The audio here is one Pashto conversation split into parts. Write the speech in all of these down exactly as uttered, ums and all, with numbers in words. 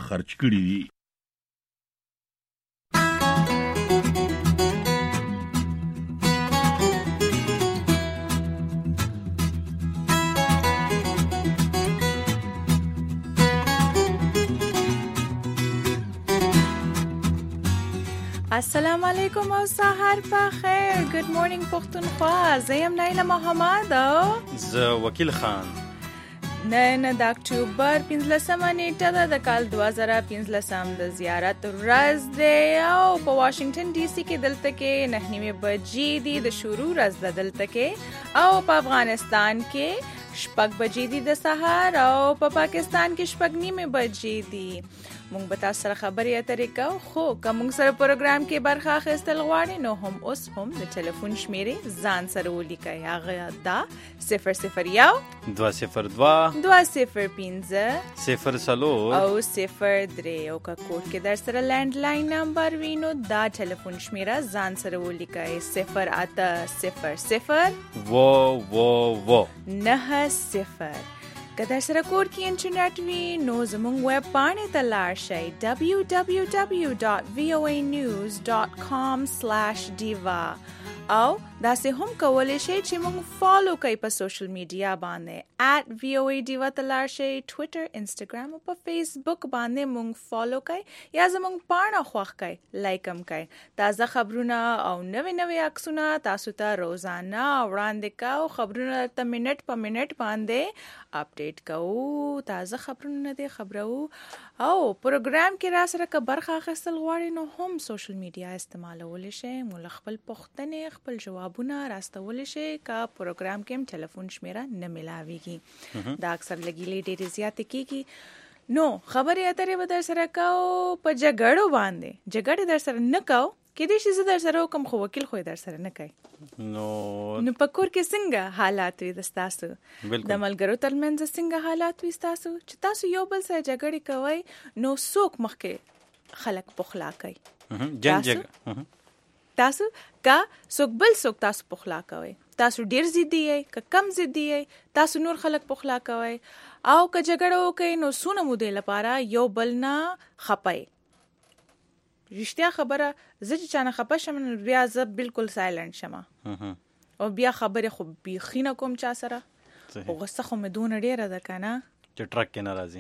خرج کړي دي. السلام علیکم او سحر په خیر. ګډ مورنینګ پښتونخوا. زه یم نایله محمد او زه وکیل خان. نن د اکتوبر پنځلسمه نیټه ده د کال دوه زره پنځلسم د زیارت ورځ دی او په واشنگټن ډي سي کې دلته کې نهه نیمې بجې دي د شروع ورځ ده دلته کې، او په افغانستان کې شپږ بجې دي د سحر، او په پا پاکستان کې شپږ نیمې بجې دي. مونږ به تاسو سره خبرې اترې کوو، خو که مونږ سره پروګرام کې برخه اخیستل غواړئ نو هم اوس هم د ټلیفون شمیرې ځان سره ولیکئ. هغه دا صفر صفر یو دوه صفر دوه دوه صفر پنځه صفر څلور او صفر درې. او که کوډ کې در سره لینډ لاین نمبر وي نو دا ټلیفون شمیره ځان سره ولیکئ. صفر اته صفر صفر و و و نه صفر. که در سره کور کې انټرنیټ وي نو زموږ ویب پاڼې ته لاړ شئ دبلیو دبلیو دبلیو ډاټ وی او ای نیوز ډاټ کام سلیش ډیوا، او داسې هم کولی شئ چې موږ فالو کوئ په سوشل میډیا باندې ایٹ وی او ای ډیوا ته لاړ شئ. ټویټر، انسټاګرام او په فیسبوک باندې موږ فالو کوئ یا زموږ پاڼه خوښ کوئ، لایک هم کوئ. تازه خبرونه او نوې نوې عکسونه تاسو ته روزانه وړاندې کوو. خبرونه ته منټ په منټ باندې اپډیټ کوو، تازه خبرونه دې خبرو. او پروګرام کې را سره که برخه اخیستل غواړئ نو هم سوشل میډیا استعمالولی شئ. مو خپل پوښتنې خپل جوابونه راستولی شئ که پروګرام کې هم ټلیفون شمیره نه ملاویږي. دا اکثر لګیلې ډېرې زیاتې کېږي. نو خبرې اترې به در سره کوو په جګړو باندې. جګړې در سره نه کوو، کېدای شي زه در سره وکړم خو وکیل خو در سره نه کوي. نو نو په کور کې څنګه حالات وي د ستاسو؟ د ملګرو ترمنځ څنګه حالات وي ستاسو چې تاسو یو بل سره جګړې کوئ نو څوک مخکې خلک پخلا کوي؟ جنګ جګ تاسو که څوک بل څوک تاسو پخلا کوئ، تاسو ډیر ضدي یې که کم ضدي یې، تاسو نور خلک پخلا کوئ، او که جګړه وکئ نو څونه مودې لپاره یو بل نه خپئ. رښتیا خبره، زه چې چانه خپه شم نو بیا زه بالکل سایلنټ شم او بیا خبرې خو بیخي نه کوم چا سره. خو غصه خو مې دونه ډېره ده که نه چې ټرک کې نه راځي،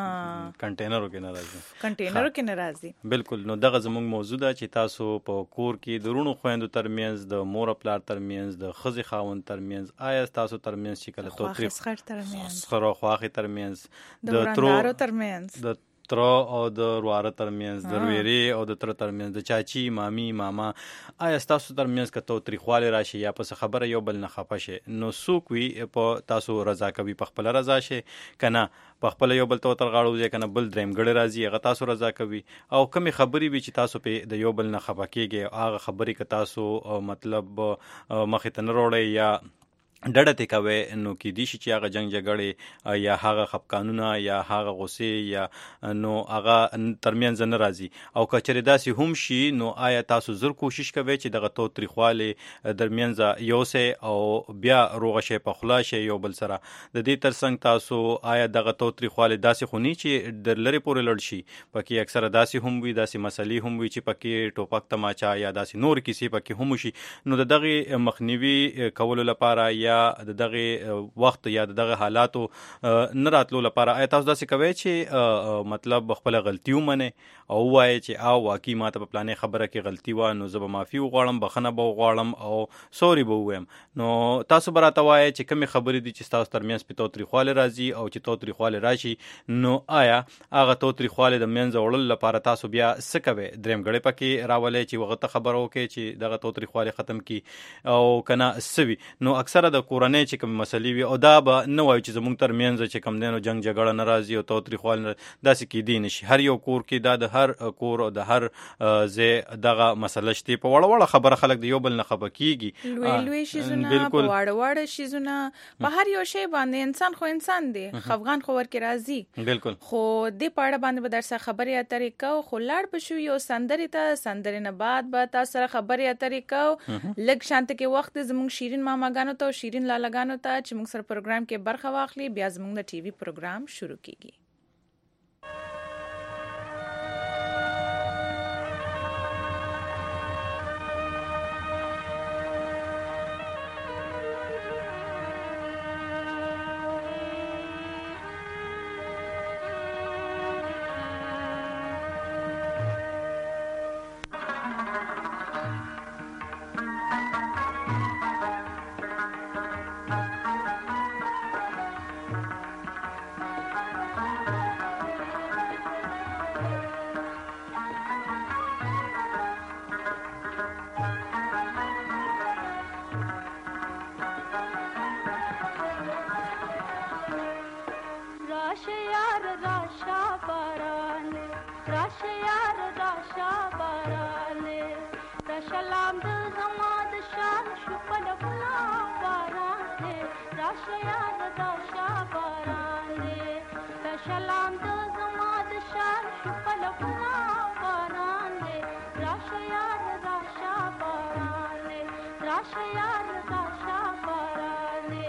کنټینرو کې نه راځي کنټینرو کې نه راځي. بالکل. نو دغه زموږ موضوع ده چې تاسو په کور کې د رونو خویندو ترمنځ، د مور او پلار ترمنځ، د ښځې خاوند ترمنځ، آیا تاسو ترمنځ چې کله توتریخ خواخې ترمنځ، خسخر او خواخې ترمنځ، د ورندارو ترمنځ، د تر او د ورواره ترمنځ، د ورویرې او د تر ترمنځ، د چاچی، مامي، ماما، آیا تاسو ترمنځ که توتریخوالی راشي یا په خبره یو بل نه خفه شي نو څوک وي په تاسو رضا کوي؟ په خپله رضا شي که نه په خپله یو بل ته وترغاړو ځای که نه بل دریم ګړی راځي هغه تاسو رضا کوي؟ او کومې خبرې وي چې تاسو پې د یو بل نه خفه کېږئ، هغه خبرې که تاسو مطلب مخې ته نه وروړئ یا ډډه تې کوئ نو کېدای شي چې هغه جنګ جګړې یا هغه خفقانونه یا هغه غصې یا نو هغه ترمنځ نه راځي. او که چېرې داسې هم شي نو آیا تاسو زر کوشش کوئ چې دغه تاوتریخوالی درمنځ یوسئ او بیا روغه شئ، پخلا شئ یو بل سره؟ د دې ترڅنګ تاسو آیا دغه تاوتریخوالی داسې خو نه چې در لرې پورې لړ شي؟ پکې اکثره داسې هم وي، داسې مسلې هم وي چې پکې ټوپک تماچا یا داسې نور کیسې پکې هم وشي. نو د دغې مخنیوي کولو لپاره یا د دغه وخت یا د دغه حالاتو نه راتلو لپاره آیا تاسو داسې کوئ چې مطلب خپله غلطي ومنئ او ووایئ چې او واقعي ما ته په پلانې خبره کې غلطي وه نو زه به معافي وغواړم، بخښنه به وغواړم او سوري به ووایم؟ نو تاسو به راته وایئ چې کومې خبرې دي چې ستاسو ترمنځ پې تاوتریخوالی راځي، او چې تاوتریخوالی راشي نو آیا هغه تاوتریخوالی د منځه وړلو لپاره تاسو بیا څه کوئ؟ دریم ګړی پکې راولئ چې هغه ته خبره وکړئ چې دغه تاوتریخوالی ختم کړي او که نه څه وي؟ نو اکثره د کورنۍ چې کوم مسلې وي او دا به نه وایو چې زموږ ترمنځ چې کوم دی نو جنګ جګړه نه راځي او تاوتریخوالی نه، داسې کېدی نه شي. هر یو کور کې دا د هر کور او د هر ځای دغه مسله شته. په وړه وړه خبره خلک د یو بل نه خفه کېږي، لوی لوی شیزونه، په واړه واړه شیزونه، په هر یو شی باندې. انسان خو انسان دی، خفغان خو ورکې راځي. بالکل. خو دې په اړه باندې به در سره خبرې اترې کوو. خو لاړ به شو یو سندرې ته، سندرې نه بعد به تاسو سره خبرې اترې کوو. لږ شانته کې وخت زموږ شیرین ماماګانو ته او شیرین لالاګانو ته چې موږ سره پروګرام کې برخه واخلي. بیا زموږ د ټي وي پروګرام شروع کیږي. راشه یار راشه بارانه راشه لامد زما د شان شو په لفلا بارانه راشه یار راشه بارانه راشه لامد زما د شان شو په لفلا بارانه راشه یار راشه بارانه راشه یار راشه بارانه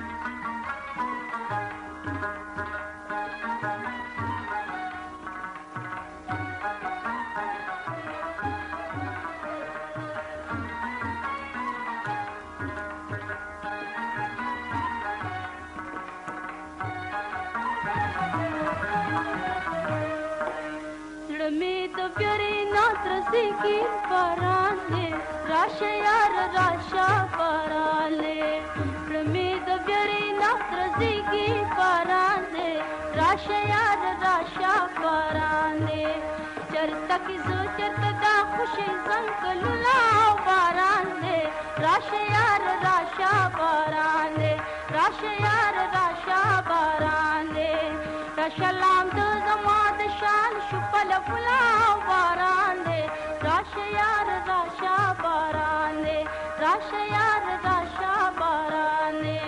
की पराने राशे यार राशा पराले प्रमेद व्यरी नात्रजी की पराने राशे यार राशा पराने चरता की जो चरता दा खुशी संकलुला पराने राशे यार राशा पराने राशे यार राशा पराने रशलाम दो जमात शान शुपल फुला पराने राशे यार राशा बाराने राशे यार राशा बाराने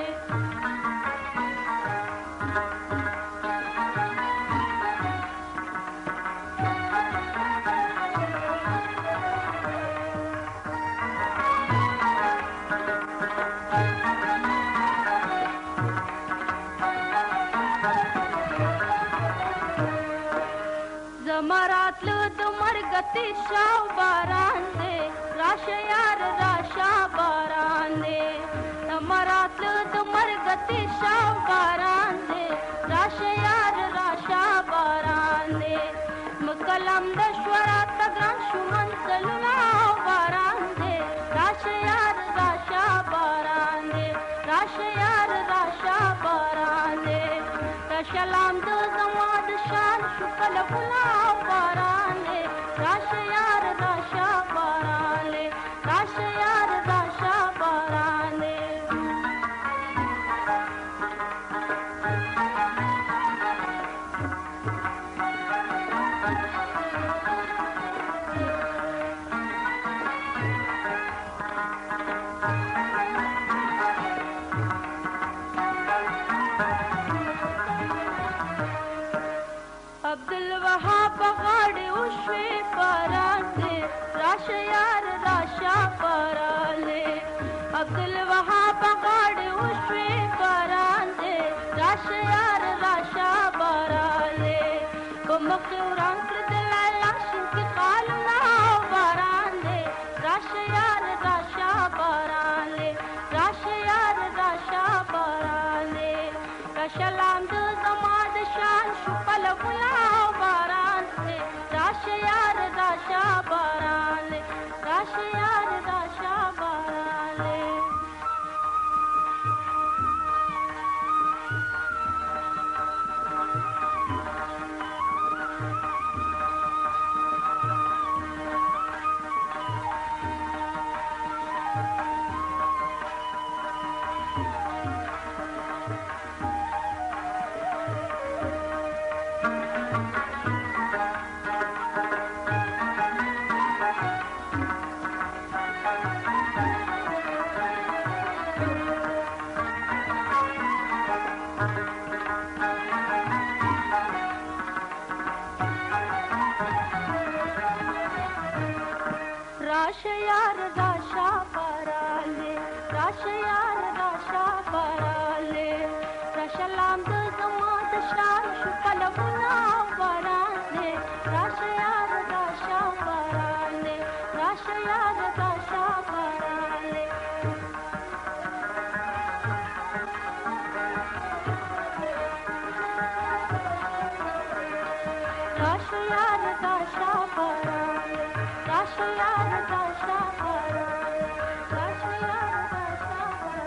जमरात लो तुमर गति शाव बाराने राशे यार राशा बाराने जमरात लो तुमर गति शाव बाराने राशे यार राशा बाराने मकलम दश्वरा तग्राम शुमन सलुना बाराने राशे यार राशा बाराने राशे यार राशा बाराने रशलाम दो जमाद शान शुकल फुला बाराने राशे यार राशा बाराने राशे यार राशा बाराने अब्दुल वहाब गाड़े उशे पराने राशे यार राशा पराले अब्दुल वहाब गाड़े उशे पराने राशे यार राशा पराले बमकुरान दिलाला शिंकी कालना पराने राशे यार राशा पराले राशे यार राशा पराले रशलाम दो जमाद शान शुपल फुला बाराने राशे यार राशा बाराने राशे यार राशा बाराने राशे यार राशा पराले राशे यार राशा पराले रशलाम दो जमात शान शुकल फुला पराले राशे यार राशा पराले राशे यार राशा पराले राशे यार राशा पराले राशे यार राशा पराले राशे यार राशा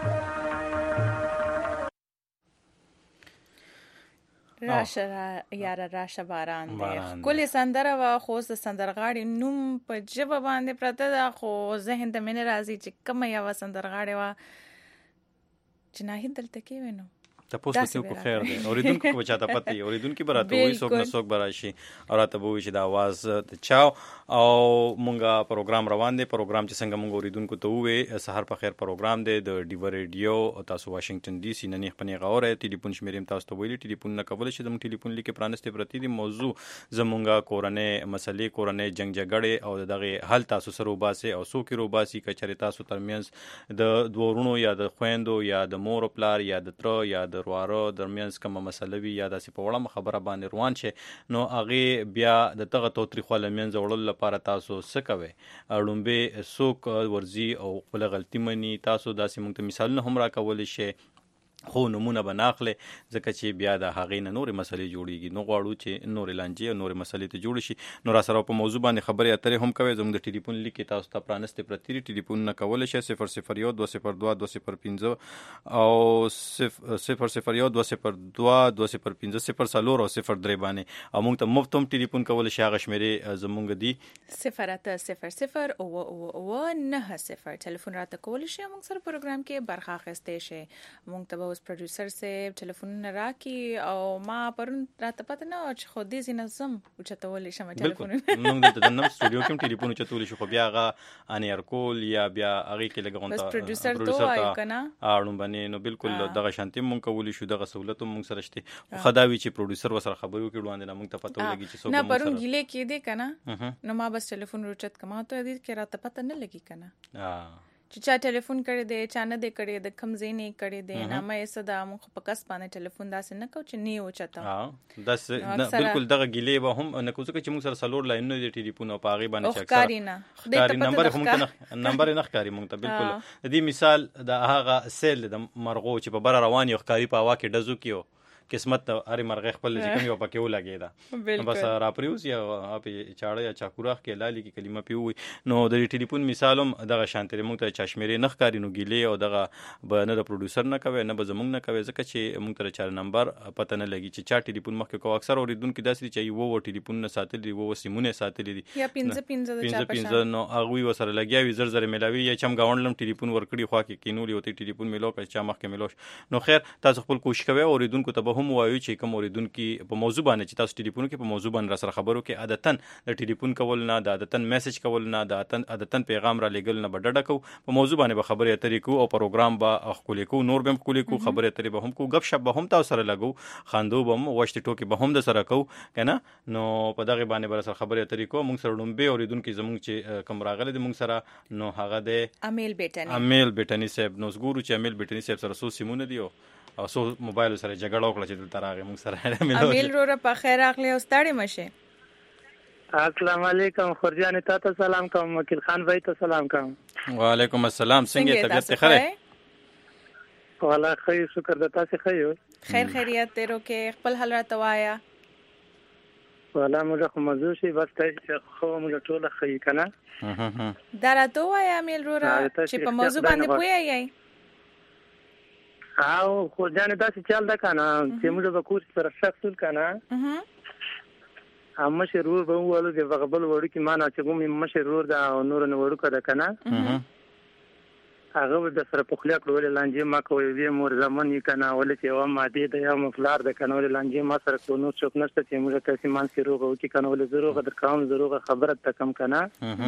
पराले راشه یار راشه باران دی کلی سندره وا خو د سندرغاړي نوم په جبه باندې پرته ده خو ذهن ته مې نه راځي چې کومه یوه سندرغاړې وه چې ناهید دلته کې وینو تاسو ته کو خیر دی اوریدونکو کو چاته پته اوریدونکو براته وي څوک نه څوک براشي او راته وي چې د आवाज چاو او مونږه پروګرام روان دی پروګرام چې څنګه مونږ اوریدونکو ته وې سحر په خیر پروګرام دی د ډیو ریډیو او تاسو واشنگټن ډي سي نه خپنه غوړې ټلیفون شمیرم تاسو ته ویلي ټلیفون نه کول شي زموږ ټلیفون لیکه پرانسته پرتی دی موضوع زمونږه کورنۍ مسلې کورنۍ جنگ جګړې او دغه حل تاسو سره وباسي او سو کې وباسي کچري تاسو ترمنځ د دوورونو یا د خويندو یا د مور پلار یا د تر یا د وروارو درمیانس کومه مسله وي یا داسې په وړه خبره باندې روان شي نو هغه بیا د تغه توتریخو لمنځ وړل لپاره تاسو څه کوي اړومبه سوک ورزي او خپل غلطي مني تاسو داسې مونږ ته مثالونه هم را کول شي خو نمونه بناخله ځکه چې بیا د هغې نه نورې مسلې جوړیږي نو غواړو چې نورې لانجې او نورې مسلې ته جوړ شي نو را سره په موضوع باندې خبرې اترې هم کوي زموږ د ټلیفون لیکي تاسو ته پرانسته پرتی ټلیفون نه کول شي صفر صفر یو دوه صفر دوه دوه صفر پنځه او صفر صفر یو دوه صفر دوه دوه صفر پنځه صفر څلور او صفر درې باندې او موږ ته مفت هم ټلیفون کول شي هغه شمیرې زموږ دی صفر اته صفر صفر او او نه صفر ټلیفون راته کول شي موږ سره پروګرام کې برخه اخیستې شي موږ ته اوس پروډوسر سے ټلیفون نه راکی او ما پرون راته پته نه چې خو دې زینه زم او چتولې شم ټلیفون موږ د نن سټوډیو کې ټلیفون چتولې شو خو بیا هغه ان ایر کول یا بیا هغه کې لګونتا بس پروډوسر ته وایي کنه اړم باندې نو بالکل دغه شانتي مونږ کولې شو دغه سہولت مونږ سره شته خداوي چې پروډوسر وسره خبرو کې وړاندې مونږ ته پته ولګي چې څوک نه پرون ګیله کې دې کنه نو ما بس ټلیفون روچت کما ته دې کې راته پته نه لګي کنه ها چې چا ټلیفون کړی دی چا نه دی کړی د کم ځای نه کړی دی نه مې صدا مخ په کس باندې ټلیفون داسې نه کو چې نه و چاته ها داس بالکل دغه ګیلې به هم نه کوڅه چې موږ سره سلور لاین نه دی ټلیفون او پاغي باندې چک کاری نه خدای ته نمبر هم کنه نمبر نه ښکاری موږ ته بالکل د دې مثال د هغه سیل د مرغو چې په بر روان یو ښکاری په هوا کې دزو کیو قسمت اره مرغه خپل چې کوم یو پکې ولګی دا بس را پریوس یا اپ چاړه یا چاکوراخ کې لالی کې کلمه پیوي نو د ټلیفون مثالم دغه شانتري مونږ ته چشمیري نخ کاری نو ګیلې او دغه به نه د پروډوسر نه کوي نه به زمونږ نه کوي ځکه چې مونږ ته چار نمبر پته نه لګي چې چا ټلیفون مخکې کو اکثر اوریدونکو داسې چې وو وو ټلیفون نه ساتلی وو سیمونه ساتلی دي یا پنځه پنځه د چا پنځه پنځه نو هغه وسره لګیاوي زر زر ملاوي یا چم گاونډلم ټلیفون ورکړي خو کې کینولي او ټلیفون ملو کړ چا مخکې ملوش نو خیر تاسو خپل کوشش کوئ اوریدونکو ته به هم وایو چې کوم اوریدونکو په موضوع باندې چې تاسو ټلیفون کې په موضوع باندې سره خبرو کې عادتن د ټلیفون کول نه د عادتن میسج کول نه د عادتن عادتن پیغام را لګل نه بډډه کو په موضوع باندې به خبرې اترې کو او پروګرام به خولې کو نور به خولې کو خبرې اترې به هم کو غب شپ به هم تاسو سره لګو خاندو به هم وشت ټوکی به هم د سره کو کنه نو په دغه باندې بر سره خبرې اترې کو موږ سره ډومبه اوریدونکو زموږ چې کوم راغله د موږ سره نو هغه د امیل بیٹنی امیل بیٹنی صاحب نو زګورو چې امیل بیٹنی صاحب سره سو سیمونه دیو او سو موبایل سره جګړه وکړه چې دلته راغی موږ سره ملو امیل رو په خیر اخلي او ستړي مشه السلام علیکم خورجان ته سلام کوم وکیل خان بھائی ته سلام کوم وعلیکم السلام څنګه طبیعت خیره والله خیر شکر د تاسو خیر خیر خیریت تیرو کې خپل حال راتوایا والله موږ خو مزو شي بس ته خو موږ ټول خیر کنه دا راتوایا امیل رو چې په موضوع باندې پوهیږئ او خو ځان داسې چل دا کنه چې موږ به کور سره شخصل کنه ا مشرور به ولو د غبل وړو کې معنا چې کوم مشرور دا نور نه وړو کده کنه هغه د سره په خله کړول لانجه ما کوي وی مور زمون یې کنه ولې چې و ما دې د یو مفلار د کنه ولې لانجه ما سره کو نو څوک نشته چې موږ کسي مان سي روغه او کې کنه ولې زروغه در کوم زروغه خبره تکم کنه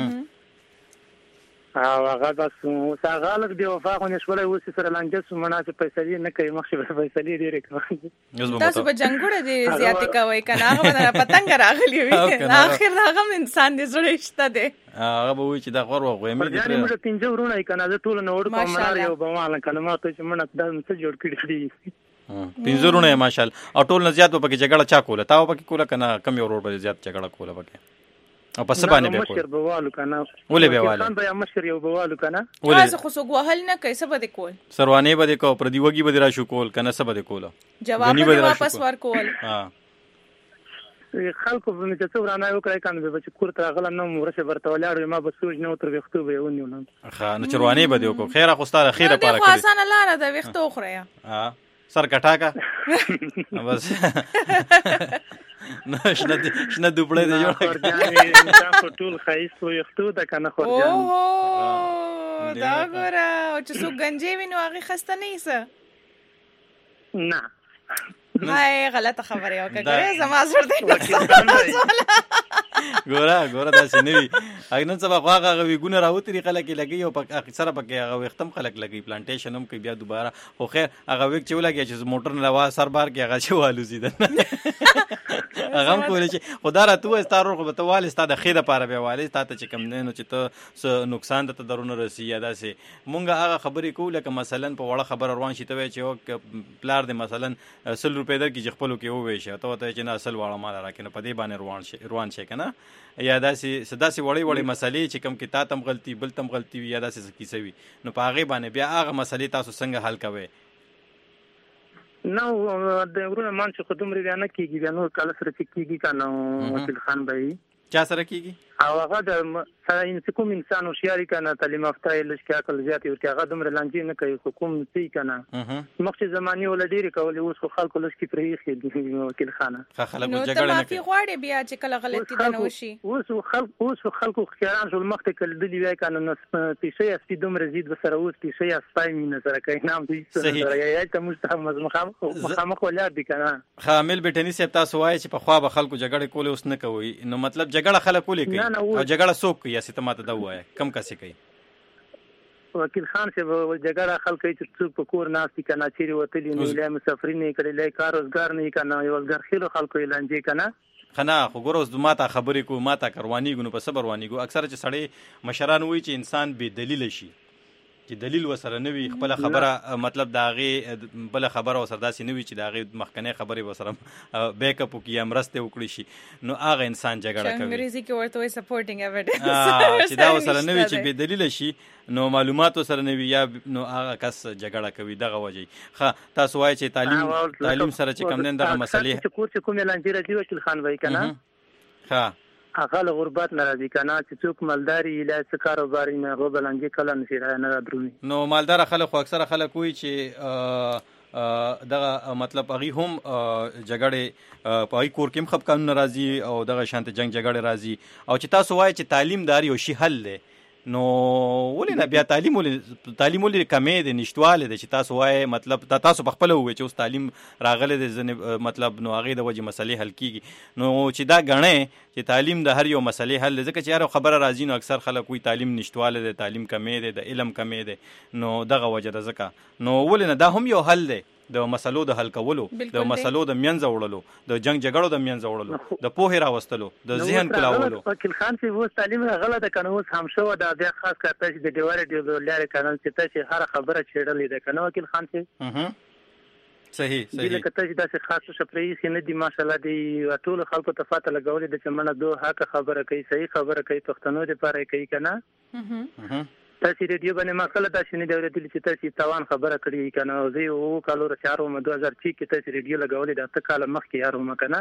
او هغه بس هغه لږ دی وفا خو نشولای اوس سره لانجه سو مناسب پیسې نه کوي مخې به پیسې ډېرې کوي تاسو به جنګوړه دي زیاتې کوي کنه هغه به پتنګ راغلی وي اخر هغه انسان دې زړه شته دی هغه به وي چې دا غور وغوي مې دې موږ پنځه ورونه کنه زه ټول نو وړ کوم نه یو بوال کنه ما ته چې منه دا څه جوړ کړی دي پنځه ورونه ماشاءالله او ټول نه زیات په کې جګړه چا کوله تا په کې کوله کنه کم یو ورور به زیات جګړه کوله پکې او پس باندې به مشر بوالو کنه ولې بوالو خان به مشر یو بوالو کنه تاسو خو سو غوهل نه کوي څه بده کول سروانه بده کو پر دی وګي بده را شو کول کنه څه بده کول جواب به واپس ور کول ها خلکو په مته ورانه یو کړی کنه به چې کور ته غل نه مرشه ورته ولاړ ما به سوج نه تر وختو به ونیو نه ها نو چروانه بده کو خیره خو ستاره خیره پاره کړی خو اسانه لاره ده وختو خوریا ها سر کټا کا بس نو شنه شنه دوبړې دی جوړ کړی تاسو ټول خایس وو یختو د کنه خورجان او دا ګوره او چې سو گنجې وینو هغه خسته نه ایسه نه هاي غلطه خبره یو کړه زما زړه دی ګوره ګوره دا سنوي اګنن سبا خواغه غوي ګونه راوتري خلک لګي او په اکثره پکې هغه وختم خلک لګي پلانټیشن هم کوي بیا دوباره خو خیر هغه وک چې ولګي چې موټر نه لوا سربار کې هغه چې والو زیدن هغه هم کولای شي خدا را تو ستارو خو به توال ستاد خېده پاره به والي ستاته چې کم نه نو چې ته نقصان ته درونه رسی یا داسې مونږه هغه خبرې کوله که مثلا په وړه خبر روان شي ته چې پلار دې مثلا سل روپې در کې خپلو کې ووي شي ته ته چې نه اصل واړه مال راکنه په دې باندې روان شي روان شي کنه یا داسې سداسي وړي وړي مسلې چې کم کې تا تم غلطي بل تم غلطي یا داسې کیسه وي نو په هغه باندې بیا هغه مسلې تاسو څنګه حل کوئ نو د ورونه مان چې خودم ری نه کیږي بیا نو کله سره کیږي کنه وکیل خان بھائی چا سره کیږي او هغه د سره ان کوم انسان هوښیاري کنه تعلیم یافته لږ کې عقل زیات یو هغه دومره لانجې نه کوي حکوم سي کنه مخکې زماني ول ډیره کولې اوس خو خلکو لږ کې پرې خې وکیل خانه خلکو نو جګړه ته نه معافي غواړې بیا چې کله غلطي ده نو شي اوس خلک اوس خلکو خیران شول مخته کله دلی وای کنه نو پیسې استی دومره زید وسره اوس پیسې اسپای مين سره کوي نام دې سره یا ته مستهم مخامخ مخامخ ولر دي کنه خامل بټنی سپ تاسو وای چې په خوا به خلکو جګړه کولې اوس نه کوي نو مطلب جګړه خلک کولې کوي او جګړه څوک کوي یا ته ماته دا وای کم کسي کوي وکیل خان سے جګړه خلک چې څوک په کور ناشتي کنه چیرې وتلی نه لای مسافرین نه کړي لای کار روزګار نه کنه یو ورګر خلکو خلکو اعلان جې کنه خنا خو ګوروز ماته خبرې کو ماته کروانی ګنو په صبر وانی ګو اکثر چې سړی مشران وای چې انسان به دلیل شي چې دلیل وسره نه وي خپل خبره مطلب دا غي بل خبره وسره داسې نه وي چې دا غي مخکنه خبره وسره بیک اپ کی امرسته وکړي شي نو هغه انسان جګړه کوي انګریزي کې ورته وي سپورټینګ ایویډنس چې دا وسره نه وي چې به دلیل شي نو معلومات وسره نه وي یا نو هغه کس جګړه کوي دغه وجه ښه تاسو وایي چې تعلیم تعلیم سره چې کم نه دغه مسلې چې کور چې کوم اعلان جوړ دی وکیل خان وای کنه ښه هغه له غربت ناراضي کنه چې څوک مالداري لا څه کاروبار نه غوبلنګي کله نشي نه درونی نو مالدار خلک خو اکثره خلک وایي چې دغه مطلب هغه هم جګړه په هغه کور کې خپ قانون ناراضي او دغه شانت جنگ جګړه راضي او چې تاسو وایي چې تعلیم دار یو شی حل دی نو ولې نه بیا تعلیم ولې تعلیم ولې کمې دي نشټواله دي چې تاسو وایي مطلب تاسو په خپل وایي چې اوس تعلیم راغله دي مطلب نو هغه د وجه مسلې حل کیږي نو چې دا غنې چې تعلیم د هر یو مسلې حل ځکه چې هر خبره راځي نو اکثر خلک وایي تعلیم نشټواله دي تعلیم کمې دي د علم کمې دي نو دغه وجه ده ځکه نو ولې نه دا هم یو حل دی د مسلو د حل کولو د مسلو د منځ وړلو د جنگ جګړو د منځ وړلو د پوهې راوستلو د ذهن کلاولو وکیل خان چې وو تعلیم غلطه کنه اوس هم شو دا بیا خاص کار ته د دیواره دی لاره کنه چې ته هر خبره چېړلې ده کنه وکیل خان چې صحیح صحیح دغه کته چې داسې خاص شپري سي نه دي ماشالله دی ټول خلکو ته فاته لګولې د چې منه دوه حق خبره کوي صحیح خبره کوي پښتنو لپاره کوي کنه تاسو ریډیو باندې مخاله تاسو نه دی ورته چې تاسو توان خبره کړی کنه زه یو کالو رچارو م دوه هزار چې کې تاسو ریډیو لګولې د اته کال مخکې یارو م کنه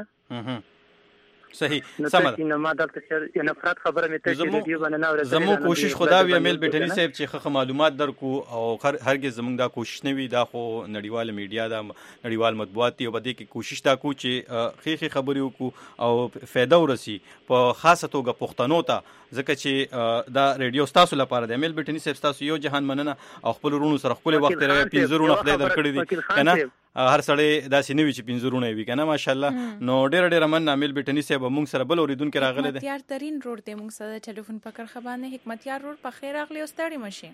صحیح سمه نو ما دلته چې نفرت خبره مې ته ریډیو باندې نه اورېدل زمو کوشش خدا وی امیل بټنی صاحب چې خه معلومات درکو او هرګز زمونږ دا کوشش نه وی دا خو نړیوال میډیا دا نړیوال مطبوعات او بده کې کوشش دا کو چې خېخي خبرې وکړو او فایده ورسي په خاصه توګه پښتنو ته ځکه چې دا ریډیو تاسو لپاره د امیل بټنی صاحب تاسو یو جهان مننه او خپل ورونو سره خپل وخت لري پینځرونه خدای درکړي دي کنه هر سړی داسې نه وي چې پینځرونه وي کنه ماشاءالله نو ډېر ډېر من امیل بټنی صاحب موږ سره بل اوریدونکو راغله دي حکمتیار ترين روډ ته موږ سره ټلیفون پکړ خبرنه حکمتیار روډ په خیر اغلی اوستړی مشه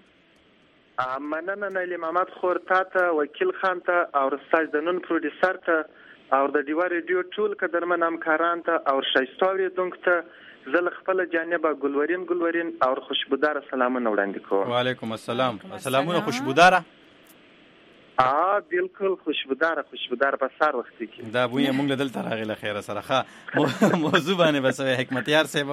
مننه نیلی محمد خور ته وکیل خان ته او رستاج د نن پروډوسر ته او د دیوا ریډیو ټول قدرمن همکاران ته او شایستوري دونکو ته زل خپل جانبه ګلورین ګلورین او خوشبودار سلامونه وړاندې کوم وعلیکم السلام سلامونه خوشبوداره اه بالکل خوشبودار خوشبودار په سار وخت کې دا بوې موږ دلته راغله خیره سره ښه موضوع باندې بس حکمتیار صاحب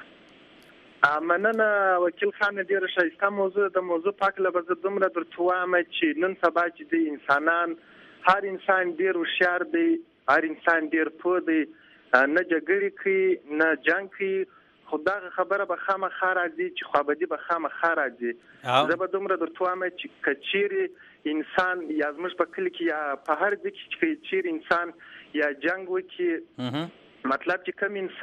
مننه وکیل خان ډیره شایسته موضوع د موضوع پاک لبه دومره درته وایم چې نن سبا چې د انسانان هر انسان ډیر هوښیار دی هر انسان ډیر پوه دی نه جګړې کوي نه جنګ کوي خدا خبره به خامخا راځي چې خوابدي به خامخا راځي زه به دومره درته وایم چې کچيري انسان یا زموږ په کلی کې یا په هر ځای کې چې چیر انسان یا جنگ وکړي مطلب چې کوم انسان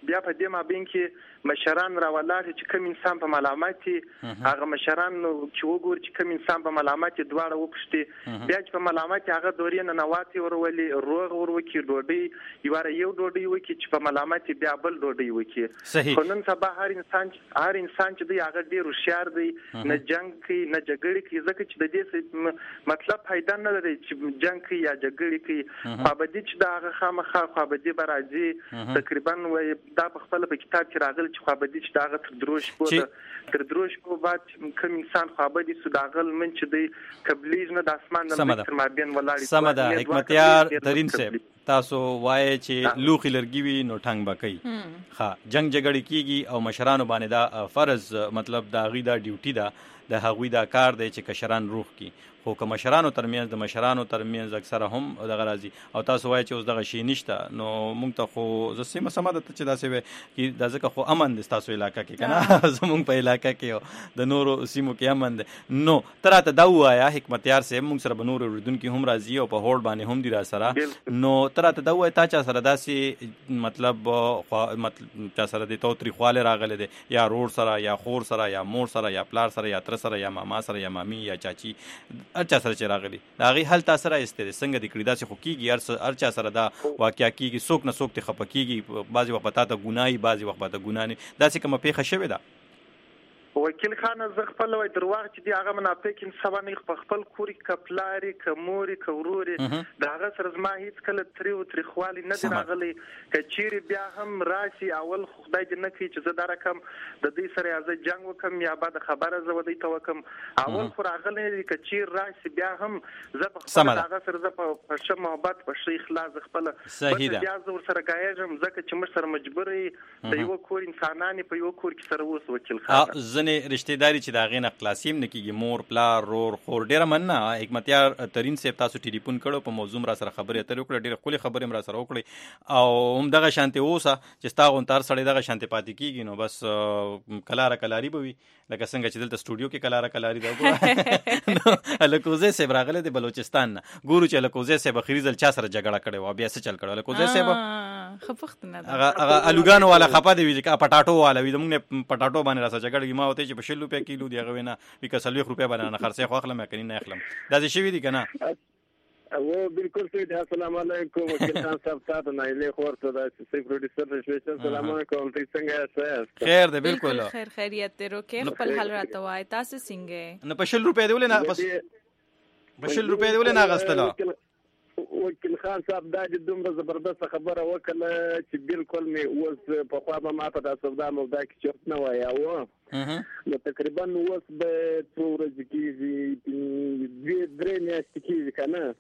بیا په دې مابین کې مشران راولاړ چې کوم انسان په ملامتي هغه مشران چې وګور چې کوم انسان په ملامتي دواړه وپښتي بیا چې په ملامتي هغه دورې نه نواتي ورولي روغ وروکي ډوډۍ یواره یو ډوډۍ وکي چې په ملامتي بیا بل ډوډۍ وکي خو نن سبا هر انسان هر انسان چې دی هغه ډیر هوښیار دی نه جنگ کوي نه جګړه کوي ځکه چې د دې مطلب فائدہ نه لري چې جنگ کوي یا جګړه کوي خوابدي چې دا هغه خامخا خوابدي برازي تقریبا وای دا په خپل په کتاب کې راغلی چې خوابدي چې دا هغه تر دروش په تر دروش په بعد کوم انسان خوابدي سو دا غل من چې دی قبلیز نه د اسمان نه تر مابین ولاړی سمدا حکمتیار درین صاحب تاسو وای چې لوخي لرګي وي نو ټنګ بکې ها جنگ جګړه کیږي او مشرانو باندې دا فرض مطلب دا غي دا ډیوټي دا د هغوی دا کار دی چې کشران روح کی خو که مشرانو ترمنځ د مشرانو ترمنځ اکثره هم دغه راځي او تاسو وایي چې اوس دغه شی نشته نو موږ ته خو زه سیمه سمه ده چې داسې وي چې دا ځکه خو امن دی تاسو علاقه کې کنه زموږ په علاقه کې د نورو سیمو کې امن دی نو تراته دا وایا حکمتیار صاحب موږ سره بنور اوریدونکو هم راځي او په هوړ باندې هم دی را سره نو تراته دا وای تا چا سره داسې مطلب مطلب چا سره دی تو تری خواله راغله دی یا رور سره یا خور سره یا مور سره یا پلار سره یا تر سره یا ماما سره یا مامي یا چاچی ارچا سره چې راغلی دا غي حل تاسو را استری څنګه د کړي داسې خو کیږي ارچا سره دا واقعیا کیږي څوک نه څوک ته خپکیږي بعضي وخت پتا ته ګناي بعضي وخت پتا ګنا نه داسې کوم پیښه شوه دا وکیل خان ز خپل وای درواغ چې دی هغه منافق انسان نه په خپل کوري کپلاري کموري کوروري دا هغه سره زما هیڅ کله تری او تری خوالي نه دی راغلي کچيري بیا هم راشي اول خدای دې نه کوي چې زه دا رقم د دې سره از جنگ وکم یا بعد خبره زه ودی ته وکم اول خو راغلي کچير راشي بیا هم زه په خپل هغه سره زه په ش محبت په شي اخلاص خپل بیا زه ور سره گایم ځکه چې مر سره مجبورې د یو کور انسانانه په یو کور کې سره وس وکیل خان ځنې رشتہ داری چې دا غینه خلاصیم نه کیږي مور پلار رور خور ډیره مننه حکمتیار ترین صاحب تاسو ټلیفون کړو په موضوع را سره خبرې اترې وکړه ډیره خولي خبرې را سره وکړي او هم دغه شانتي اوسه چې تاسو تر سړی دغه شانتي پاتې کیږي نو بس کلاره کلاری به وي لکه څنګه چې دلته سټوډیو کې کلاره کلاری دا وګوره الکوزه صاحب راغله د بلوچستان ګورو چې الکوزه صاحب خریزل چا سره جګړه کړي و بیا څه چل کړي الکوزه صاحب خفخت نه هغه هغه الوګانو والا خپه دی چې پټاټو والا وي موږ نه پټاټو باندې را سره جګړه ما وته چې په شل روپیا کیلو دی هغه وینا وکړه سلوي روپیا باندې نه خرڅه خو اخلم کني نه اخلم دا څه شوی دی کنه او بالکل صحیح دی السلام علیکم وکیل خان صاحب تاسو نه له خورته دا چې پروډوسر رشویشن السلام علیکم تاسو څنګه یاست خیر دی بالکل خیر خیریت ته روکه خپل حل راته وای تاسو څنګه نه په شل روپیا دی ولې نه بس په شل روپیا دی ولې نه غستله وکیل خان صاحب دا د دومره زبردست خبره وکړه چې بالکل مې اوس په خوا به ما په دا سودا مودا کې چرت نه وای او نو تقریبا اوس به څو ورځې کېږي دوې درې میاشتې کېږي که نه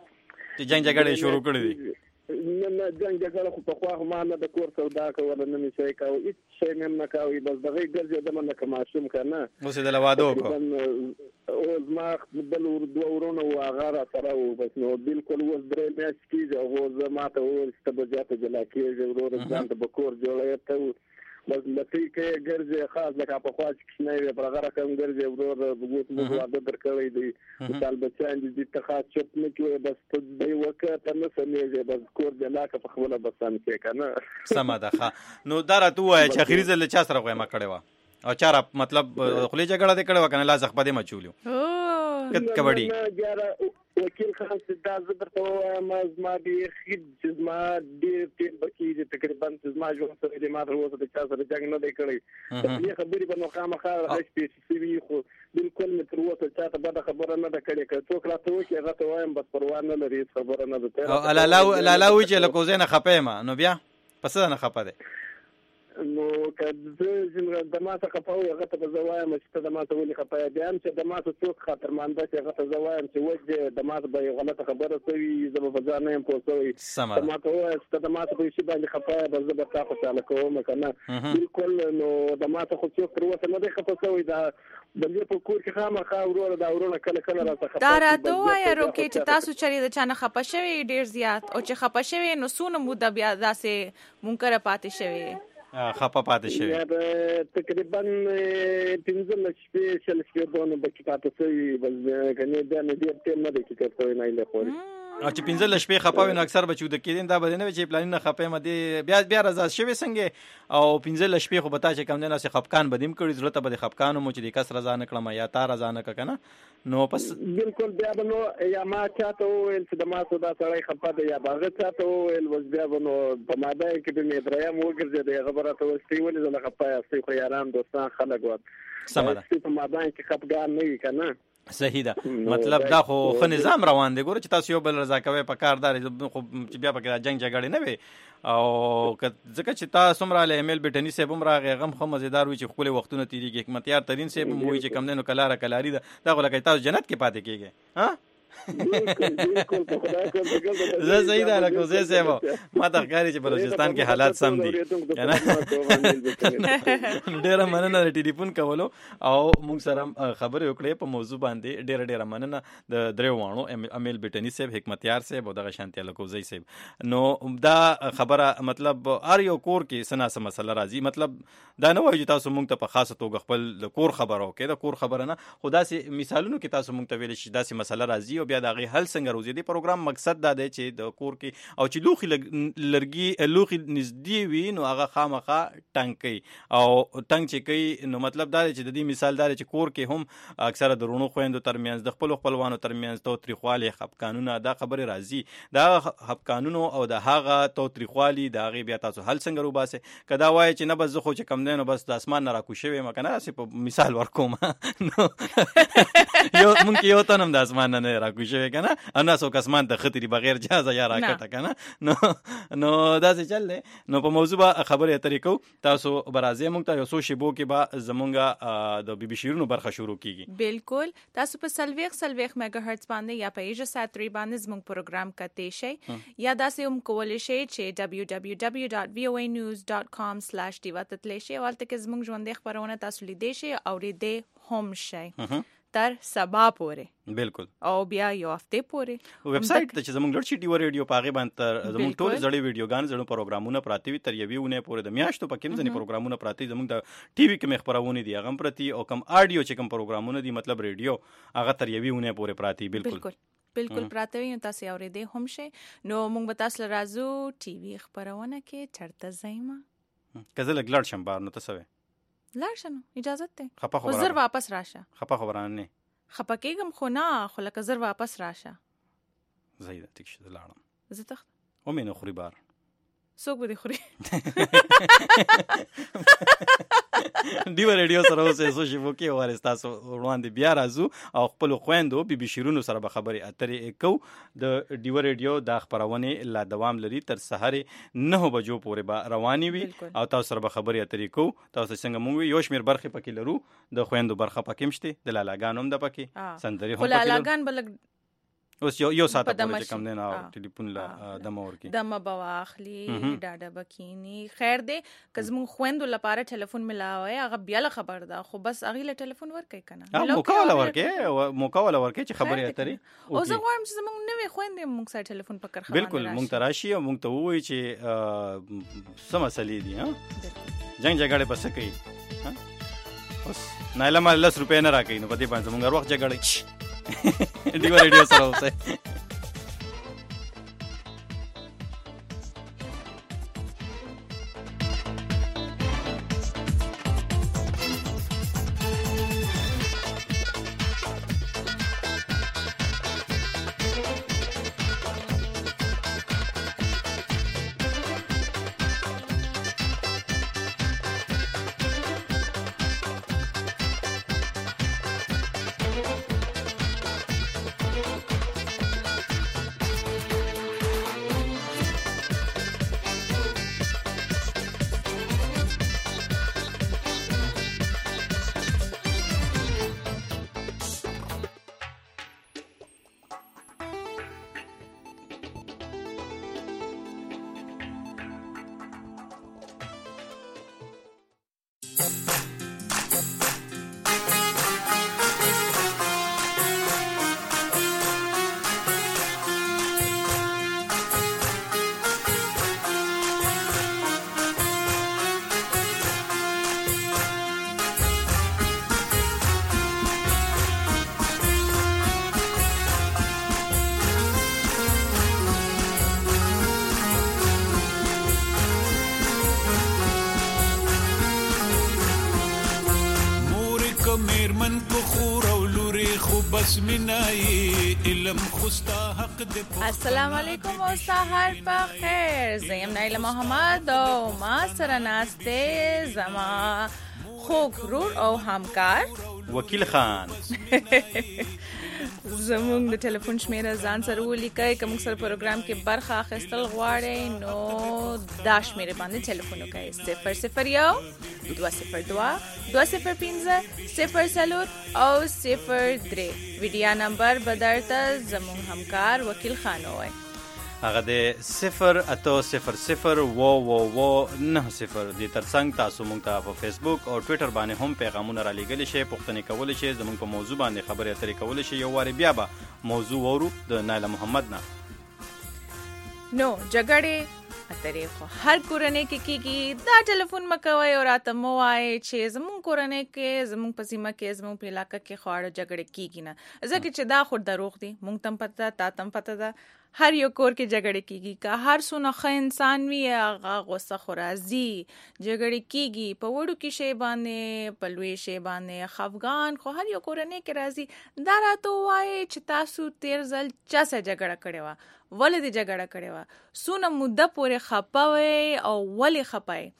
چې جنګ جګړې شروع کړې دي نه نه جنګ جګړه خو پخوا خو ما نه د کور سودا کوله نه مې شی کوه هېڅ شی مې هم نه کوي بس دغه یې ګرځېدم لکه ماشوم که نه اوس یې دله واده وکړو او زما بل دوه ورونه و هغه را سره و بس نو بالکل اوس درې میاشتې کېږي هغو زه ما ته وویل چې ته به زیاته جلا کېږي وروره ځان ته به کور جوړوې ته بس لکۍ که یې ګرځې خاص لکه پخوا چې کوچنی وې پر هغه رقم ګرځې وروره اوس موږ واده در کړی دی مثال بچیان دي دي ته خاص چپ نه کوې بس ته دی وکړه ته نه سمېږې بس کور جلا که په خپله به سم کړې که نه سمه ده ښه نو دا راته ووایه چې اخري ځل له چا سره غویمه کړې وه او چا را مطلب خولې جګړه دې کړې وه که نه لاس خپه دې مچولي کبډي وکیل خان صاحب دا زه درته ووایم زما ډېر ښه چې زما ډېر ټیم به کېږي تقریبا چې زما ژوند سره دې ما تر اوسه د چا سره جنګ نه دی کړی د دې خبرې به نو خامخا شپېڅې شوي خو بالکل مې تر اوسه چا ته بده خبره نه ده کړې که څوک راته وکړي هغه ته وایم بس پروا نه لري هېڅ خبره نه ده لالا وایي چې له کوزۍ نه خفه یم نو بیا په څه نه خفه دی نو که زه د ما څخه خفه وي هغه ته به زه وایم چې ته د ما څه ولې خفه یې بیا هم چې د ما څه څوک خاطرمانده شي هغه ته زه وایم چې وجه د ما څه به یې غلطه خبره شوي زه به په ځان نه یم پوه شوی ته ما ته ووایه چې ته د ما څه په یو شي باندې خفه یې بس زه به تا خوشحاله کوم که نه بالکل نو د ما څه خو څوک تر اوسه نه دی خفه شوی دا د دې په کور کې خامخا وروره دا ورونه کله کله راڅخه دا راته ووایه روکې چې تاسو چېرې د چا نه خفه شوي ډېر زیات او چې خفه شوي نو څونه موده بیا داسې منکره پاتې شوي خفه پاتې شوي تقریبا پنځلس شپې شل شپې دونه به کې پاتې شوي بس که نه بیا نو ډېر ټیم نه دی چې تېر شوی نه یې خوري او چې پنځه لشپې خپاوي نو اکثر بچو د کېدین دا به نه چې پلان نه خپې مده بیا بیا رضا شوي څنګه او پنځه لشپې خو بتا چې کم نه سه خپکان بدیم کړي ضرورت به خپکانو مو چې د کس رضا نه کړم یا تا رضا نه کنه نو پس بالکل بیا نو یا ما چاته ویل چې د ما سودا سړی خپه دی یا باغ چاته ویل وز بیا نو په ماده کې د میدرایم وګرځي د خبره ته وستي ولې زله خپه یاستي خو یاران دوستان خلک وات سمه ده په ماده کې خپګان نه وي کنه صحیح ده مطلب دا خو خو نظام روان دی ګوره چې تاسو یو بل رضا کوي په کاردار خو چې بیا په جنگ جګړه نه وي او ځکه چې تاسو مر له ایمیل بټنی سه بم راغی غم خو مزیدار وي چې خپل وختونه تیریږي حکمتیار ترين سه بم وي چې کم نه نو کلاره کلاری ده دا غو لکه تاسو جنت کې پاتې کیږي ها زه صحیح ده لکه زه سیمو ما ته ښکاري چې بلوچستان کې حالات سم دي ډېره مننه د ټلیفون کولو او موږ سره خبرې وکړې په موضوع باندې ډېره ډېره مننه د درې وانو امیل بټنی صاحب حکمتیار صاحب او دغه شانتي لکوزی صاحب نو دا خبره مطلب هر یو کور کې سنا سم مسله راځي مطلب دا نه وایي چې تاسو موږ ته په خاصه توګه خپل د کور خبرو کې د کور خبره نه خدا سي مثالونو کې تاسو موږ ته ویل شي دا سي مسله راځي او بیا دا غي حل څنګه روزي دی پروګرام مقصد دا دی چې د کور کې او چې لوخي لرګي لوخي نږدې وي نو هغه خامخا ټنګي او ټنګ چې کوي نو مطلب دا دی چې د دې مثال دا دی چې کور کې هم اکثره درونو خويندو ترمنځ د خپل خپلوانو ترمنځ تو تریخوالي خپ قانون دا خبره راځي دا خپ قانون او د هغه تو تریخوالي دا غي بیا تاسو حل څنګه روباسه کدا وای چې نه بس خو چې کم نه نو بس د اسمان نه راکوشوي مکنه راسي په مثال ورکوم نو یو مونږ یو تنم د اسمان نه راکوشوي کنه انا سو کسمان ته خطري بغیر جهاز یا راکټه کنه نو نو دا څه چل نو په موضوع خبره طریقو تاسو برازي مونږ ته یو سو شیبو کې با زمونږه د بي بي شیرونو برخه شروع کیږي بالکل تاسو په سلويخ سلويخ میگا هرتز باندې یا په ایجا سات تری باندې زمونږ پروګرام کته شي یا دا سه هم کولای شي چې دبليو دبليو دبليو ډاټ وی او اي نیوز ډاټ کام سلیش ډیوا تتلی شي ولته کې زمونږ ژوند خبرونه تاسو لیدې شي او دې هم شي تر سبا پورې بالکل او بیا یو هفته پورې ویب سټ ته چې زموږ لړ شي ډیو ریډیو پاغه باندې زموږ ټول زړې ویډیوګان زړو پروګرامونه پراتی وي تر یوونه پورې د میاشتو په کوم ځنی پروګرامونه پراتی زموږ د ټي وي کې مخبرونه دي هغه پرتی او کم آډیو چې کوم پروګرامونه دي مطلب ریډیو هغه تر یوونه پورې پراتی بالکل بالکل پراته وي تاسو اورېدې هم شي نو موږ به تاسو راځو ټي وي خبرونه کې چرته زایما کزه لګلړ شم بار نو تاسو لاړ شنو اجازه ته خپه خبره زر واپس راشه خپه خبره نه خپه کېږم خو نه خو لکه زر واپس راشه زیاده ټیک شته لاړم زه تخت او مینه خوري بار څوک به خوري دیو ریډیو سره اوسه سو شي وکي ورستاسو وړاندې بیا راځو او خپل خويندو بي بي شیرونو سره به خبري اترې کو د دیو ریډیو د خبرونه لا دوام لري تر سحر نه بجو پورې به رواني وي او تاسو سره به خبري اترې کو تاسو څنګه مونږ یو شمیر برخه پکې لرو د خويندو برخه پکې مشته د لالاګانو هم د پکې سندري هم پکې لالاګان بلګ اوس یو یو ساعت پورې کم نه نه ټلیفون لا دم ورکی دم بواخلی ډاډه بکینی خیر دې کزمون خويندو لپاره ټلیفون ملاوي هغه بیا له خبر ده خو بس هغه له ټلیفون ورکې کنه موکاله ورکې موکاله ورکې چې خبرې اترې او زه غواړم چې زمونږ نوې خويندې مونږ سره ټلیفون پکړ خبرې بالکل مونږ تراشي او مونږ ته وایي چې سم مسلې دي ها جنگ جګړه پس کوي ها اوس نایله مال لس روپے نه راکې نو پدې باندې مونږ وخت جګړه دیو ریډیو سره اوسه میرمن کو خور او لوري خو بس منای علم خوستا حق دې. السلام علیکم او سحر په خیر. زیم نایله محمد او ما سره ناسته زما خوږ رور او همکار وکیل خان. زموږ د ټلیفون شمیره ځان سره ولیکئ. که موږ سره پروګرام کې برخه اخیستل غواړئ نو دا شمیره باندې ټلیفون وکړئ: صفر صفر یو دوه صفر دوه دوه صفر پنځه صفر څلور او صفر درې. ویډیا نمبر به درته زموږ همکار وکیل خان ووایي. هغه د صفر اته صفر صفر و و و نه صفر د ترڅنګ تاسو مونږ ته په فیسبوک او ټویټر باندې هم پیغامونه را لېږلی شئ، پوښتنې کولی شئ، زموږ په موضوع باندې خبرې اترې کولی شئ. یو وارې بیا به موضوع وورو د نایله محمد نه. نو جګړې اترې خو هر کورنۍ کې کېږي. دا ټلیفون مه کوئ او راته مه وایئ چې زموږ کورنۍ کې، زموږ په سیمه کې، زموږ په علاقه کې خواړه جګړې کېږي نه. ځکه چې دا خو دروغ دي. مونږ ته هم پته ده، تا ته هم پته ده، هر یو کور کې جګړې کېږي. که هر څونه ښه انسان وي هغه غوسه خو راځي، جګړې کېږي په وړو کې شی باندې، په لوی شی باندې، خفګان خو هر یو کورنۍ کې راځي. دا راته ووایئ چې تاسو تیر ځل چا سره جګړه کړې وه، ولې دې جګړه کړې وه، څونه موده پورې خپه وئ او ولې خپه یې،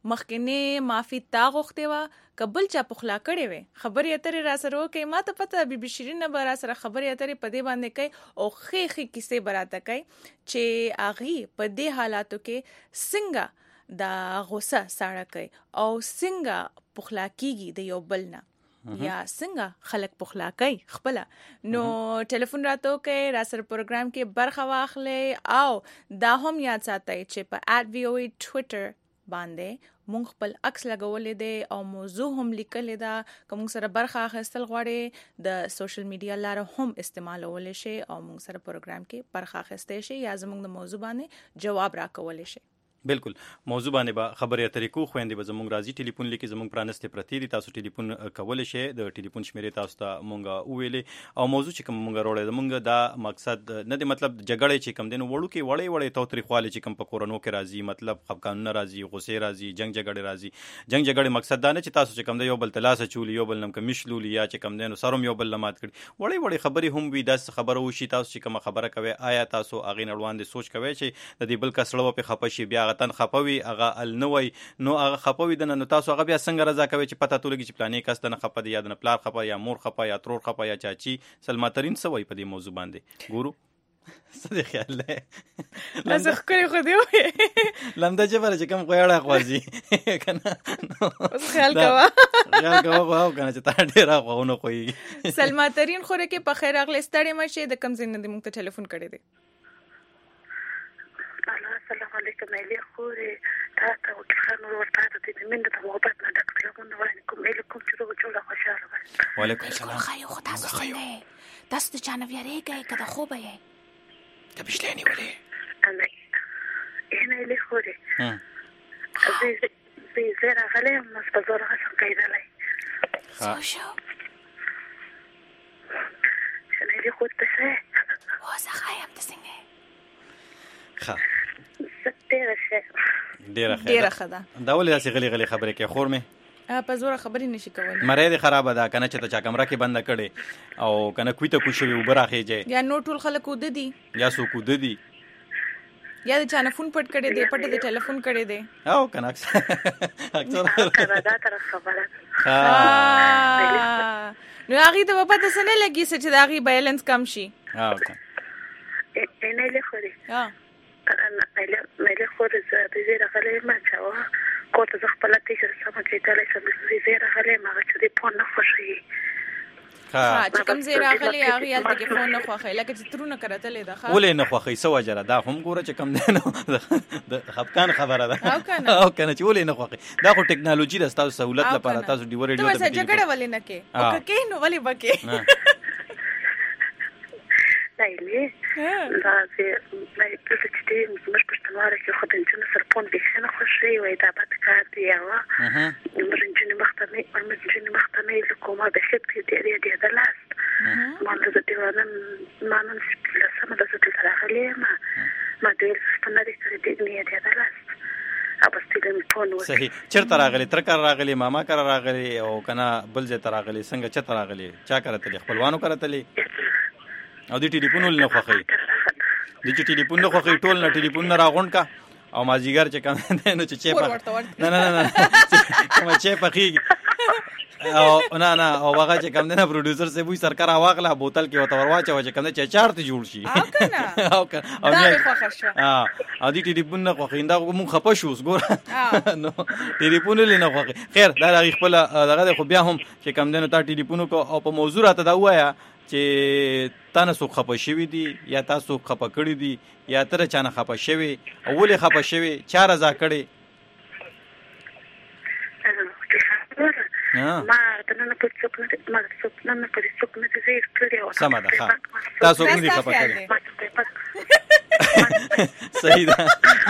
مخکې معافي تا غوښتې وه که بل چا پخلا کړې وې. خبرې اترې را سره وکړئ. ما ته پته بي بي شیرینه به را سره خبرې اترې په دې باندې کوي او ښې ښې کیسې به راته کوي چې هغې په دې حالاتو کې څنګه دا غوسه ساړه کوي او څنګه پخلا کیږي د یو بل نه، یا څنګه خلک پخلا کوي خپله. نو ټلیفون راته وکړئ، را سره پروګرام کې برخه واخلئ او دا هم یاد ساتئ چې په ایټ وی او ای ټویټر باندې مونږ خپل عکس لګولې دی او موضوع هم لیکلې ده. که مونږ سره برخه اخیستل غواړئ د سوشل میډیا لاره هم استعمالولی شئ او مونږ سره پروګرام کې برخه اخیستی شئ یا زمونږ د موضوع باندې جواب راکولی شئ. بالکل موضوع باندې به خبرې اترې کوو. خویندې به زموږ راځي ټلیفون لیکي، زموږ پرانستې پرتې دي، تاسو ټلیفون کولی شئ. د ټلیفون شمیرې تاسو ته مونږ وویلې او موضوع چې کوم مونږ راوړی زمونږ دا مقصد نه دی، مطلب جګړې چې کوم دی نو وړو کې وړې وړې تاوتریخوالی چې کوم په کورنو کې راځي، مطلب خفګانونه راځي، غوسې راځي، جنګ جګړې راځي. جنګ جګړې مقصد دا نه چې تاسو چې کوم دی یو بل ته لاس اچولي، یو بل نه کمیش لولي، یا چې کوم دی نو سر هم یو بل نه مات کړي. وړې وړې خبرې هم وي. داسې خبره وشي تاسو چې کومه خبره کوئ، آیا تاسو هغې نه وړاندې سوچ کوئ چې د دې بل کس زړه به پرې خفه شي، بیا هغه تن خفه وي، هغه ال نه وای نو هغه خفه وي دنه، نو تاسو هغه بیا څنګه رضا کوي چې پته تولګي چې پلانې کس دنه خفه دی، یا دنه پلار خفه، یا مور خفه، یا ترور خفه، یا چاچی. سلما ترین څه وایي په دې موضوع باندې ګورو؟ څه دی خیال دی؟ لمده ښکلې خو دې وایې لمده چې بره چې کوم غویړه خوځي که نه اوس خیال کوه خیال کوه خو او که نه چې تا ډېره غوونه خویږي. سلما ترین خوره کې په خیر راغلی. ستړې مه شې. د کوم ځای نه دې موږ ته ټلیفون کړی دی؟ السلام علیکم ایلی خورې تا ته وکیل خان ورور تا ته د مینې د محبت نه ډک پیغامونه وړاندې کوم. ایلی کوم چې روغ جوړه خوشحاله وای. وعلیکم السلام. خیو خو تاسو څنګه تاسو د چا نه ویرېږئ که د خوبه یې؟ ته بجلی نیولې؟ نه ایلی خورې زه زه راغلی یم اوس په زور هڅه کیدلی. څه شو؟ چې ایلی خور ته ښه یې؟ اوس ښه یم. ته څنګه یې؟ ښه ډېره ښه ډېره ښه ډېره ښه ده. دا ولې داسې غلې غلې خبرې کوې خور مې؟ په زوره خبرې نشي کولی. مرۍ دې خرابه ده که نه چې ته چا کمره کې بنده کړې او که نه کوی ته کوی شوي اوبه راخېجئ، یا نور ټول خلک اوده دي، یا څوک اوده دي، یا د چا نه فون پټ کړی دی، پټ د ټلیفون کړی دی. او که نه اکثر کنه دا طرف خبره نو هغې ته به پته څه نه لګي څه چې د هغې بیلنس کم شي. ایلی خورې ایلی خورې زه د زه راغلی یم چې کور ته زه خپله تیږه سمه کېدلی شم. زه راغلی یم هغه چې دې فون نه خوښوي. چې کوم ځای راغلی هغې هلته کې فون نه خوښوي، لکه چې ترونه کرتلی ده. ولې نه خوښوي؟ څه وجه ده؟ دا هم ګوره چې کوم دی نو د خفګان خبره ده او که نه او که نه چې ولې نه خوښوي. دا خو ټکنالوجي ده ستاسو سهولت لپاره. تاسو ډیوه ریډیو ته ورسره جګړه ولې نه کوې؟ او که کوې نو ولې به کوې؟ ایلی دا چې دې زموږ پښتنوالو کې خو د نجونو سره فون بیخي نه خوښوي، وایي دا بد کار دی. یوه زموږ نجونې مخته نه زموږ نجونې مخته نه یې لکه ما بیخي ډېرېدلاست. ما ته زه دې ما نن لسمه ده زه دلته راغلې یم. ما دوی پوښتنه دې کړې دې نه یې ډېرېدلاست ابستل فون و صحیح. چرته راغلی؟ تر کار راغلی، ماما کار راغلی او کنه بل ځای ته راغلی؟ څنګه چته راغلی؟ چا کره تلی؟ خپلوانو کره تلی؟ او دې ټلیفون ول نه خوښوي؟ دې چې ټلیفون نه خوښوي ټول نه ټلیفون نه راغونډ کا او مازیګر چې کم دی نو چې چی نه نه نه کومه چې پخېږي او نه نه او هغه چې کم دی نه پروډوسر صاحب وایي سرکار واغله بوتل کې ورته ور واچوه چې کم دی چې چار ته جوړ شي او او دې ټلیفون نه خوښوي. دا مونږ خفه شو اوس ګوره نو ټلیفون ولې نه خوښوي. خیر دا د هغې خپله دغه دی، خو بیا هم چې کم دی نو تا ټلیفون وکړو او په موضوع راته دا ووایه چې تا نه څوک خفه شوي دي یا تا څوک خفه کړي دي یا ته د چا نه خفه شوې او ولې خفه شوې، چا رضا کړې؟ ما د نن په څوک نه ما څوک نه په څوک نه زیر کړی او سم ده. ها تا څوک نه دي خفه کړي. صحیح ده.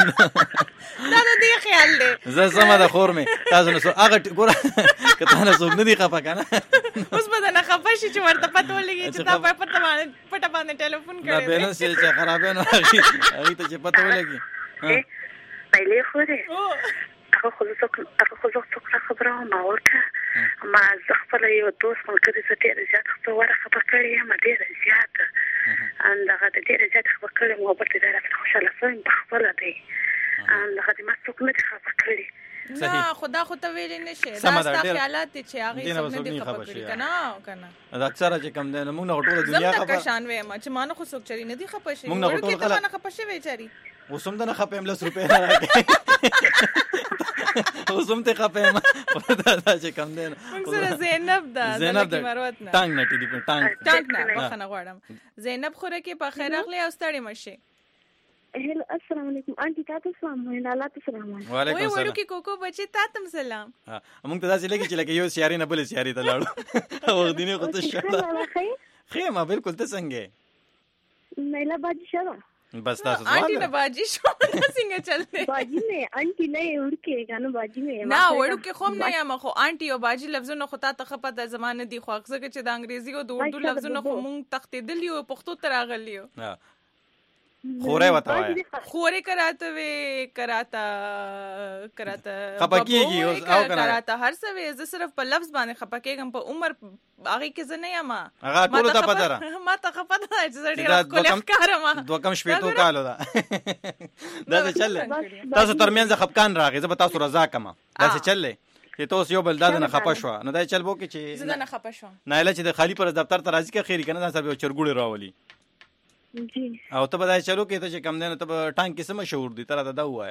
دا د دې خیال دی. زه سمه ده خور مې تاسو نه هغه ګوره که تا نه څوک نه دي خفه که نه اوس به درنه خفه شي چې ورته پته ولګي چې تا په پټه باندې پټه باندې ټلیفون کړی دی. بیلنس چې خرابې نو هغې ته چې پته ولګي پیلې خو دی هغه خو هغه خو څوک نه خبره ما ورته ما زه خپله یو دوست ملګري زه ډېره زیاته خپله وره خفه کړې یم ډېره زیاته دغه د ډېره زیاته خفه کړې یم او بل ته ډېره راته خوشحاله شوم په خپله دی دغه د ما څوک نه دي خفه کړي. نه خدا خو ته ویلې نه شي دا ستا خیالات دي چې هغې څوک نه دي خفه کړي که نه او که نه دا اکثره چې کم دی نو موږ نه خو ټوله دنیا زه هم دقه شان ویم چې ما نه خو څوک چرې نه دي خفه شوي. موږ نه خو ټول وړوکې ته ما نه خفه شوی چرې اوس هم ته نه خفه یم لس روپۍ نه راکړې اوس هم ته خفه یم دا چې کم دی موږ سره زینب ده زینب د مروت نه ټانګ نه ټلیفون ټانګ ټانګ نه بخښنه غواړم. زینب خورکې په خیر راغلی او ستړې مه شي. هلو السلام علیکم آنټي تاسو سلام وایم الله تاسو سلام وایم. وعلیکم السلام. وای وړوکې کوکو بچي تاسو سلام. ها موږ ته داسې لګي چې لکه یو سیاري نه بلې سیاري ته لاړو او دیني خو ته شته خیر ما بالکل ته څنګه میلا باجی شوه بس تاسو آنټي نه باجی شو څنګه چلته باجی نه آنټي نه وړکې کنه باجی نه نه وړکې خو نه یم خو آنټي او باجی لفظونه خو تا ته خپه د زمانه دي خو ځکه چې د انګریزي او د اردو لفظونه خو مونږ تختیدلی او پښتو ته راغلی یو. خوره وته وای خوره کراته وی کراته کراته خپکیږي اوس او کنه کراته هر څه وی زه صرف په لفظ باندې خپکیږم په عمر هغه کې زه نه یم هغه ټول ته پدره ما ته خپه ده چې زه ډیر کولم کارم دوه کم شپېتو کالو ده دا څه چلې تاسو ترمنځ خپکان راغی زه به تاسو رضا کما دا څه چلې چې تاسو یو بل داد نه خپه شو نو دا چل بو کې چې زه نه خپه شوم نه اله چې د خالی پر دفتر ته راځي کې خیر کنه دا سره چرګوړي راولي جی او ته به دا چلو کې ته چې کم دی نو ته به ټانک کې څه مشهور دي ته راته دا ووایه.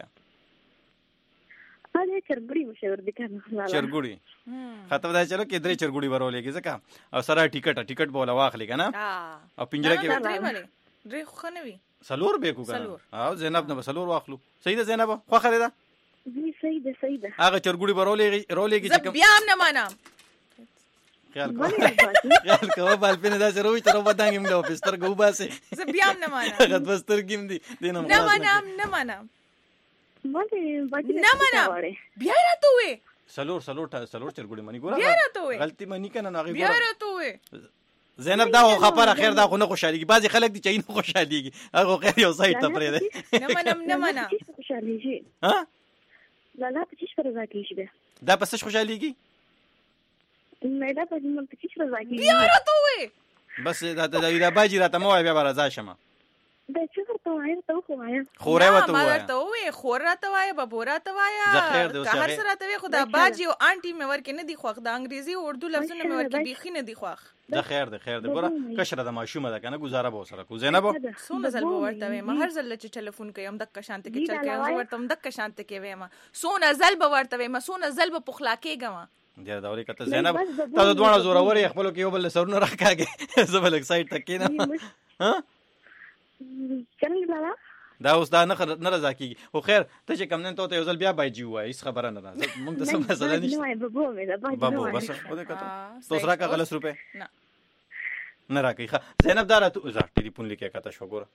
هغه چرګوړي مشهور دي کنه چرګوړي ښه ته به دا چلو کې درې چرګوړي به راولېږي ځکه او سره ټیکټ ټیکټ به وله واخلي که نه او پنجره کې درې خو ښه نه وي څلور به کړو که نه او زینب نه به څلور واخلو. صحیح ده زینب خوښه دی ده جی صحیح ده صحیح ده هغه چرګوړي به راولېږي زه بیا هم نه منم خیال کوه خیال کوه بالپینه داسې روي ته روبدانګ هم له سترګو وباسې زه بیا هم نه منم هغه دوه سترګې هم دي دې نه منم نه منم نه منم بیا یې راته ووایې څلور څلور څلور چرګوړي مني ګوره بیا یې راته ووایې غلطي مني که نه نو هغې بیا یې راته ووایې زینب دا خو خبره خیر دا خو نه خوشحالېږي بعضې خلک دي چې نه خوشحالېږي هغه خیر یو سایډ ته پرېږدی نه منم نه منم خوشحالېږي ها لالا په چیش پر رضا کېږي دا په څه خوشحالېږي میلا په دې په چیش پر رضا کېږي بیا راته ووایې بس دا دا باجي راته مه وایه بیا به رضا شمه دا چې ورته وایم ته خو وایم خوره ورته ما ووایه درته ووایې خور راته وایه ببو راته زه خیر دی اوس وایه که هر هغې څه راته وایې خو دا باجي او آنټي مې ورکې نه دي خوښ د انګریزي او اردو لفظونه مې ورکې بیخي نه دي خوښ دا خیر دی خیر دی ګوره کشره د ماشومه ده که نه ګزاره به ورسره کړو زینبه څونه ځل به ورته وایم هر ځل چې ټلیفون کوي همدقه شانته کې چل کوي زه ورته همدقه شانته کې وایم څونه ځل به ورته وایم څونه ځل به پخلا کېږم دې دا ورې کته زینب تاسو دواړه زورور یې خپلو کې یو بل سرونه راکاږئ زه به لږ سایډ ته کښېنم ها څنګه لالا دا اوس دا نه رضا کېږي خو خیر ته چې کم نه ته یو ځل بیا باجي ووایه هېڅ خبره نه ده مونږ ته څه مسله نشته ببو بس ودې کته ته اوس راکړه غلس روپۍ نه نه راکوي ښه زینب دا راته زه ټلیفون لیکې کته شوه ګوره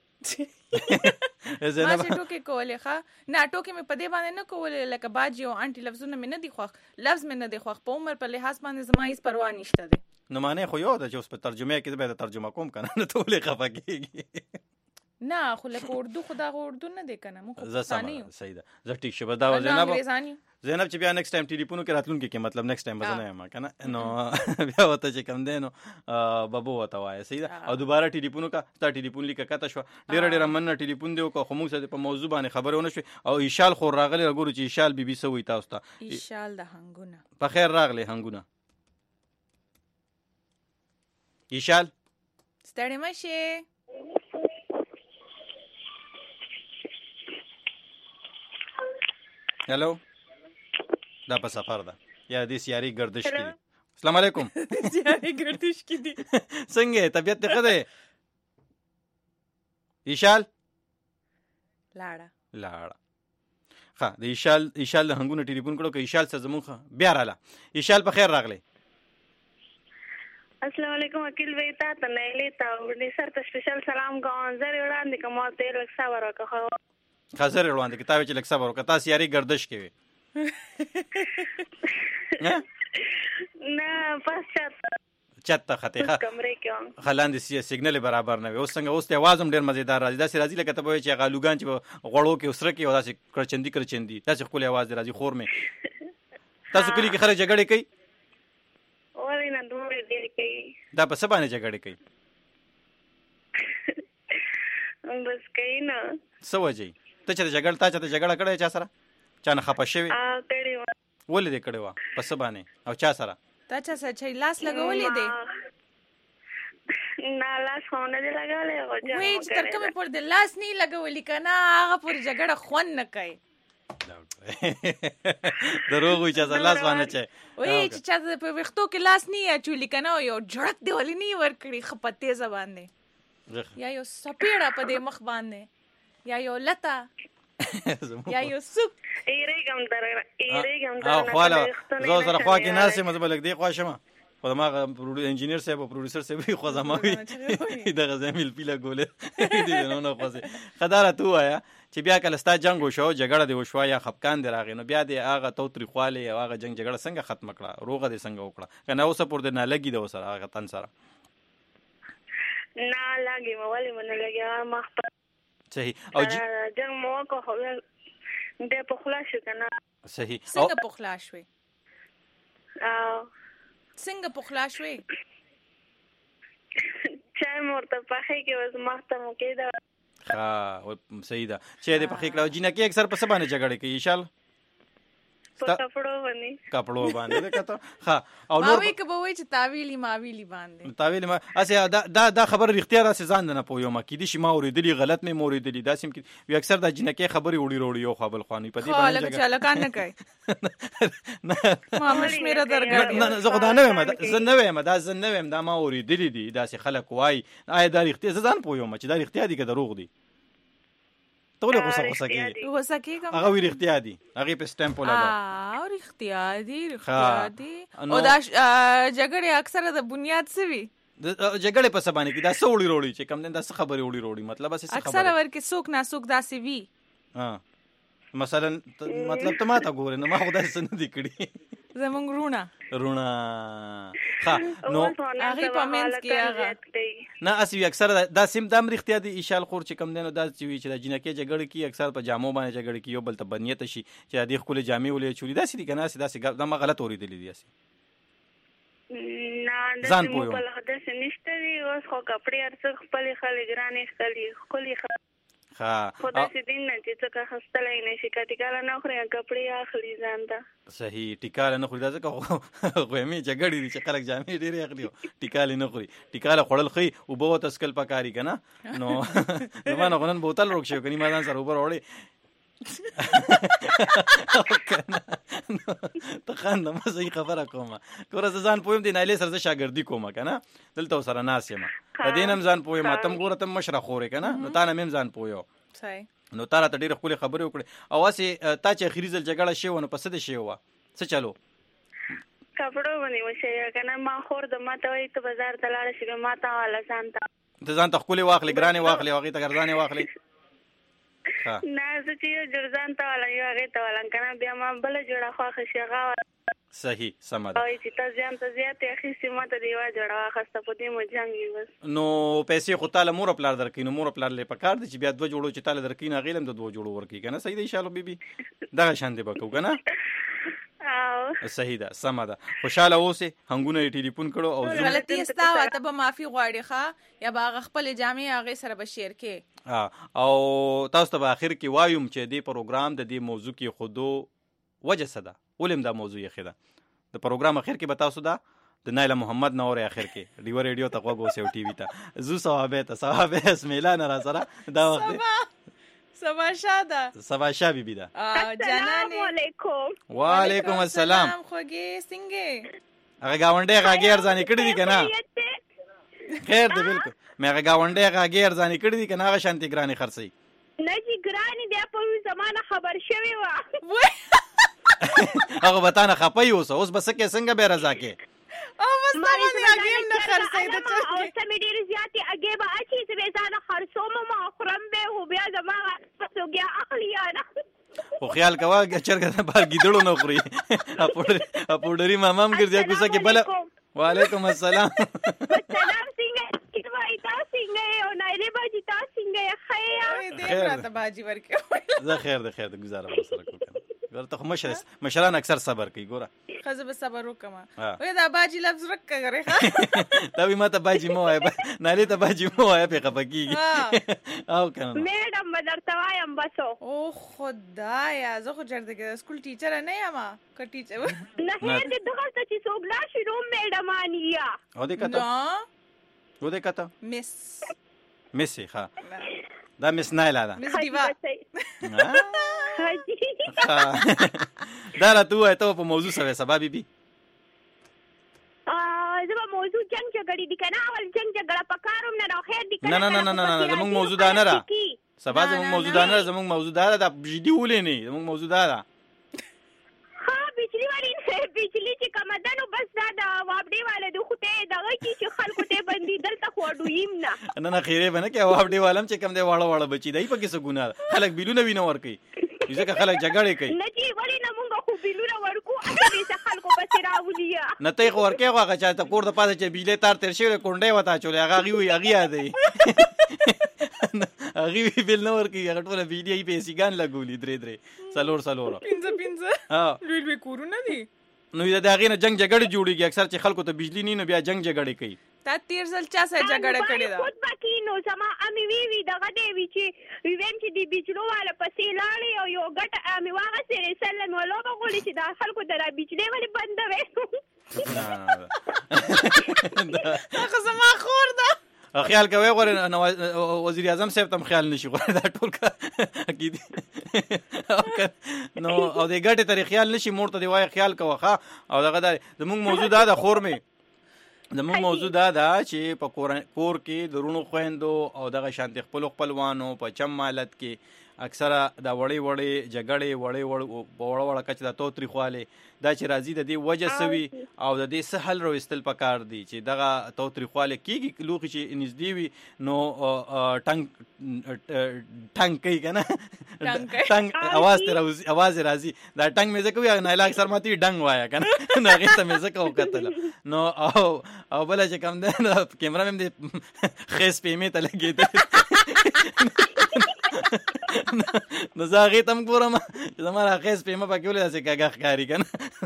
ما چې ټوکې کولې ښه نه ټوکې مې په دې باندې نه کولې لکه باجي او آنټي لفظونه مې نه دي خوښ لفظ مې نه دی خوښ په عمر په لحاظ باندې زما هېڅ پروا نشته دی نو معنی خو یو ده چې اوس په ترجمه کې به د ترجمه کوم که نه نو ته ولې خفه کېږي نه خو لکه اردو خو دا اردو نه دی کنه مو زه سم صحیح ده زه ټیک شو دا زینب زینب چې بیا نیکسټ ټایم ټلیفون کې راتلون کې مطلب نیکسټ ټایم بزنه یم کنه نو بیا وته چې کم دینو بابو وته وای صحیح ده او دوباره ټلیفون کا تا ټلیفون لیکه کته شو ډیر ډیر من ټلیفون دیو کو خو موږ سره په موضوع باندې خبرونه شو او ایشال خو راغلی وګورو چې ایشال بي بي سوې تاسو ته ایشال د هنګونه په خیر راغلی هنګونه ایشال ستړی مشه هلو دا په سفر ده یا دې سیاري گردش کې دي السلام علیکم سیاري گردش کې دي څنګه طبیعت ته ده ایشال لاړه لاړه ها د ایشال ایشال هنګونه ټلیفون کړو که ایشال څه زموږ بیا رااله ایشال په خیر راغلی السلام علیکم وکیل ویتا ته نه لیتا ورني سر ته سپیشل سلام کوم زری وړاندې کوم ته لک صبر وکړه خزر وړاندې کتاب چې لک صبر وکړه تاسو یاري گردش کوي نه پس چت چت خطه کمرې کې خلاندې سی سیګنل برابر نه وي اوس څنګه اوس ته आवाज هم ډیر مزیدار راځي دا سي راځي لکه ته وایې چې غالوګان چې غړو کې اوسره کې ودا سي کرچندي کرچندي تاسو خپل आवाज راځي خور مې تاسو کلی کې خره جګړه کوي ولې نه دوی دې کوي دا په سبانه جګړه کوي بس کوي نه سوځي ته چې جګړه تا چې جګړه کړې چا سره چا نه خپه شوی ا کړي و ولې دې کړې و په سبانه او چا سره تا چا سره چې لاس لګولې دي نه لاس خو نه دی لګولې او جام وې چې تر کومه پر دې لاس نه لګولې کنه هغه پر جګړه خون نه کوي دروغ وي چې لاس باندې چي وې چې چا په وختو کې لاس نه اچولې کنه یو جړک دی ولې نه ور کړی خپته زبان دی یا یو سپیړه په دې مخ باندې یا یو لتا یا یو سوق ایریګم در ایریګم در او خواله زو سره خوا کې ناسې مزه لګ دی خواشمه خو ما انجینیر صاحب او پروډوسر صاحب خو زموي دغه زميل پیله ګوله دې نه نه خوځي خداره تو آیا چې بیا کله ستا جنگ وشو جګړه دی وشو یا خپکان دی راغی نو بیا دی هغه توتری خواله یا هغه جنگ جګړه څنګه ختم کړه روغه دی څنګه وکړه کنه اوس پر دې نه لګي دی سره هغه تن سره نه لګي مولې من لګي ما صحیح او جنگ مو کو خو دې په خلاص کنه صحیح څنګه په خلاص وي او څنګه په خلاص وي چای مرته په خې کې وز ماته مو کېده ها صحیح ده چې دې په خې کړه جنہ کې اکثر په سبانه جګړه کوي انشاء الله په کپړو باندې کپړو باندې ده کته ها او نور ما وی کبه وای چې تاویلی ماویلی باندې تاویلی ما اسه دا دا دا خبر رښتیا را سي ځان نه پویو ما کې دي شي ما اوریدلی غلط مې موریدلی دا سیم کې وی اکثر د جنہ کې خبري وړي وړي یو خپل خواني په دې باندې خو لکه چاله کان نه کوي ما مش میرا درګړ نه زه خدای نه ویم زه نه ویم دا زه نه ویم دا ما اوریدلی دي دا سي خلک وای آی دا رښتیا ځان پویو ما چې دا رښتیا دي که دروغ دي ټول غوسه غوسه کیږي غوسه کیږي هغه وی رښتیا دي هغه په سټمپ ولا اه رښتیا دي رښتیا دي او دا جګړه اکثره د بنیاد سوي جګړه په سبانه کې دا سوړی وروړي چې کم دین دا څه خبري وړي وروړي مطلب اسه خبره اکثره ورکه سوک نه سوک داسي وی ها مثلا مطلب ته ما ته ګورې نو ما خدای څه نه دی کړی زمونږ رونه رونه ها نو هغه په منځ کې هغه نه اسی اکثر دا سیم د امریختیا دی ایشال خور چې کم دینو دا چې د جنکه جګړه کې اکثر په جامو باندې جګړه کې یو بل ته بنیت شي چې د خپل جامې ولې چوری دا سې کنه سې دا سې دا ما غلط اوریدلې دي اسی نه ځان پوهه په لحاظ نشته دی اوس خو کپڑے ارڅ خپل خلک ګرانې خالي خولي ها خدای دې دین نه چې څه خستلای نه شي کټیکاله نه خوري کپڑے اخلي ځان ته صحیح ټیکاله نه خوري دا ځکه غوېمي جګړې دي چې خلک جامې ډېرې اخلي ټیکاله نه خوري ټیکاله خړل خي او به تسکل پکاري کنه نو نو ما غنن بوتل روک شو کني ما ځان سره اوپر وړي ته خاندم ما صحیح خبره کومه ګوره ځان پویم دی نایله سره شاګردي کومه کنه دلته سره ناس یم د دینم ځان پویم تم ګوره تم مشره خورې کنه نو تا نه مم ځان پویو صحیح نو تا ته ډېر خپل خبرې وکړي او واسه تا چې اخیری ځل جګړه شی ونه پسې شی و څه چلو کپړو باندې وشه کنه ما خور د ماته وای ته بازار ته لاړ شي ما ته والا ځان ته ته ځان ته خپل واخلې ګرانې واخلې واغې ته ګرځانې واخلې نه زه چې جرزان ته ولا یو هغه ته ولا کنه بیا ما بل جوړه خو خشغه صحیح سم ده او چې تا ځان ته زیاتې اخیستې ما ته دیوا جوړه واخسته په دې مو جنګ وي بس نو پیسې خو تعالی مور پلار درکې نو مور پلار لې پکار دي چې بیا دوه جوړو چې تعالی درکې نه غیلم د دوه جوړو ورکی کنه صحیح دی ان شاء الله بیبي دغه شان دی بکو کنه او صحیح ده سم ده خوشاله اوسه هنګونه ټلیفون کړو او غلطي استاوه ته به معافي غواړي ښا یا به خپل جامع هغه سره به شیر کې او تاسو ته په اخر کې وایم چې دې پروګرام د دې موضوع کې خودو وجه څه ده ولیم دا موضوع یې خده د پروګرام اخر کې بتاو ده د نایله محمد نور اخر کې ریو ریډیو ته غوږ اوسه او ټي وي ته زو صحابه ته صحابه اسم اعلان را سره دا وخت سبا شاده سبا شاه بیبی دا السلام علیکم وعلیکم السلام خوږی څنګه هغه گاونډي هغه ارزانی کړی دي کنه خیر دی بالکل مې هغه گاونډي هغه ارزانی کړی دي کنه هغه شانتي ګرانی خرڅي نه جی ګرانی دی په زمانہ خبر شوی و هغه بتانه خپي اوس اوس بس کې څنګه به رضا کې او بس ما باندې اگیم نه خرڅې د چا او سمې ډېر زیاتې اگې به اچي چې به ځان خرڅوم ما خرم به هو بیا زما پسوګیا اخلي انا خو خیال کوا چرګه بار ګیدړو نه خوري اپوډری اپوډری مامام ګرځي کوڅه کې بل وعلیکم السلام سلام څنګه کیوای تاسو څنګه او نایله باجی تاسو څنګه خیر دې راته باجی ورکه زه خیر د خیر د گزاره سره کوم ورته خو مشر مشران اکثر صبر کوي ګوره خزه به صبر وکما وې دا باجی لفظ رک غره ښه دا به ماته باجی مو وای نه ته باجی مو وای په خپګي او کنه میډم بدرته وایم بسو او خدایا زه خو چرته کې سکول ټیچر نه یم ک ټیچر نه دې دغه ته چې سوګلا شروع میډم انیا او دې کته و دې کته مس مسی ها دا مس نایلا دا مس دیوا دا را تو ته په موضوع سره سبا بیبي ا زما موضوع جنگ جګړې دي کنه اول جنگ جګړه پکاروم نه نو خیر دي نه نه نه نه نه زموږ موضوع دا نه را سبا زموږ موضوع دا نه زموږ موضوع دا دا جدي ولې نه زموږ موضوع دا دا ها بجلی والی بجلی چې کمدانو بس دا دا وابډي والے د خوته دغه چې خلکو ته بندي دلته خوړو یم نه نه نه خیره بنه کې وابډي والم چې کم دی واړه واړه بچی دی په کې څه ګناه خلک بیلونه وینه ور کوي ځکه خلک جګړه کوي نه جی ولی نه مونږ خو بیلونه ورکو اته چې خلکو پسې راولیا نه ته خو ورکه هغه چا ته کور د پاسه چې بیلې تار تر شي کونډه وتا چولې هغه غي وي هغه یادې هغه وی بیل نو ورکی هغه ټول ویډیو یې پیسې ګان لګولې درې درې سلور سلور پینځه پینځه ها لوی لوی کورونه دي نو دا غینه جنگ جګړه جوړیږي اکثر چې خلکو ته بجلی نه نو بیا جنگ جګړه کوي تا تیر ځل چا سره جګړه کړې ده خود باقی نو زما امي وی وی دغه دی وی چې ویم چې دی بجلو والا پسې لاړې او یو ګټ امي واغه سره سلم ولو بغولې چې دا خلکو ته را بجلی ولې بند وې هغه زما خور ده خیال کوي غوړ وزیر اعظم صاحب تم خیال نشي غوړ دا ټول کا اكيد نو او د ګټه تر خیال نشي مور ته دی وای خیال کوه او دغه د موږ موضوع دا د خور می زموږ موضوع دا دا چې په کور کې درونو خويندو او دغه شانتي خپل خپلوانو په چم مالت کې اکثره دا وړي وړي جګړې وړي وړ وړ وړ کچ دا توتري خواله دا چې راځي د دې وجه سوي او د دې سهل رو استل پکار دي چې دغه توتري خواله کیږي لوخي چې نږدې وي نو ټنګ ټنګ کوي کنه ټنګ आवाज تر आवाज راځي دا ټنګ مې زکه وي نه لا اکثر ماتي ډنګ وایا کنه نه هغه ته مې زکه وکتل نو او او بل چې کوم ده کیمرا مې دې خېس پېمې ته لګېده نو زاغې تم ګورم چې زماره خېس پېمه پکې ولې داسې کاږه ښکاري کنه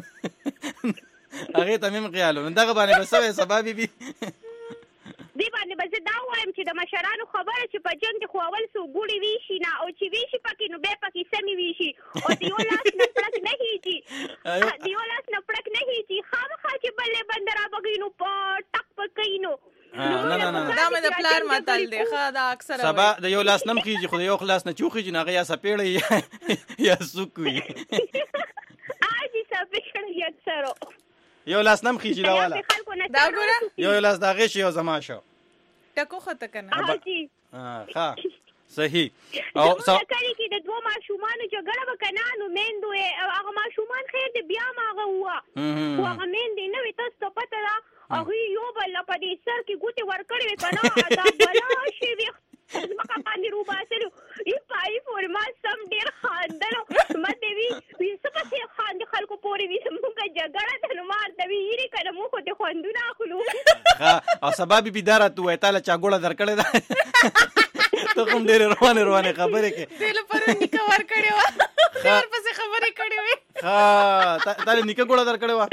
هغه ته مې خیالو نو دغه باندې بس سبا بیبي دی باندې بس دا وایم چې د مشرانو خبره چې په جنگ خو اول سو ګوړي وی شي نه او چې وی شي پکې نو به پکې سمي وی شي او دیو لاس نه پړک نه هیږي دیو لاس نه پړک نه هیږي خامخا چې بلې بندرا بګینو په ټک پکې نو نه نه نه دا مې د پلار متل دی ښه دا اکثر سبا د یو لاس نم کیږي خو د یو خلاص نه چوخي چې نه یا سپېړې یا سوکوي اځي سپېړې یا سره یو لاس نم خيږي دا والا دا ګوره یو لاس دا غش یو زما شو ټکو خته کنه ها صحیح او سو کلی کې د دوه ماشومان جګړه وکنه نو میندو هغه ماشومان خیر دې بیا ماغه هوا هو هغه میندې نو تاسو ته پته ده هغه یو بل په دې سر کې ګوتې ورکړې وکنه دا بلا شي وي مکه باندې روباسلو ای پای فور ما سم ډیر خاندلو مته وی وی څه په خاند خلکو پورې وي زموږ جګړه ته نو مار ته وي یېرې که نه موږ خو دې خوندونه اخلو او سبا بي بي دا راته ووایي تاله چا ګوړه در کړې ده ته کوم ډېرې روانې روانې خبرې کې دې لپاره نیکه ورکړې وه دې ورپسې خبرې کړې وې ښه تاله نیکه ګوړه در کړې وه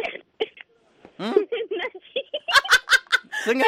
څنګه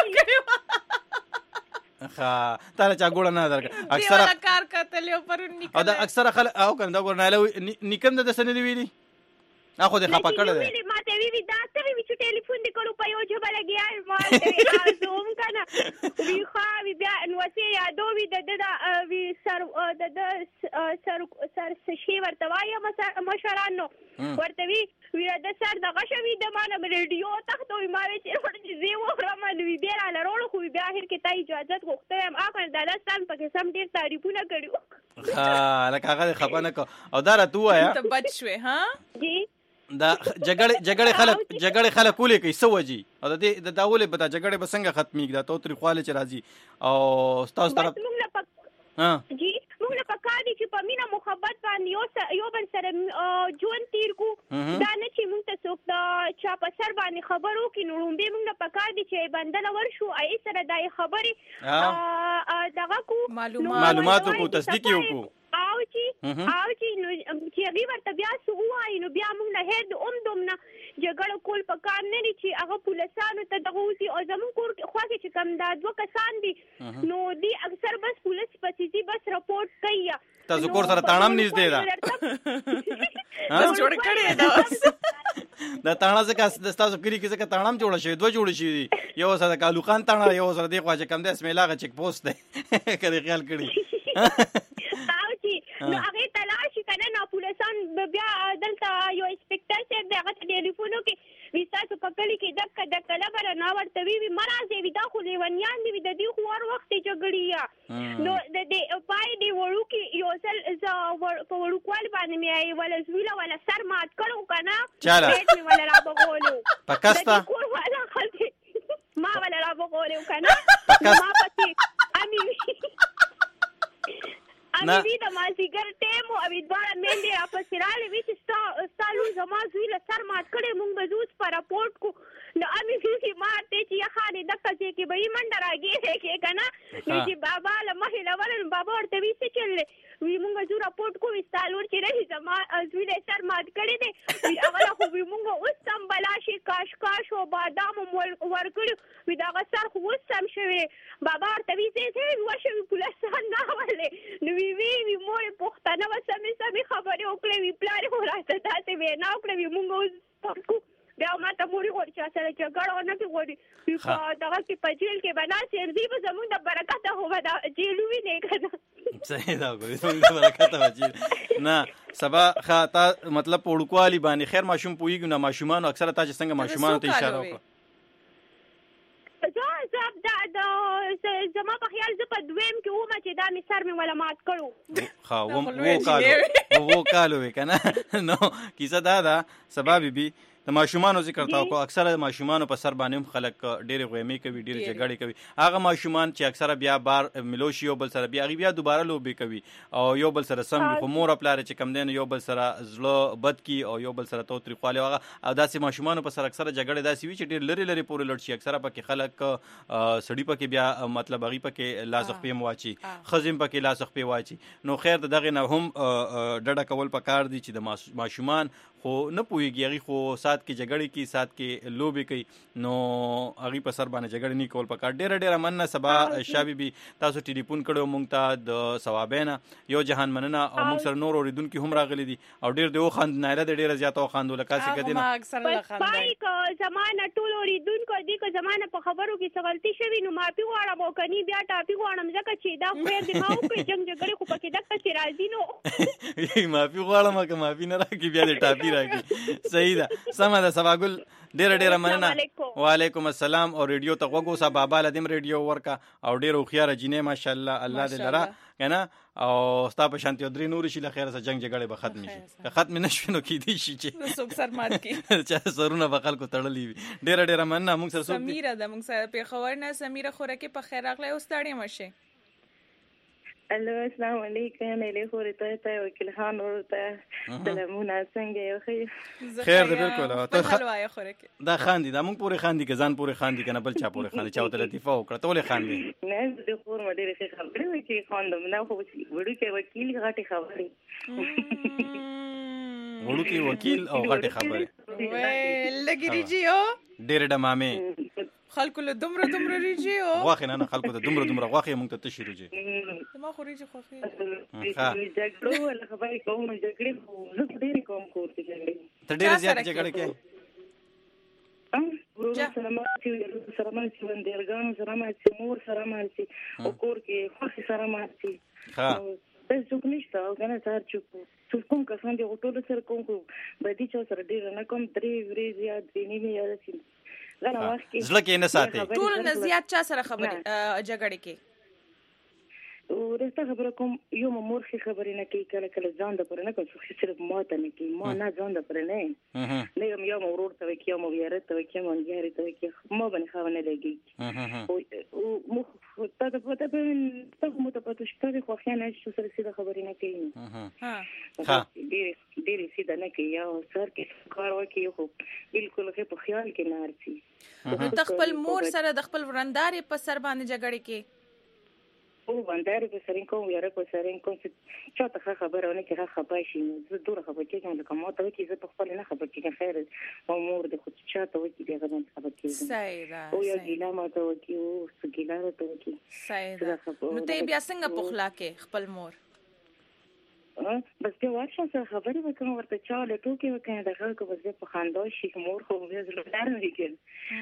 ښه تاله چا ګوړه نه در کړې اکثره کار کتلی او پرون نیکه او دا اکثره خلک او که نه دا ګوره نایله نیکه هم د ده څه نه دي ویلي خو دې خفه کړی دی ما ته وی وی دا څه وی چې ټلیفون دې کړو په یو ژبه لګیا ما ته زوم کنه وی خو وی بیا نو سي یادو وی د د وی سر د د سر سر شي ورته وایا مشرانو ورته وی وی د سر د غشوي د مانه ریډیو تختو ما وی چې ورته زی وره ما وی بیا له روړو خو بیا اخر کې تا اجازه غوښته ام اخر د لاستان په سم ډیر تعریفونه کړو ها لکه هغه خپه نه کو او دا راته وایا ته بچ شوې ها جی دا جګړه جګړه خلک جګړه خلک کولې کوي سوجي او د دې د داولې په جګړه به څنګه ختميږي دا تو تر خواله چې راځي او تاسو طرف ها جی موږ له پکادي چې په مینا محبت باندې یو یو بل سره جون تیر کو دا نه چې موږ ته څوک دا چا په سر باندې خبرو کې نو به موږ له پکادي چې بندل ورشو ای سره دای خبري دغه کو معلومات کو تصدیق یو کو او چې او چې نو چې هغه ورته بیا سو وای نو بیا موږ نه هد اوم دومنه جګړه کول په کار نه دي چې هغه پولیسانو ته دغه وسی او زمون کور خو چې کم دا دوه کسان دي نو دی اکثر بس پولیس پسې بس رپورټ کوي تاسو کور سره تاڼم نږدې ده بس جوړ کړی دا دا تاڼه څخه د تاسو کلی کې څخه تاڼم جوړ شي دوه جوړ شي یو سره کالو خان تاڼه یو سره دی خو چې کم ده اسم الله چک پوسټ ده کړي خیال کړي نو هغه تلاشي کنه نو پولیسان بیا دلته یو انسپکټر چې دغه ټلیفون کې وساتو په کلی کې دک دک لبر نه ورته وی مرزه وی دا خو لیونیان دی د دې خو ور وخت جګړیا نو د دې پای دی وړو کې یو ځل په وړو کول باندې مې ولا زویلا ولا سر مات کړو کنه پیټ مې ولا را بغولو پکستا ما ولا را بغولو کنه ما پتی امي امي وی د مازیګر ټیمو او دوه مېندې اپس رااله وی چې سالو زما زوی له سر مات کړي مونږ به زوس پر راپورټ کو نو امي وی ما ته چې خاله دغه چې به یې منډه راګي کې کنه چې بابا له مخې لورن بابا ورته وی چې چل وی مونږ زو راپورټ کو وی سالو چې رہی زما زوی له سر مات کړي دي وی هغه خو وی مونږ اوس سم بلاشي کاش کاش او بادام ورکړو وی دا سر خو اوس سم شوی بابا ورته وی چې وښه پولیسان نه ولې نو وی وی وی مور پختانه وسمې سمې خبرې وکړې وی پلار وراته تاسو وی نه وکړې وی مونږ اوس بیا ما ته موري ورچ سره جګړه نه کوي په دغه کې پجیل کې بنا سردي به زموږ د برکت هو دا جیلو وی نه کنه صحیح دا کوي زموږ د برکت وجیل نه سبا خاطا مطلب پړکوالی باندې خیر ماشوم پویګو نه ماشومان اکثره تاسو څنګه ماشومان ته اشاره وکړه زه زه دا زما په خیال زه په دویم کې ومه چې دا مې سر مې ولا مات کړو ها وو کالو وو کالو کنه نو کیسه دا دا سبب بي د ماشومان ذکر تاو کو اکثره د ماشومان په سر باندې خلک ډېر غوېمې کوي ډېر جګړې کوي هغه ماشومان چې اکثره بیا بار ملوشي یو بل سره بیا بیا دوباره لوبي کوي او یو بل سره سم خو مور خپل چې کم دین یو بل سره زړه بد کی او یو بل سره توتري خاله هغه او داسې ماشومان په سر اکثره جګړې داسې وي چې ډېر لري لري پورې لړ شي اکثره پکې خلک سړی پکې بیا مطلب هغه پکې لاسخ په مواچی خزم پکې لاسخ په واچي نو خیر دغه نه هم ډډه کول پکار دي چې د ماشومان خو نه پوهیږي هغه خو سات کې جګړې کې سات کې لوبي کوي نو هغه په سر باندې جګړې نه کول پکار ډېر ډېر مننه سبا شابي بي تاسو ټلیفون کړو مونږ ته د ثوابینا یو جهان مننه او موږ سره نور اوریدونکو هم راغلي دي او ډېر دی خند نه ډېر ډېر زیاته خاندو لکه څه کدي نه اکثر لا خند پای کو زمانه ټول اوریدونکو دي کو زمانه په خبرو کې غلطي شوی نو مافي غواړم او کني بیا ټاپي غواړم ځکه چې دا خو دې ما او کې جنگ جګړې خو پکې دغه چې راځي نو مافي غواړم که مافي نه راکې بیا دې ټاپي راکې صحیح ده سم ده سباګل ډېر ډېر مننه وعلیکم السلام او ریډیو ته وګو صاحب بابا لدیم ریډیو ورکا او ډېر خو جنې ماشاءالله الله دې لرا کنه او ستا په شانتي درې نور شي له خیر سره جنگ جګړه به ختم شي که ختم نشي نو کې دي شي چې څوک سر مات کی چې سرونه به خلکو تړلې وي ډېر ډېر مننه موږ سره سميره د موږ سره په خبر نه سميره خوره کې په خیر اغله او ستړي مشه الو السلام علیکم علی خورته ته وکیل خان ورته سلامونه څنګه یو خیر خیر دې بالکل ته حلوای خوره کې دا خاندي دا مونږ پورې خاندي که ځان پورې خاندي کنه بل چا پورې خاندي چا ته لطیفه وکړه ته ولې خاندي نه دې خور مې ډېر ښه خبرې وکړې خواندم نه خو وړو کې وکیل غټي خبرې وړو کې وکیل او غټي خبرې وې لګری جیو ډېر ډمامه خلکو له دومره دومره ریجی او غواخې نه نه خلکو ته دومره دومره غواخې مونږ ته تشې روجي ما خو ریجی خوښي جګړو ولا خبرې کوم جګړې خو زه ډېر کوم کوته جګړې ته ډېر زیات جګړې کې ام ورو سره ما چې سره ما چې وندرګان سره ما چې مور سره ما چې او کور کې خوښي سره ما چې ها د څوک نشته او کنه تار چوک څوک کوم کسان دی ټول سره کوم کو بدی چا سره ډېر نه کوم درې ورځې یا درې نیمه یا داسې زړه کې نه ساتي ټول نه زیات چا سره خبرې جګړې کې ورسته خبره کوم یو مور خې خبرې نه کوي کله کله ځان د پر نه کوم څه صرف ما ته نه کوي ما نه ځان د پر نه نه یم یو مور ته کوي مو یاره ته کوي مو یاره ته کوي ما باندې خو نه لګي او مو ته د پته په ته مو ته پته شته خو خیانه چې سره سیده خبرې نه کوي ها ها ډېر ډېر سیده نه کوي او سر کې کار وکي خو بالکل خې په خیال کې نه ارسي نو خپل مور سره د خپل ورندارې په سر باندې جګړې کې او باندې په سرین کوم یاره په سرین کوم چې چاته خبره ونه کې خبره شي زه دوره خبره کېږم لکه ما ته کې زه په خپل نه خبره کېږم خیر او مور د خو چاته وکی دی غوښتل خبره کېږم صحیح ده او یو ګیلا ما ته وکی او ګیلا ته وکی صحیح ده نو ته بیا څنګه پخلا کې خپل مور بس که ورشه سره خبرې وکړم ورته چا له ټوکې وکړم د خلکو بس په خندا شي مور خو بیا زړه نه کېږي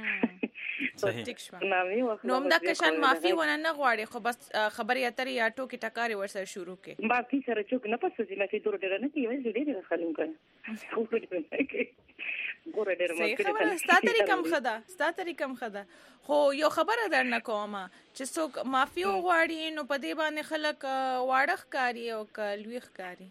نو همدا کشان معافي ونه نه غواړي خو بس خبرې اترې یا ټوکې ټکارې ورسره شروع کړي معافي سره چوک نه پسې ما چې دور ډېر نه کیږي زه ډېر خلم کړم ګوره ډېر ما کړی ستا طریقم خدا ستا طریقم خدا خو یو خبره درنه کومه چې څوک معافي وغواړي نو په دې باندې خلک واړه ښکاري او لوی ښکاري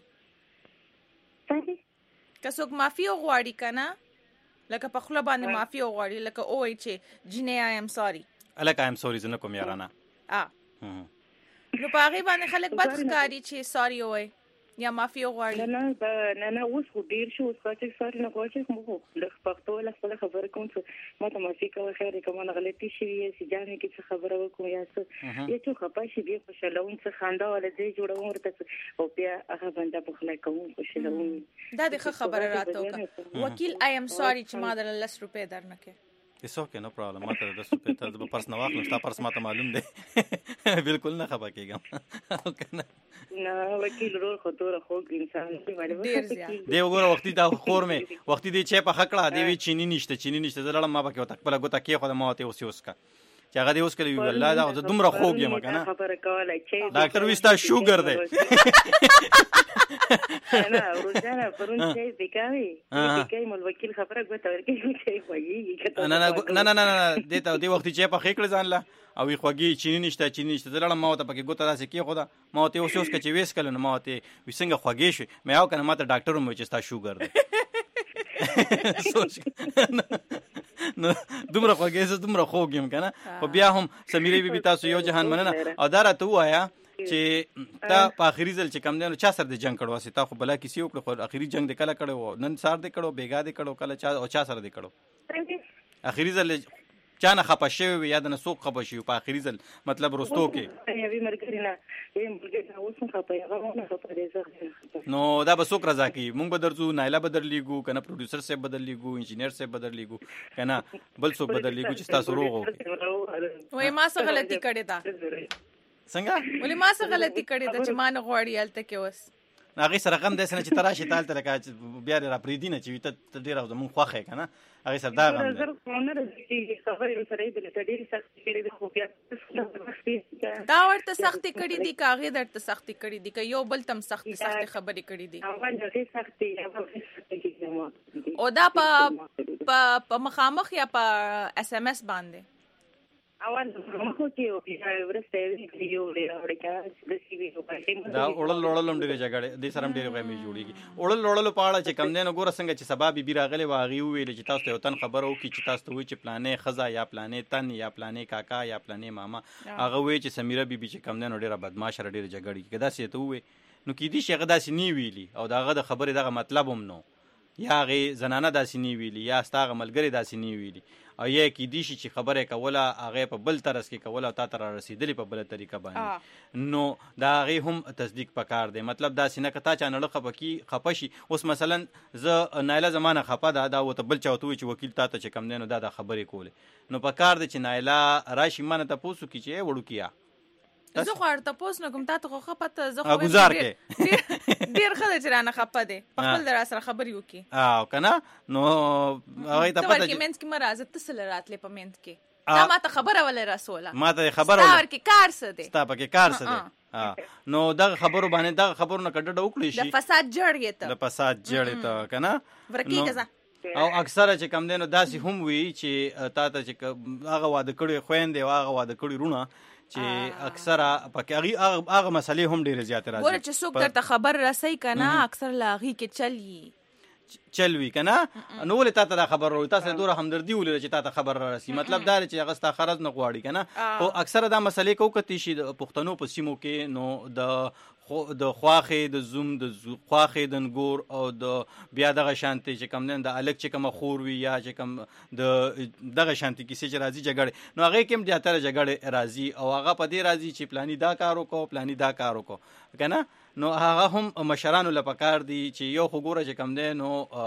که څوک معافي وغواړي کنه لکه په خپل باندې معافي وغواړي لکه اوای چې جنې آی ام سوري الک آی ام سوري زنه کوم یارانه ا نو په هغه باندې خلک بد ښکاري چې سوري وای یا معافي وغواړي نه نه نه نه اوس خو ډیر شو اوس چې سوري نه کوی خو مو د پښتو له خپل خبره کوم څه ما ته معافي کوي خیر کوم نه غلطي شي چې ځانې کې څه خبره وکم یا څه یا چې خپه شي بیا خوشالون څه خندا ولا دې جوړون ورته او بیا هغه باندې په خلک کوم خوشالون دا د خبره راته وکیل آی ام سوري چې ما در لس روپے درنکه It's okay, no problem. ما ته د سپې ته د پرس نه واخلم ستا پرس ما ته معلوم دی بالکل نه خپه کېږم نه وکیل رول خو تور خو انسان دی ډیر زیات دی وګوره وختي دا خور مې وختي دی چې په خکړه دی وی چینی نشته چینی نشته زړه ما پکې وته خپل غوته کې خو د ما ته اوس اوس کا چې هغه دی اوس کلی والله دا دومره خوږ یم کنه خبره کوله چې ډاکټر وستا شوګر دی نه روزانه پرون چې وکاوي وکای مول وکیل خبره غوته ورکې چې خوږي نه نه نه نه نه دې ته دی وخت چې په خېکړه ځان لا او خوږي چینی نشته چینی نشته زړه ما ته پکې غوته راسي کې خدا ما ته اوس اوس کې وېس کله نو ما ته وسنګ خوږي شي مې او کنه ما ته ډاکټر مې چې ستا شوګر دی نو دومره خوږی زه دومره خوږ یم کنه خو بیا هم سمیرې بیبي تاسو یو جهان مننه او دا راته وایا چې تا په اخري ځل چې کم دی نو چا سره د جنگ کړو واسه تا خو بلا کسی وکړو خو اخري جنگ د کله کړو نن سار د کړو بیګا د کړو کله چا او چا سره د کړو اخري ځل چا نه خپه شوی یا د نسوق خپه شوی په اخري ځل مطلب رستو کې نو دا به څوک رضا کوي مونږ به درځو نایله به درلیږو کنه پروډوسر صاحب به درلیږو انجینیر صاحب به درلیږو کنه بل څوک به درلیږو چې تاسو روغ وو وای ما څه غلطي کړې ده څنګه ولې ما څه غلطي کړې ده چې ما نه غواړي الته کې وس هغه سره غم داسې نه چې تراشي تال تل کا بیا را پریدي نه چې ته ډیر او زمون خوخه کنه هغه سره دا غم دا ورته سختي کړې دي کاغه درته سختي کړې دي که یو بل تم سختي سختي خبرې کړې دي او دا په په مخامخ یا په اس ام اس باندې اول مخو کې او بیا ورسته ویډیو لري کا د سی وی په دا اورل اورل هم ډېر جګړه د سرم ډېر غوې جوړیږي اورل اورل په اړه چې کم دین ګور څنګه چې سبب بي راغلي واغي ویل چې تاسو ته وطن خبرو کې چې تاسو ته وی چې پلانې خزا یا پلانې تن یا پلانې کاکا یا پلانې ماما هغه وی چې سمیره بیبي چې کم دین ډېر بدمعاش ډېر جګړه کې دا سي ته وی نو کې دي شي غدا سي نی ویلي او داغه د خبرې دغه مطلب هم نو یا غي زنانه داسې نی ویلي یا ستاغه ملګری داسې نی ویلي او یا کې دي چې خبره کوله هغه په بل طرز کې کوله او تا تر رسیدلی په بل طریقه باندې نو دا هغه هم تصدیق پکار دی مطلب دا سینه کتا چا نړ خپکی خپشي اوس مثلا ز نایله زمانه خپه دا دا وته بل چاوتوي چې وکیل تا ته چې کم دینو دا د خبرې کوله نو پکار دی چې نایله راشي مانه ته پوسو کی چې وړو کیا زه خو ارته پوس نه کوم تا ته خو پته زه خو گزار کې ډیر خدای چې رانه خپه دي په خپل در سره خبري وکي او کنه نو هغه ته پته چې منځ کې مرزه تسل راتلې په منځ کې تا ما ته خبره ولې رسوله ما ته خبره ولې تا کې کار څه دي ستا پکې کار څه دي نو دا خبرو باندې دا خبرو نه کډه وکړي شي د فساد جوړی ته د فساد جوړی ته کنه ورکی کزا او اکثره چې کم دینو داسې هم وی چې تا ته چې هغه واده کړي خويندې او هغه واده کړي رونه چې اکثره پکې هغه هغه مسلې هم ډېر زیات راځي ګوره چې څوک درته خبر رسي کنه اکثر لاغي کې چلی چلوي کنه نو ولې تا ته خبر ورو تاسو دوره همدردي ولې چې تا ته خبر راسي مطلب دا چې هغه ستا خرج نه غواړي کنه او اکثره دا مسلې کو کتی شي د پښتنو په سیمو کې نو د د خواخې د زوم د خواخې د نګور او د بیا دغه شانتي چې کم نه د الک چې کوم خور وي یا چې کوم د دغه شانتي کیسه چې راځي جګړه نو هغه کوم زیاتره جګړه راځي او هغه په دې راځي چې پلاني دا کار وکړو پلاني دا کار وکړو کنه نو هغه هم مشرانو لپاره دي چې یو خګوره چې کم دی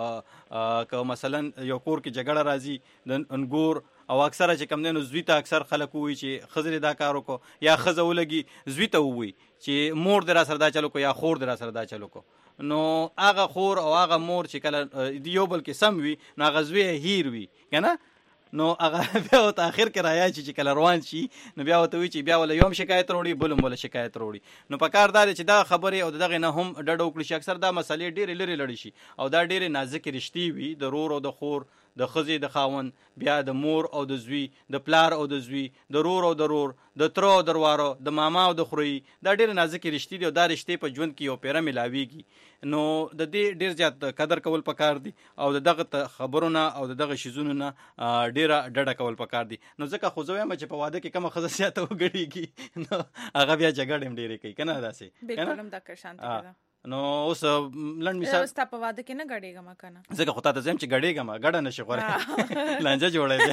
نو که مثلا یو کور کې جګړه راځي د انګور او اکثره چې کم دی نو زوی ته اکثر خلک وایي چې خزر دا کار وکړو یا خزه ولګي زوی ته وایي چې مور در سره دا چلو کو یا خور در سره دا چلو کو نو هغه خور او هغه مور چې کله دیو بل کې سم وي نو هغه زوی هیر وي کنه نو هغه بیا ته اخر کې راځي چې کله روان شي نو بیا ته وی چې بیا ول یوم شکایت وروړي بلوم ول شکایت وروړي نو په کار دار چې دا خبره او دغه نه هم ډډو کړی شي اکثر دا مسلې ډېر لري لړی شي او دا ډېر نازک رښتې وي د رور او د خور د خزي د خاون بیا د مور او د زوی د پلار او د زوی د رور او د رور د تر او دروارو د ماما او د خوري دا ډېر نازک رښتې دي او دا رښتې په ژوند کې یو پیره ملاويږي نو د دې ډېر زیات قدر کول پکار دي او دغه خبرونه او دغه شیزونه نه ډېر ډډه کول پکار دي نو ځکه خو زویم چې په واده کې کوم خزه سیاته وګړيږي نو هغه بیا جګړه هم ډېرې کوي کنه داسې بالکل هم دا که شانته ده نو اوس لند مثال اوس په واده کې نه غړېګم کنه ځکه خو ته زم چې غړېګم غړه نشي خوره لانجه جوړې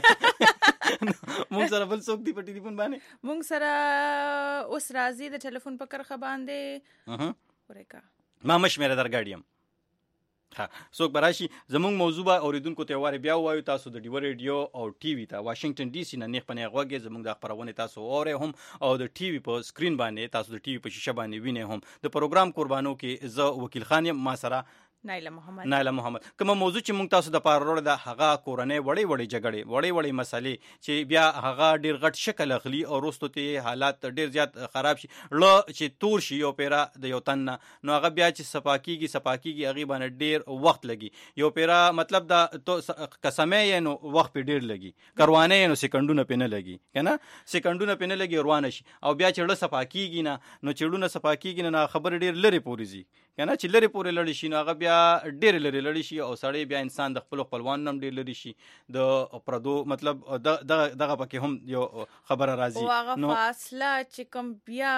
مونږ سره بل څوک دی په ټلیفون باندې مونږ سره اوس راځي د ټلیفون په کرخه باندې اها ورکا ما مشمره درګاډیم ها څوک براشي زموږ موضوع به اوریدونکو ته واره بیا وایو تاسو د ډیو ریډیو او ټي وي ته واشنگټن ډي سي نه نیخ پنه غوږی زموږ د خبرونه تاسو اوره هم او د ټي وي په سکرین باندې تاسو د ټي وي په شیشه باندې وینئ هم د پروګرام قربانو کې ز وکیل خان ما سره نایله محمد نایله محمد کوم موضوع چې مونږ تاسو د پاره د هغه کورنۍ وړي وړي جګړې وړي وړي مسلې چې بیا هغه ډیر غټ شکل اخلي او وروسته ته حالات ډیر زیات خراب شي ل چې تور شي یو پیرا د یو تن نو هغه بیا چې سپاکیږي سپاکیږي هغه باندې ډیر وخت لګي یو پیرا مطلب دا قسمه نو وخت په ډیر لګي کروانه نو سکندونه پنه لګي کنه سکندونه پنه لګي روانه شي او بیا چې ل سپاکیږي نه نو چړونه سپاکیږي نه خبر ډیر لری پوریږي کنه چې لری پورې لړی شي نو هغه بیا ډېر لري لړی شي او سړی بیا انسان د خپل خپلوان نم ډېر لري شي د پردو مطلب دغه دغه پکې هم یو خبره راځي او هغه فاصله چې کوم بیا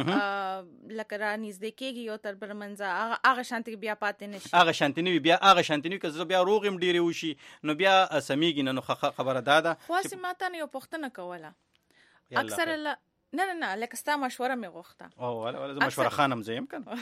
لکه را نږدې کېږي یو تر بل منځه هغه هغه شانتي بیا پاتې نشي هغه شانتي نه بیا هغه شانتي نه که بیا روغم ډېر وشي نو بیا سميږي نو خبره داده خو سماته نه یو پښتنه کوله اکثر نه نه نه لکه ستا مشوره مې غوښته او ولا ولا مشوره خانم زیم کنه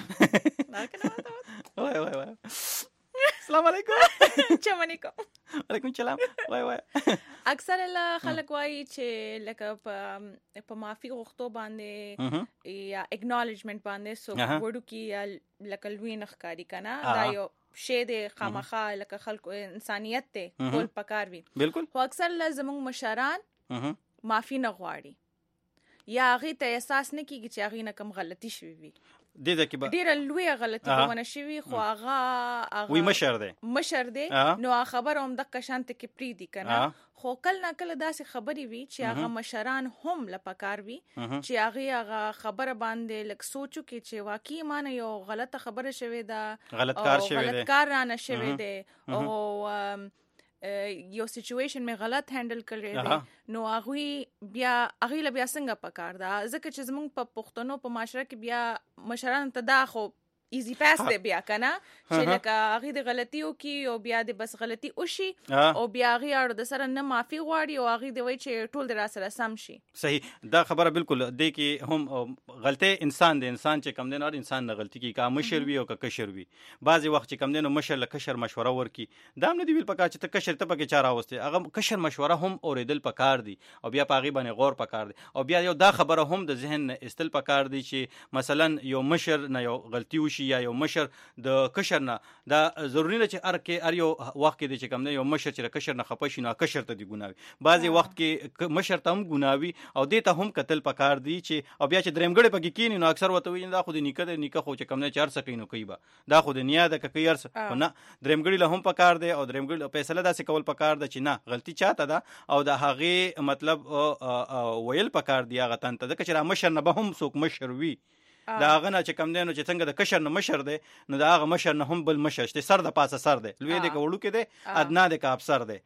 وای وای وای السلام علیکم چمنی کو وعلیکم السلام وای وای اکثر خلک وایي چې لکه په په معافي غوښتو باندې یا اګنالجمنت باندې سو وړو کې لکه لوی نخکاری کنه دا یو شی د خامخا لکه خلکو انسانيت ته ټول پکار وي بالکل خو اکثر زموږ مشران معافي نه غواړي یا هغه ته احساس نه کیږي چې هغه نه کوم غلطي شوی وي دې ځکه به ډیره لوی غلطي ونه شي خو هغه هغه وی مشر دی مشر دی نو خبر هم د قشانت کې پری دی کنه خو کله نه کله داسې خبري وي چې هغه مشران هم لپکار وي چې هغه هغه خبره باندې لک سوچو کې چې واقعي معنی یو غلطه خبره شوی دا غلط کار شوی دی غلط کار رانه شوی دی او یو سچویشن می غلط هندل کړی دی نو هغه بیا هغه ل بیا څنګه پکار دا ځکه چې زمونږ په پښتنو په معاشره کې بیا مشران ته دا خو ایزی پاس دی بیا کنه چې لکه هغه د غلطیو کې او بیا د بس غلطي وشي او بیا هغه اړ د سره نه معافي غواړي او هغه دی وای چې ټول در سره سم شي صحیح دا خبره بالکل دی کې هم غلطي انسان دی انسان چې کم دی نه انسان نه غلطي کوي کا مشر وي او کا کشر وي بعضی وخت چې کم دی نو مشر له کشر مشوره ورکي دا نه دی ویل پکار چې ته کشر ته پکې چاره واستي هغه کشر مشوره هم اوریدل پکار دی او بیا پاغي باندې غور پکار دی او بیا یو دا خبره هم د ذهن استل پکار دی چې مثلا یو مشر نه یو غلطي وشي یا یو مشر د کشر نه دا ضروری نه چې ار کې ار یو وخت کې د چې کم نه یو مشر چې کشر نه خپه شي نو کشر ته دی ګناوي بعضی وخت کې مشر ته هم ګناوي او دې ته هم قتل پکار دی چې او بیا چې درېمګړې پکې کینی نو اکثر وته وي دا خو د نیکه د نیکه خو چې کم نه چار سکینو کوي با دا خو د نیا د کوي ارس نه درېمګړې له هم پکار دی او درېمګړې فیصله داسې کول پکار دی چې نه غلطي چاته ده او د هغه مطلب ویل پکار دی هغه تنته د کچرا مشر نه به هم څوک مشر وي دا هغه نه چې کم دی نو چې څنګه د کشر نه مشر دی نو دا هغه مشر نه هم بل مشر شته سر د پاسه سر دی لوی دی کوړو کې دی ادنا دی کا افسر دی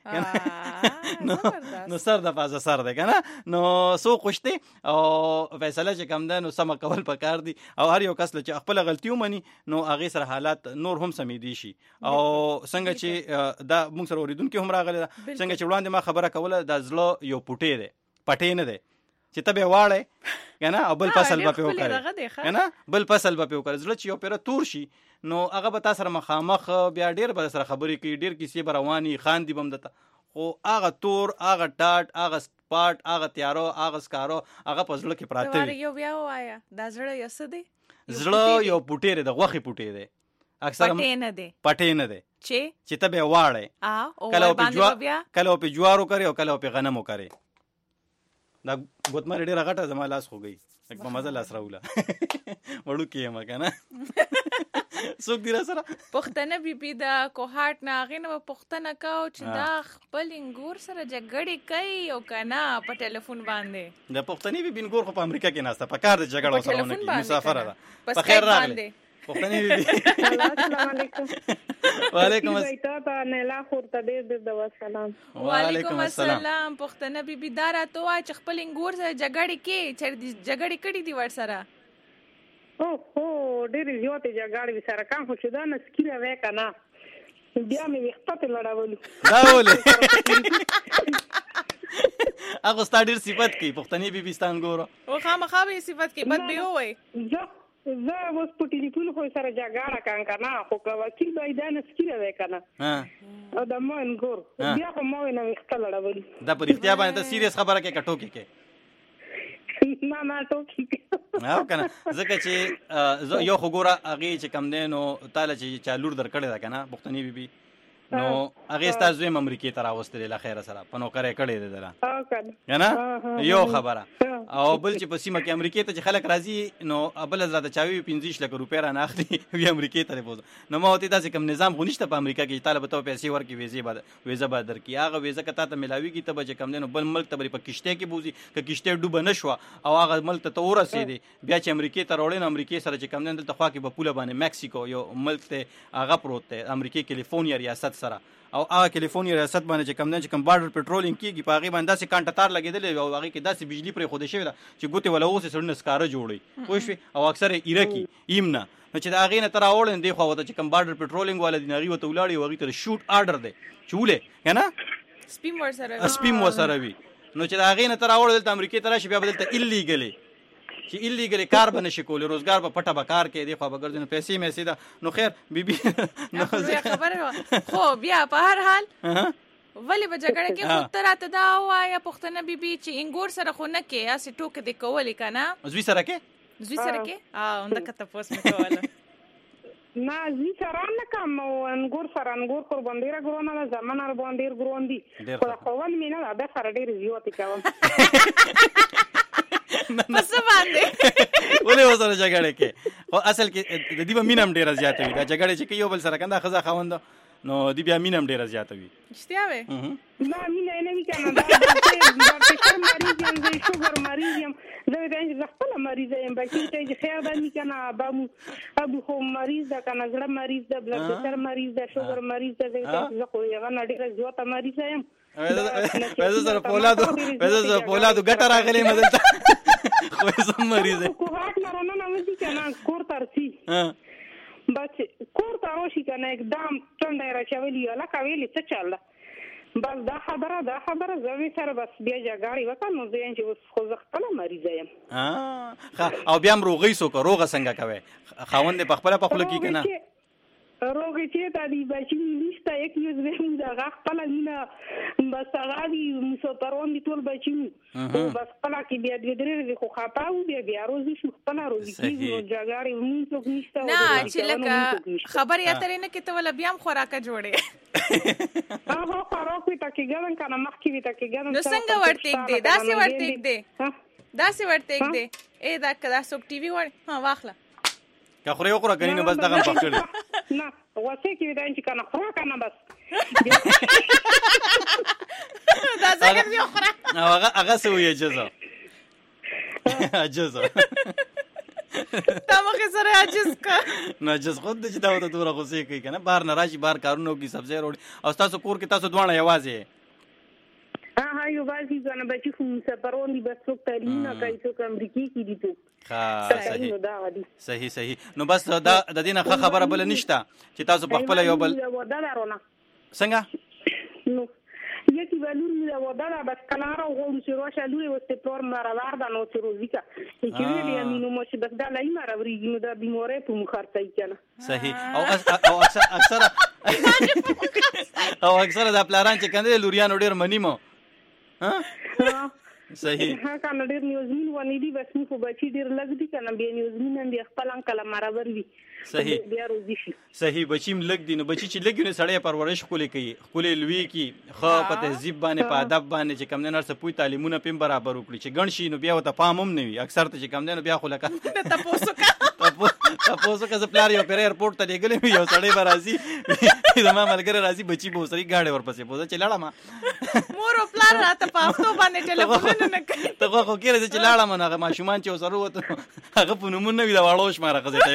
نو نو سر د پاسه سر دی کنه نو سو خوشته او فیصله چې کم دی نو سم کول پکار دی او هر یو کس چې خپل غلطي ومني نو هغه سره حالات نور هم سمېدي شي او څنګه چې دا موږ سره اوریدونکو هم راغلی څنګه چې وړاندې ما خبره کوله د زړه یو پټې دی پټې نه دی چې ته به واړې کنه او بل فصل به پیو کړي کنه بل فصل به پیو کړي زړه چې یو پیره تور شي نو هغه به تاسو سره مخامخ بیا ډیر به سره خبرې کوي ډیر کیسې به رواني خان دی بم دته خو هغه تور هغه ټاټ هغه سپاټ هغه تیارو هغه سکارو هغه په زړه کې پراته وي یو بیا وایا دا زړه یو څه دی زړه یو پټې دی د غوخي پټې دی اکثر پټې نه دی پټې نه دی چې چې ته به واړې کله په جوار کله په جوارو کوي او کله په غنمو کوي دا ګوتمر ډیره غټه زما لاس خو گئی یک په مزه لاس راوله وړو کې ما کنه څوک دی را سره پښتنه بي بي دا کوهات نه غینه پښتنه کاو چې دا خپل انګور سره جګړې کوي او کنه په ټلیفون باندې د پښتني بي بي انګور په امریکا کې ناسته په کار د جګړو سره ونه کې مسافر ده په خیر راغلی پښتني بي بي السلام علیکم وعلیکم السلام ته نه لا خورته دې د وسلام وعلیکم السلام پښتنه بي بي دارا تو چې خپل انګور سره جګړې کې چې جګړې کړې دي ور سره او هو ډېر زیاتې جګړې سره کام خو شدا نه سکیره وکنه بیا مې وختته لړاولو دا ولې هغه ستادر صفات کې پښتني بي بي ستان ګورو او خامخا به صفات کې بد به وای زه اوس په ټلیفون خو سره جګړه کان کنه خو کا وکیل به دا نه سکیره وکنه ها او د مون ګور بیا خو مو نه وختل لړول دا په اختیار باندې ته سیریس خبره کې کټو کې کې نه نه ټوکی او کنه ځکه چې یو خو ګوره هغه چې کم دینو تعالی چې چالور درکړی دا کنه پښتني بي بي نو هغه ستاسو زم امریکای ته راوستل له خیره سره په نوکرې کړی دی دره کنه یو خبره او بل چې په سیمه کې امریکای ته چې خلک راځي نو ابل زړه چاوي پنځه لک روپیا را ناخلي وی امریکای ته بوز نو ما وتی تاسو کوم نظام غونښت په امریکا کې طالب ته پیسې ورکي ویزه بعد ویزه بعد درکې هغه ویزه کته ته ملاوي کی ته به کم دینو بل ملک ته په کشته کې بوزي ک کشته ډوب نه شو او هغه ملک ته ورسېدي بیا چې امریکای ته وروړي امریکای سره چې کم دین دلته خوا کې په پوله باندې مکسیکو یو ملک ته هغه پروت دی امریکای کیلیفورنیا ریاست سره او هغه کیلیفورنیا ریاست باندې چې کم نه چې کم بارډر پټرولینګ کیږي په هغه باندې داسې کانټ تار لګیدل او هغه کې داسې بجلی پرې خوده شوی دا چې ګوتې ولا اوس سړنه سکاره جوړي خو شوي او اکثر ایرکی ایمنا نو چې دا هغه نه تر اورل دی خو وته چې کم بارډر پټرولینګ والا دی نغي وته ولاړی وغه تر شوټ آرډر دی چولې کنه سپیم ور سره سپیم ور سره وی نو چې دا هغه نه تر اورل د امریکای تر شي بیا بدلته ایلیګلی چې ایلیګل کار به نشي کولای روزګار په پټه به کار کوي دی خو به ګرځنه پیسې مې سیده نو خیر بیبي نو خبره خو بیا په هر حال ولی به جګړه کې خو تراته دا وایا پښتنه بیبي چې انګور سره خو نه کې اسې ټوک دی کولی کنه زوی سره کې زوی سره کې اه اند کته پوس مې کوله نه زی سره نه کوم انګور سره انګور قربان ډیر ګرونه زمان ار باندې ډیر ګرون دي خو خو ول مینه دا سره ډیر زیاتې کوم پس باندې ولې وسره جګړه کې خو اصل کې د دې په مینم ډیره زیاته وي دا جګړه چې یو بل سره کنده خزه خوند نو دی بیا مینم ډیره زیاته وي اشتیا وې نه مینه نه وی کنه دا د فشار مریض یم د شوګر مریض یم زه د خپل مریض یم بچی ته خیر باندې کنه ابو ابو خو مریض ده کنه زړه مریض ده بلډ پرشر مریض ده شوګر مریض ده زه خو یو نه ډیره زیاته مریض یم وایي زه پولادو وایي زه پولادو ګټه راغلی مدلته خو زه مریض یم کو هات نه نه نه مې کنه کور ترسي بس کور ته راشي کنه اقدام څنګه راچولي لکه ویلې څه چل بس دا خبره دا خبره زوی سره بس بیا جګړه وکړو نو زه چې خو زه خپل مریض یم او بیا روغی سو کو روغه څنګه کوي خاوند په خپل په خپل کې کنه روغی چې تا دی بچی نشته یک یو زم دا خپل نه بس هغه دی مسو پرون دی ټول بچی او بس خپل کې بیا دې درې خو خپاو بیا بیا روزي شو خپل روزي کې جګړه ونیسو نشته نه چې لکه خبر یا ترې نه کې ته ولا بیا خوراکه جوړې هغه خوراکه ته کې ګرن کنه مخ کې ته کې ګرن نو څنګه ورته دې داسې ورته دې داسې ورته دې اې دا کدا سوک ټي وي ور ها واخله که خوري او خورا کني نو بس دغه پخړي نه واسه کې دا چې کنه خورا کنه بس دا څنګه دی خورا هغه هغه سوې اجازه اجازه تا مخه سره عجز کا نه عجز خود چې دا وته دوره غوسه کوي کنه بهر ناراضي بهر کارونو کې سبزی روړي او تاسو کور کې تاسو دوانه یوازې ها ها یو بازي ځنه بچي خو سفرون دي بس څوک تعلیم نه کوي څوک امریکای کې دي ته ها صحیح صحیح صحیح نو بس دا د دینه خبره بل نشته چې تاسو په خپل یو بل څنګه نو یکی ولور می دا ودا بس کنارو غوړو چې راشه لوري وسته پلور مرالار دا نو چې روزیکا چې ویلې امینو مو چې بس دا لای مروري نو دا بیموره په مخارتای کنه صحیح او او اکثر اکثر او اکثر دا پلاران چې کنده لوریانو ډیر منیمو ها صحیح ها کنه ډیر نیوزمن ونی دی بس مو بچی ډیر لګ دی کنه بیا نیوزمن دی خپل انکل مرور وی صحیح بیا روزي شي صحیح بچیم لګ دی نو بچی چې لګ نه سړی پرورش کولې کوي خولې لوي کی خو په تهذیب باندې په ادب باندې چې کم نه نرسه پوي تعلیمونه پم برابر وکړي چې ګڼ شي نو بیا وته پام هم نه وي اکثر ته چې کم نه بیا خو لکه تاسو کا تاسو کا زپلار یو پر ایرپورټ ته لګلې یو سړی برازي زما ملګری راځي بچی به سړی گاډي ورپسې پوزه چې لاړه ما مور او پلار راته پافتو باندې ټلیفون نه کوي ته خو کېره چې لاړه ما هغه ماشومان چې وسره وته هغه په نومونه وی دا واړو شماره غزته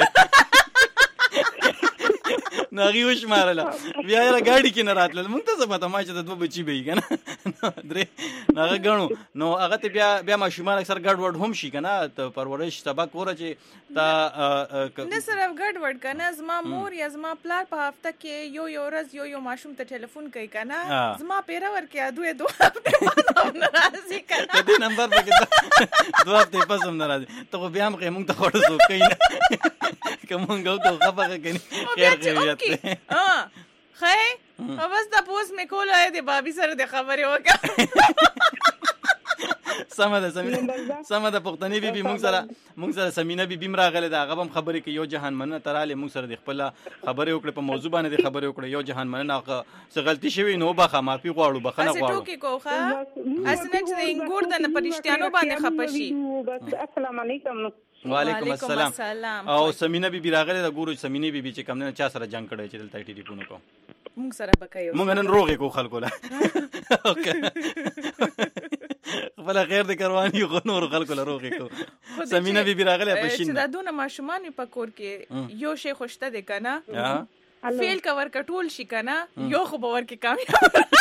ناغي وش مارله بیا یې گاډي کې نه راتل مونږ ته څه پته ما چې د دوه بچي به کنه درې هغه غنو نو هغه ته بیا بیا ماشومان اکثر ګډ وډ هم شي کنه ته پرورش سبق وره چې تا نه صرف ګډ وډ کنه زما مور یا زما پلار په هفته کې یو یو ورځ یو یو ماشوم ته ټلیفون کوي کنه زما پیره ورکې دوه دوه هفته بعد ناراضي کنه دې نمبر به دوه هفته پس هم ناراضي ته بیا هم مونږ ته وړو سو کوي کوم غو کو خبره کوي خیر خیریت ها خی او بس دا پوس مې کوله دې بابي سره د خبرې وکړه سمه ده سمینه سمه ده پښتني بي بي موږ سره موږ سره سمینه بي بي راغله دا غبم خبرې کې یو جهان مننه تراله موږ سره د خپل خبرې وکړه په موضوع باندې خبرې وکړه یو جهان مننه څه غلطي شوی نو بخه معافي غواړو بخنه غواړو اسه ټوکی کوخه اسنه چې انګور د پرشتيانو باندې خپشي السلام علیکم وعلیکم السلام او سمینه بی بی راغله د ګورو سمینه بی بی چې کم نه چا سره جنگ کړي چې دلته ټلیفون کو موږ سره بکایو موږ نن روغې کو خلکو لا بل خیر دې کروانی غو نور خلکو لا روغې کو سمینه بی بی راغله پښین چې دا دونه ماشومان په کور کې یو شی خوشته ده کنه فیل کور کټول شي کنه یو خو باور کې کامیاب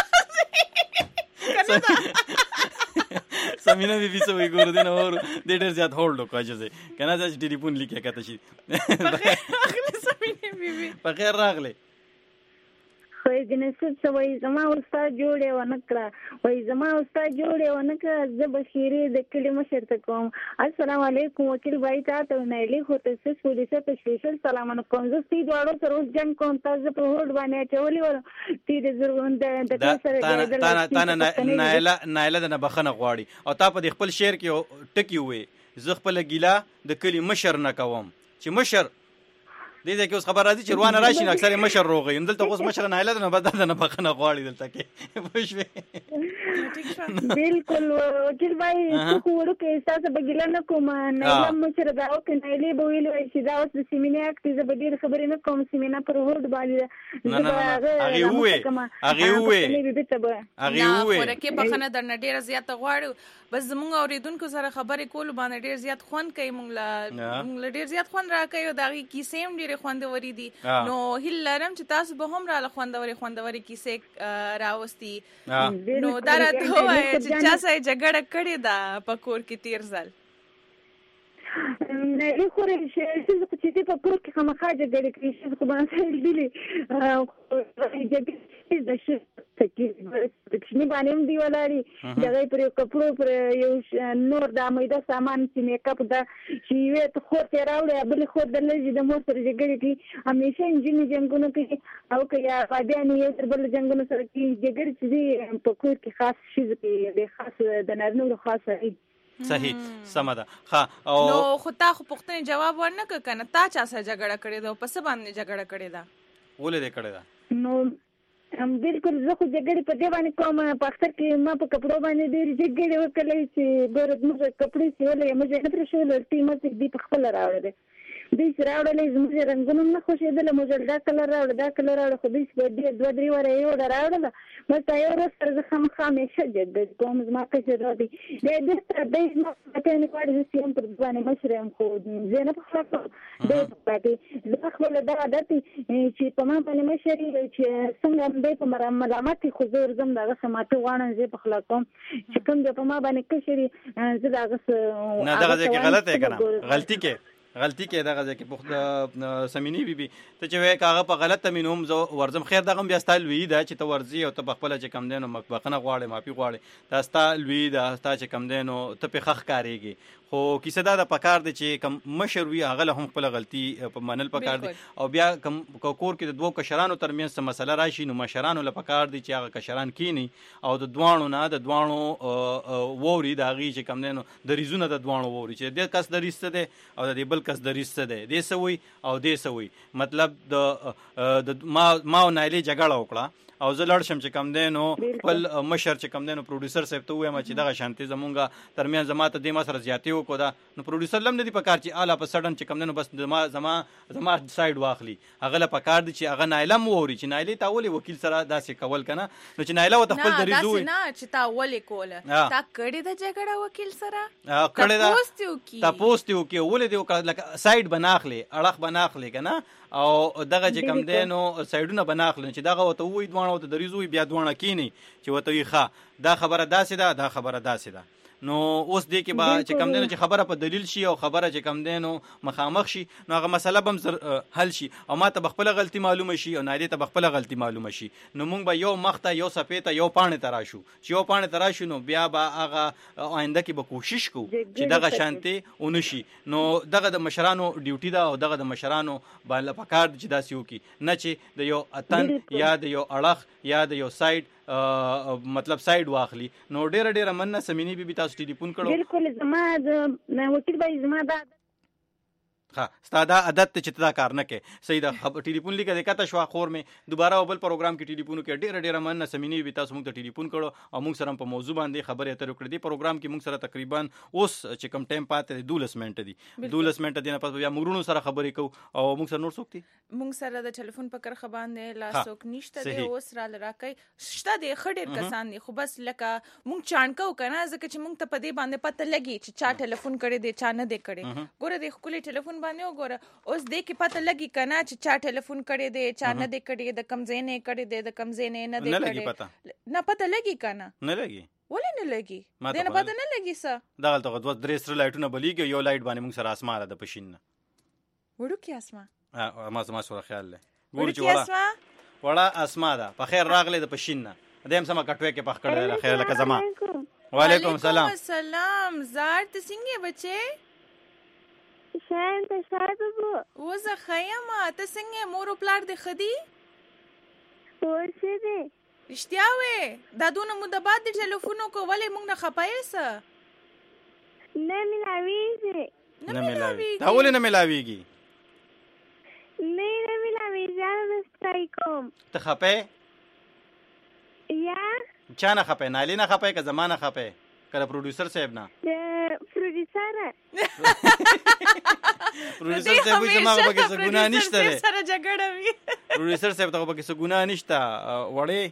سمینه بی بی سوې ګور دین اور د ډېر زیات هولډ وکړه چې کنه چې ټلیفون لیکه کته شي اخلي سمینه بی بی په خیر راغله خو دې نسب سوې زما استاد جوړې و نه کړه وای زما استاد جوړې و نه کړه زه بشیرې د کلی مشر ته کوم السلام علیکم وکیل بای تاسو نه لیکو ته سس پولیسه ته سپیشل سلامونه کوم زه سید واړو سره اوس جنگ کوم تاسو په هولډ باندې چولې ور تی دې زرغون د سره تا تا نایله نایله د بخنه غواړي او تا په خپل شعر کې ټکی وې زه خپل ګیلا د کلی مشر نه کوم چې مشر دې ځکه اوس خبر راځي چې روانه راشي نو اکثر مشر روغي دلته اوس مشر نه اله نه بدل نه بخنه غواړي دلته کې پوښوي بالکل وکیل بای څه وړو کې تاسو به ګیله نه کوم نه لم مشر دا او کې نه لې به ویل چې دا اوس سیمینه اکټ زه به ډیر خبرې نه کوم سیمینه پر هوډ باندې نه نه هغه وې هغه وې هغه وې ورکه بخنه درنه ډیر زیات غواړو بس زموږ اوریدونکو سره خبرې کول باندې ډیر زیات خوند کوي مونږ لا مونږ ډیر زیات خوند راکوي او داغي کیسې هم ډیر خوندوري دي نو هیل لرم چې تاسو به هم را خوندوري خوندوري کیسې راوستي نو دا راته وایي چې چا سره جګړه کړې ده په کور کې تیر ځل نه لې خو چې چې په کور کې کومه خاجه جګړه کړې چې خو باندې دي جګړه د شي تکشنی باندې هم دی ولاري دغه پر کپړو پر یو نور د مېده سامان چې میک اپ دا چې وې ته خو ته راوړې بل خو د لږ د مور سره جګړه کې همیشه انجینی جنگونو کې او که یا غادیان یو تر بل جنگونو سره کې جګړه چې په کور کې خاص شي د خاص د نارینو خاصه صحیح سمدا ها او نو خو تا خو پښتني جواب ورنکه کنه تا چا سره جګړه کړې ده پس باندې جګړه کړې ده ولې دې کړې ده نو هم بالکل زه خو جګړې په دې باندې کوم په اختر کې ما په کپړو باندې ډېر جګړې وکړې چې ګورد موږ کپړې سیولې موږ نه پرې شول ټیم چې دې په خپل راوړل دې راوړلې زموږ رنگونو نه خوشېدل موږ دا کلر راوړل دا کلر راوړل خو دې په دې دوه درې وره یو راوړل مې تا یو ورځ سره خام خامې شجد کوم زما کې راځي دې دې دې ما ته نه کوي چې هم پر ځوانې مشرم خو زه نه په خلاص دې پاتې زه خپل دا عادت چې په ما باندې مشري چې څنګه دې په مرامت خو زه زم دا سماته وانه زه په خلاص کوم چې کوم دې په ما باندې کشري زه دا غس نه دا غلطه غلطه کنه غلطي کې غلطی کې دغه ځکه په سمینی بي بي ته چې وای کاغه په غلطه مينوم زو ورزم خیر دغه بیا ستایل وی دا چې ته ورزي او ته خپل چې کم دینو مخبخنه غواړي مافي غواړي دا ستایل وی دا ستا چې کم دینو ته په خخ کاریږي خو کیسه دا د پکار دي چې کم مشر وی هغه هم خپل غلطي په منل پکار دي او بیا کم کور کې د دوه کشرانو ترمنځ څه مسله راشي نو مشرانو له پکار دي چې هغه کشران کینی او د دوانو نه د دوانو ووري دا غي چې کم دینو د ریزونه د دوانو ووري چې د کس د ریسته ده او د بل کس د ریسته ده دې سوي او دې سوي مطلب د ما ما نایلی جګړه وکړه او زه لړ شم چې کم دینو خپل مشر چې کم دینو پروډوسر صاحب ته وایم چې دغه شانتي زمونږه ترمن زما ته د ما سره زیاتی وکړه دا نو پروډوسر لم نه دی پکار چې اعلی په سډن چې کم دینو بس زما زما زما سایډ واخلي هغه له پکار دي چې هغه نایلم ووري چې نایلی تا ولي وکیل سره داسې کول کنه نو چې نایله وت خپل دریزو نه چې تا ولي کوله تا کړي د جګړه وکیل سره کړي دا پوسټیو کی تا پوسټیو کی ولې دی لکه سایډ بناخلي اړخ بناخلي کنه او دغه چې کم دینو سایډونه بناخلي چې دغه وته وې دوانه وته دریزو بیا دوانه کینی چې وته وی ښه دا خبره داسې ده دا خبره داسې ده نو اوس دې کې با چې کم دینو چې خبره په دلیل شي او خبره چې کم دینو مخامخ شي نو هغه مسله بم حل شي او ما ته بخپل غلطي معلومه شي او نایله ته بخپل غلطي معلومه شي نو مونږ به یو مخته یو سپېته یو پانه تراشو چې یو پانه تراشو نو بیا به هغه آینده کې به کوشش کوو چې دغه شانتي اونشي نو دغه د مشرانو ډیوټي ده او دغه د مشرانو باندې پکار چې داسې وکي نه چې د یو اتن یا د یو اړخ یا د یو سایډ مطلب سایډ واخلي نو ډېر ډېر مننه سمینی بي بي تاسو ټلیفون کړو بالکل زما د وکیل بای زما دا ها ستاده عادت چې تدا کار نه کې صحیح ده ټلیفون لیکه د کته شوا خور مې دوباره بل پروګرام کې ټلیفون کې ډېر ډېر مننه سمینی بي تاسو موږ ته ټلیفون کړو او موږ سره په موضوع باندې خبرې اترې وکړې دي پروګرام کې موږ سره تقریبا اوس چې کم ټایم پاتې دولس منټه دي دولس منټه دي نه پس بیا موږ سره خبرې کوو او موږ سره نور څوک دي موږ سره د ټلیفون په کرخه باندې لا څوک نشته دی اوس را لراکې شته دی خډیر کسان دي خو بس لکه موږ چانکو کنه ځکه چې موږ ته په دې باندې پته لګي چې چا ټلیفون کړي دی چا نه دی کړي ګوره د خپل ټلیفون باندې وګوره اوس دې کې پته لګي کنه چې چا ټلیفون کړي دی چا نه دی کړي د کمزې نه کړي دی د کمزې نه نه دی کړي نه پته لګي کنه نه لګي ولې نه لګي دې نه پته نه لګي څه دا غلطه غوډ درې سره لایټونه بلیږي یو لایټ باندې موږ سره اسمانه د پښین وړو کې اسما ها ما سم سره خیال له ګورو چې وړه وړه اسما ده په خیر راغله د پښین نه دیم سم کټوي کې پخ کړل خیر لکه زما وعلیکم السلام السلام زار ته څنګه بچي شاین ته شاده بو وزه خیمه ته څنګه مور پلار دې خدي ورشه دې اشتیا وې دا دونه مده بعد د ټلیفون کو ولې موږ نه خپایسه نه ملاویږي نه ملاویږي دا ولې نه ملاویږي نه نه ملاویږي زه ستای کوم ته خپه یا چا نه خپه نالي نه خپه که زمانه خپه کله پروډوسر صاحب نه د پروډوسر پروډوسر صاحب چې ما په کې څه ګناه نشته ده سره جګړه وي پروډوسر صاحب ته په کې څه ګناه نشته وړې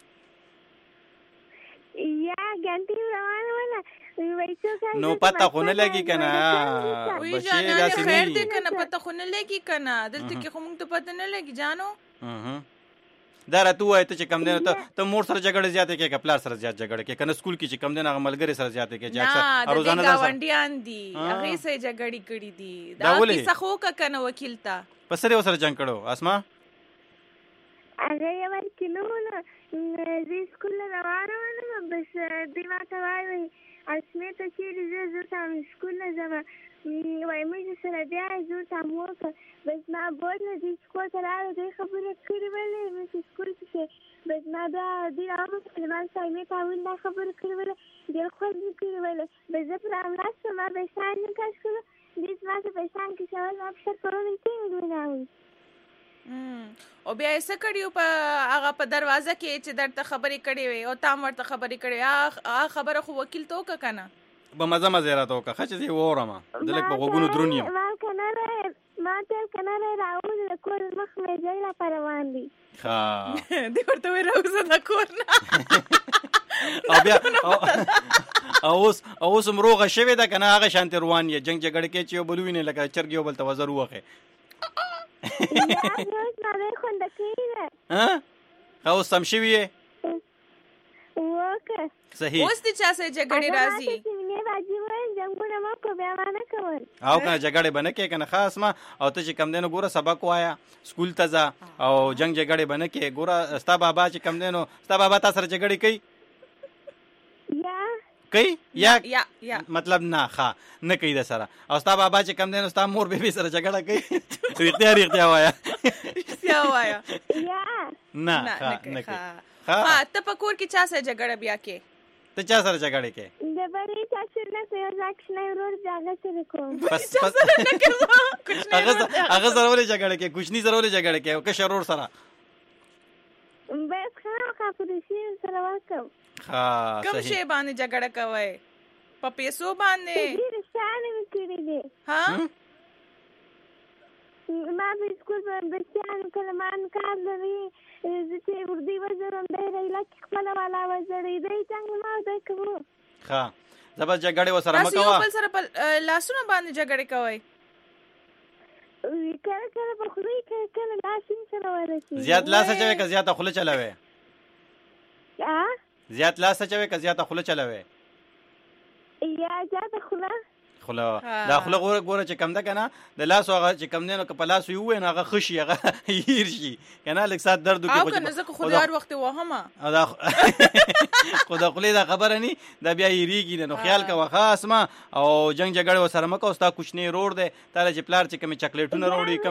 یا ګانټي روانه ولا نو پته خو نه لګي کنه وی جانا خیر دې کنه پته خو نه لګي کنه دلته کې خو مونږ ته پته نه لګي جانو دا راته وای ته چې کم دی ته ته مور سره جګړه زیاته کې که پلار سره زیات جګړه کې کنه سکول کې چې کم دی نه ملګری سره زیاته کې چې اکثر روزانه دا گاونډیان دي هغه سره جګړې کړې دي دا کیسه خو کنه وکیل تا پسره وسره جنگ کړو اسما هغه یو کینو نه زی سکول روانه ونه بس دی ما ته وای اسمه ته چې زه زه تام سکول نه ځم وای مې سره بیا زه تام وکړ بس ما بود نه دي سکول ته راغله دې خبره کړې ولې مې سکول کې بس ما دا دی هغه کلمان سای مې تا ول خبره کړې ولې دې خو دې کړې ولې بس زه پر املاس ما به شان نه کاش کړو دې ما ته په شان کې شاول ما په پرونی کې نه او بیا یې څه کړیو په هغه په دروازه کې چې درته خبرې کړې وي او تام ورته خبرې کړې هغه خبره خو وکیل ته وکړه کنه به مزه مزه راته وکړه ښه چې زه وورم دلک په غوږونو درون یم ما کنه ما ته کنه راوځي د کور مخ مې ځای لا روان دي ښه دې ورته وې راوځه د کور نه او بیا اوس اوس مروغه شوی ده کنه هغه شانت روان یې جنگ جګړه کې چې یو بلوي نه لکه چرګ یو بل ته وزر وخه یا اوس ما نه خوند کېږي ها اوس سم شوی وکه صحیح اوس دې چا سره جګړې راځي نه راځي وای څنګه ما په بیا باندې کول او کنه جګړې بنه کې کنه خاص ما او ته چې کم دینو ګوره سبق وایا سکول ته ځه او جنگ جګړې بنه کې ګوره ستا بابا چې کم دینو ستا بابا تاسو سره جګړې کوي یا کوي یا یا یا مطلب نه ښه نه کوي د سره او ستا بابا چې کم دینو ستا مور به سره جګړه کوي اختیار اختیار وایا اختیار وایا یا نه ښه نه کوي ها ته په کور کې چا سره جګړه بیا کې ته چا سره جګړه کې د بری چا سره نه یو ځکه نه ورور ځاګه سره کوم بس بس هغه هغه سره ولې جګړه کې کوچنی سره ولې جګړه کې او که شرور سره بس خو کا پولیسي سره وکم ها کوم شی باندې جګړه کوي په پیسو باندې ډیر شانه وکړي دي ها ما په سکول باندې بچیان کلمان کار لري چې وردی وزرم دی لکه خپل والا وزرې دی څنګه ما ده کوم ها زبر جګړه وسره مکوا تاسو یو بل سره لاسونه باندې جګړه کوي کله کله په خوري کله کله لاسین سره ورسي زیات لاس چوي که زیات خوله چلاوي ها زیات لاس چوي که زیات خوله چلاوي یا زیات خوله خوله دا خوله ګوره ګوره چې کم ده کنه د لاس هغه چې کم دینو که په لاس یو نه هغه خشي هغه هیر شي کنه لک سات درد کوي او کنه زکه خو هر وخت وهمه دا خدا خو دا خبره ني دا بیا یریږي نو خیال کا وخاص ما او جنگ جګړه وسره مکو ستا کوچنی روړ دی تعالی چې پلار چې کم چاکلیټونه روړي کم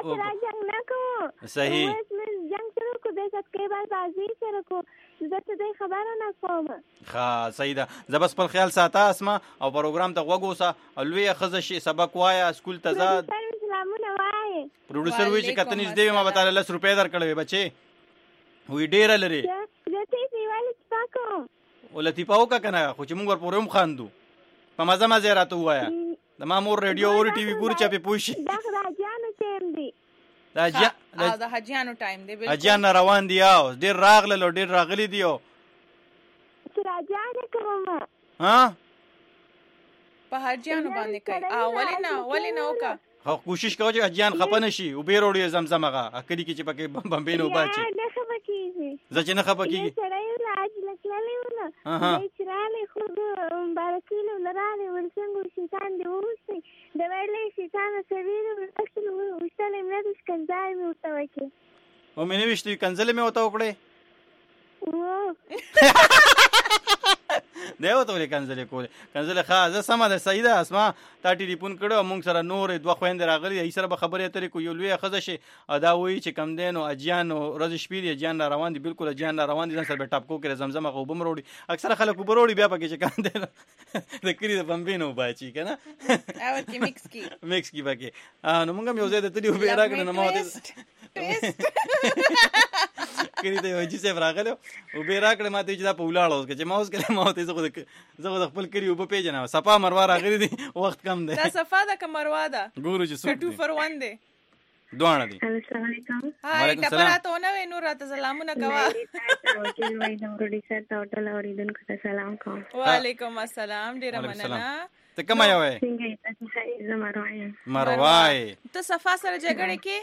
صحیح جنگ سره کو د څه کې باز بازی سره کو زته د خبره نه کوم ښه صحیح ده زبس پر خیال ساته اسما او پروګرام ته وګوسه لوی خزه شي سبق وایا سکول ته ځه سلامونه وای پروډوسر وی چې کته نږدې ما به تعالی لس روپۍ درکړې بچي وی ډیر لري زته دیواله پاکو ولتی پاو کا کنه خو چې موږ ورپورې هم خاندو په مزه مزه راته وایا د ما مور ریډیو اور ټي وي ګور چا په پوښي دا راځانو ټیم دی دا جا دا حجانو ټایم دی بالکل حجان روان دی او ډیر راغله ډیر راغلي دی او راځانه کوم ها په حجانو باندې کوي او ولینا ولینا وکا خو کوشش کوي چې حجان خپنه شي او به وروړي زمزم هغه اکلی کې چې پکې بمبې نو باچي نه خپکیږي ځکه نه خپکیږي سړی راځي لکللې ونه چې خو بارکینو لرانه ورڅنګ شیطان دی ووسی د ویلې شیطان سویل ورڅنګ وشتلې مې د کنځای مې وتاوکي او مې نو وشتي کنځلې مې وتا وکړې دیو ته ولې کنځلې کولې کنځلې ښه زه سمه ده صحیح ده اسما تا ټلیفون کړو مونږ سره نور دوه خويندې راغلي ای سره به خبرې اترې کو یو لوی خزه شي ادا وایي چې کم دین او اجیان او ورځ شپې دی اجیان را روان دي بالکل اجیان را روان دي ځان سره به ټاپ کو کړي زمزم غو بم وروړي اکثر خلک وبروړي بیا پکې چې کم دین د کری د بمبینو باچی کنه او کې مکس کی مکس کی پکې نو مونږ هم یو ځای ته تلو به راګنه نه مو کړي ته یو چې څه راغلو او به راکړه ماته چې دا په ولاړو چې ما اوس کله ما ته زه خو زه خپل کړي او په پیژنه صفا مروا راغلي دي وخت کم دی دا صفا ده که مروا ده ګورو چې څو ټو فر ون دی دوانه دي. السلام علیکم. هاي کپراتو نو نور راته سلامونه کوا. وکیل وای د ورډي سره ټوټل اوریدونکو ته سلام کوم. وعلیکم السلام ډیر مننه. ته کوم یو وای؟ څنګه تاسو ښه زما روان. مروای. ته صفا سره جګړه کې؟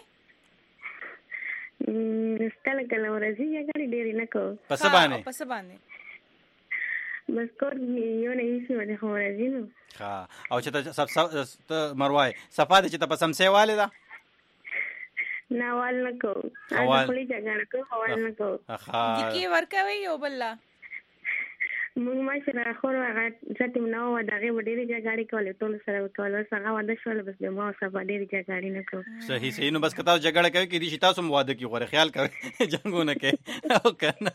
م ستل کله ورځي جګړه ډیر نه کو. پس باندې. پس باندې. بس کور یو نه یې څه خو ورځي نو. ها او چې ته ته مروای صفا دې چې ته پسم سي والده ناوال نکو اول خلی جګړه کو حوال نکو د کی ورکوي یو بل موږ ماشره خور هغه ځتم نو دغه وړي جګړه کولې ټول سره کول سره واده شول بس د ما سره ډېری جګړه نکو صحیح صحیح نو بس کته جګړه کوي کې دي تاسو واده کی غوړه خیال کوي جنگونه کوي او کنه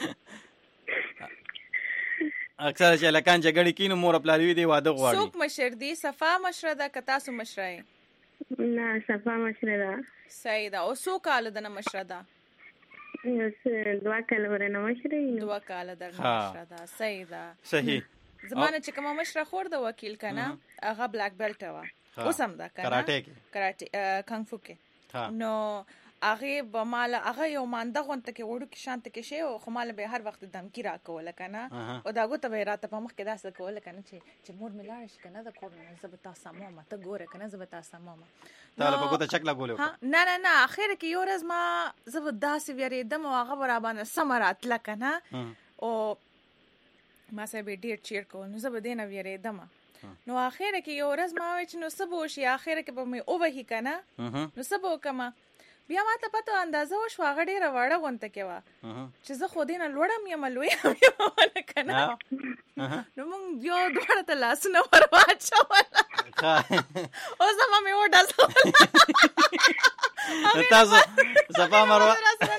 اکثر چې لکان جګړه کینو مور خپلوي دی واده غواړي څوک مشر دی صفا مشره ده که تاسو مشره نه صفا مشره ده صحیح ده او څو کال ده مشره ده دوا کال ورنه مشره دوا کال ده مشره ده صحیح ده صحیح زمانه چې کوم مشره خور ده وکیل کنه هغه بلاک بیلټ و اوس هم ده کنه کراټه کې کراټه کانګ فو کې نو هغه به مال هغه یو مانده غونته کې وړو کې شانت کې شی او خو مال به هر وخت دمکی را کوله کنه او دا غوته به راته په مخ کې داسه کوله کنه چې چې مور ملاړ شي کنه دا کور نه زبتا سمو ما ته ګوره کنه زبتا سمو ما تعالی په ګوته چکلا ګولو نه نه نه اخر کې یو ورځ ما زبدا سی ویری دم او هغه برابر سمرات لکنه او ما سه به ډیر چیر کو نو زبدینه ویری دم نو اخر کې یو ورځ ما وچ نو سبو شي اخر کې به مې او وਹੀ کنه نو سبو کما بیا ما ته پته اندازه وشو هغه ډیره وړه غونته کې وه چې زه خو دې نه لوړم یم لوی یم ونه که نه نو موږ یو دواړه ته لاسونه ور واچوله اوس زما مې وډزوله تاسو صفا مروه بالکل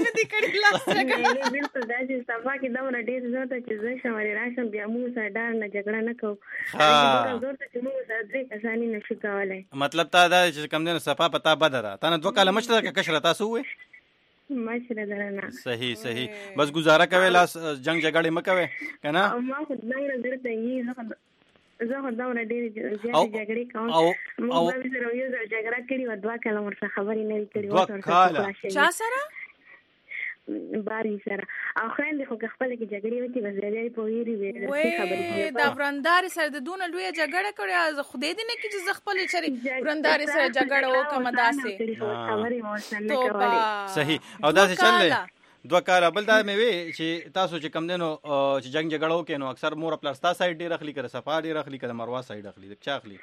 دا چې صفا کې دومره ډېر زه ته چې زه شم راشم بیا موږ سره ډار نه جګړه نه کوو زور ته چې موږ سره درې کسانې نشو کولی مطلب تا دا چې کوم دی نو صفا په تا بده ده تا نه دوه کاله مشره که کشره تاسو ووې مشره ده نه صحیح صحیح بس گزاره کوئ لاس جنګ جګړې مه کوئ که نه ما خو دنګ نه درته یي زه خو دومره ډېرې زیاتې جګړې کوم موږ به سره یو ځل جګړه کړې وه دوه کاله ورسره خبرې نه وي کړې دوه کاله چا سره باري سره او خویندې خو که خپله کې جګړې وکړي بس بیا یې په ویرې وې دا ورندارې سره د دونه لویه جګړه کړې زه خدای دې نه کړي چې زه خپلې چرې ورندارې سره جګړه وکړم داسې توبه صحیح او داسې چل دی دوه کاله بل دا مې وی چې تاسو چې کم دینو چې جنگ جګړه وکړي نو اکثر مور خپل ستا سایډ ډېر اخلي کړه صفا ډېر اخلي کړه مروه سایډ اخلي چا اخلي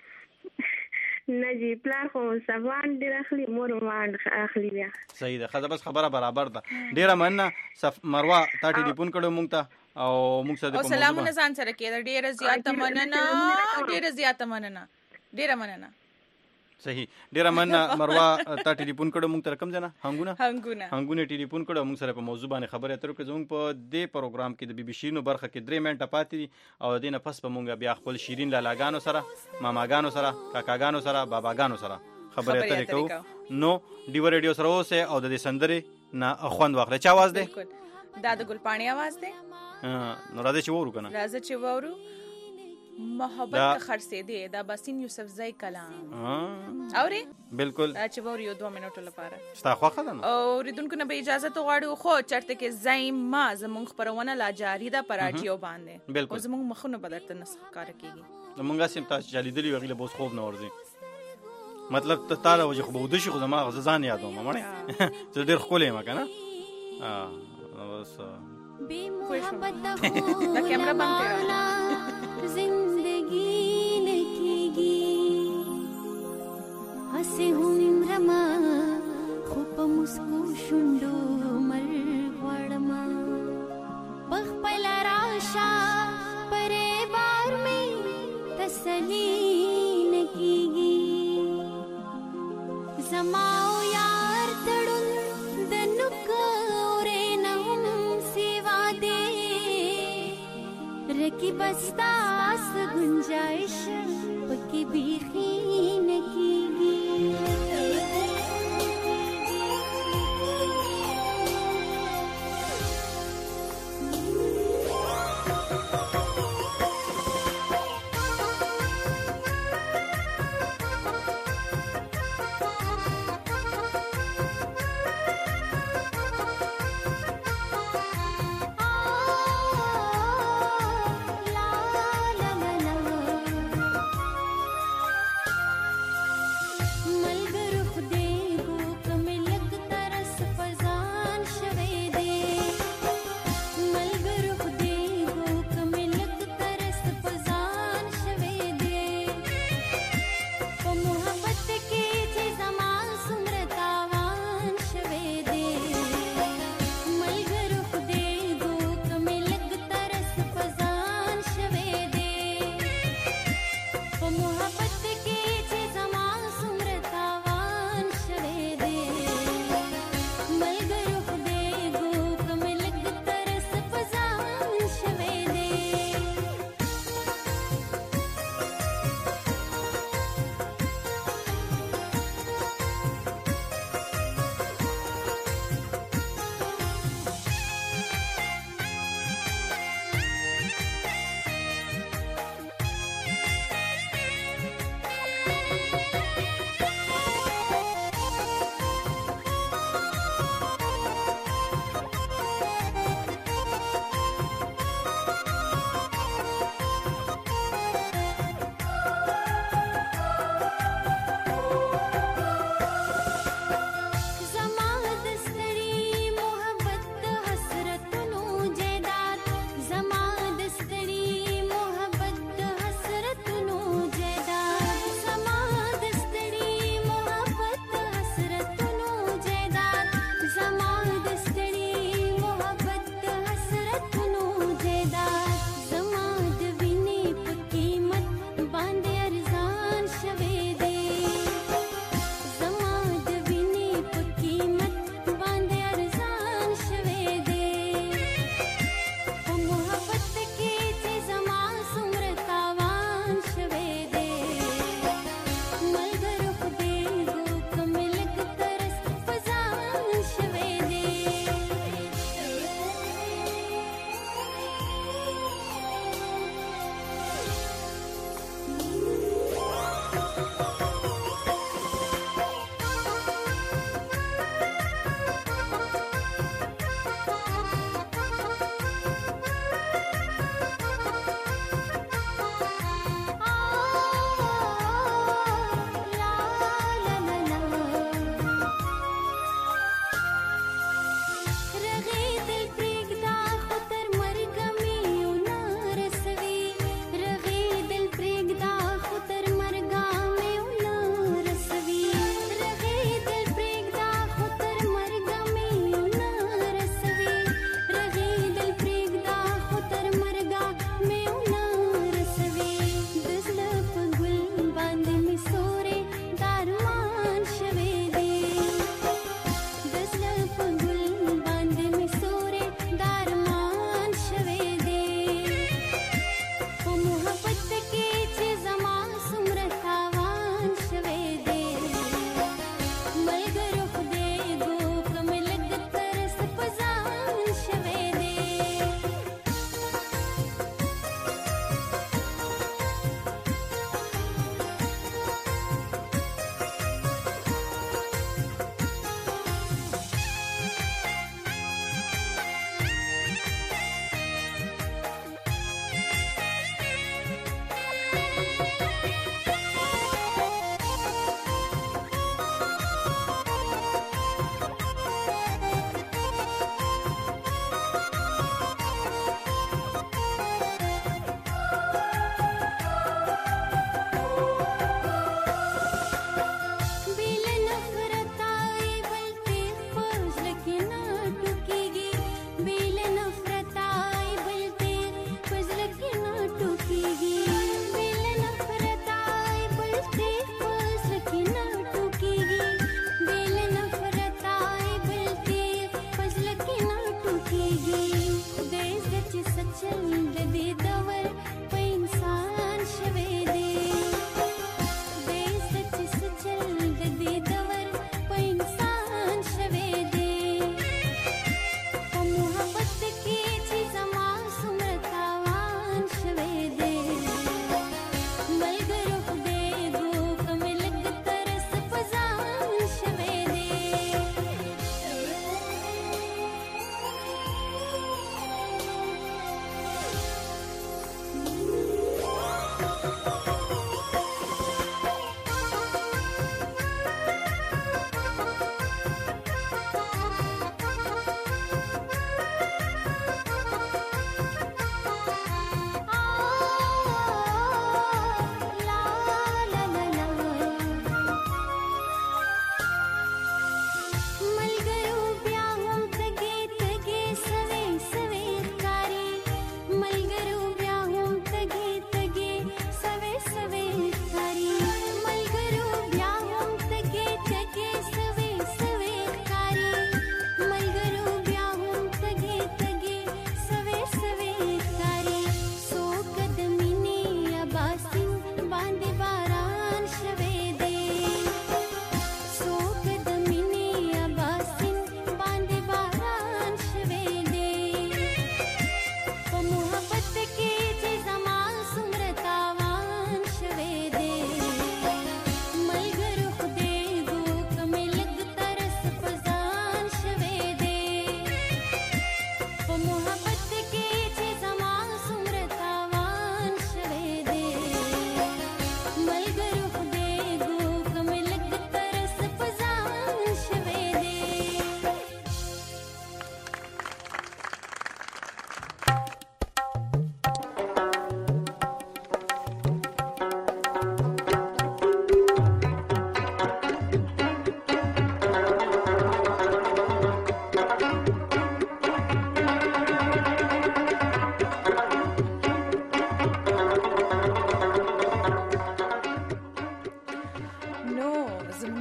نه جی پلار خو صفان ډېر اخلي مور ما اخلي بیا صحیح ده خزه بس خبره برابر ده ډېره مننه مروه تا ټلیفون کړو مونږ ته او مونږ سره او سلامونه ځان سره کېده ډېره زیاته مننه ډېره زیاته مننه ډېره مننه صحیح ډیره مننه مروه تا ټلیفون کړو مونږ ته کوم ځنه هنګونه هنګونه هنګونه ټلیفون کړو مونږ سره په موضوع باندې خبرې اترې کړو زموږ په دې پروګرام کې د بي بي سي نو برخه کې درې منټه پاتې او دینه پس په مونږ بیا خپل شیرین لالاګانو سره ماماګانو سره کاکاګانو سره باباګانو سره خبرې اترې کوو نو ډیو ریډیو سره اوسه او د دې سندرې نه خوند واخلې چا आवाज دی دا د ګلپاڼي आवाज دی نو راځي چې وورو کنه راځي چې وورو محبت کا خرڅې دی دا باسین یوسف زئی کلام اوري بالکل چې ووري یو دوه منټو لپاره ستا خوخه ده نو او ریدونکو نه به اجازه ته غواړو خو چرته کې زایم ما زمونږ خبرونه لا جاری ده پراټیو باندې بالکل زمونږ مخونه بدرته نسخ کار کیږي مونږه سیم تاسو چالي دی ویله بوس خوب نه ورځي مطلب ته تعالی وجه خو بودشي خو زما ځان یادوم مړ ته ډیر خولې ما کنه اه بس بے محبت دا کیمرہ بند کړه زندگی لکېږي هسې هم رما خو په مسکو شونډو مرګ غواړم په خپله راشه پرې चली नकीगी समाओ यार तड़ुन दनुक ओरे नहुम सेवा दे रकी बस्तास गुंजाइश पकी बीखी नकीगी मलग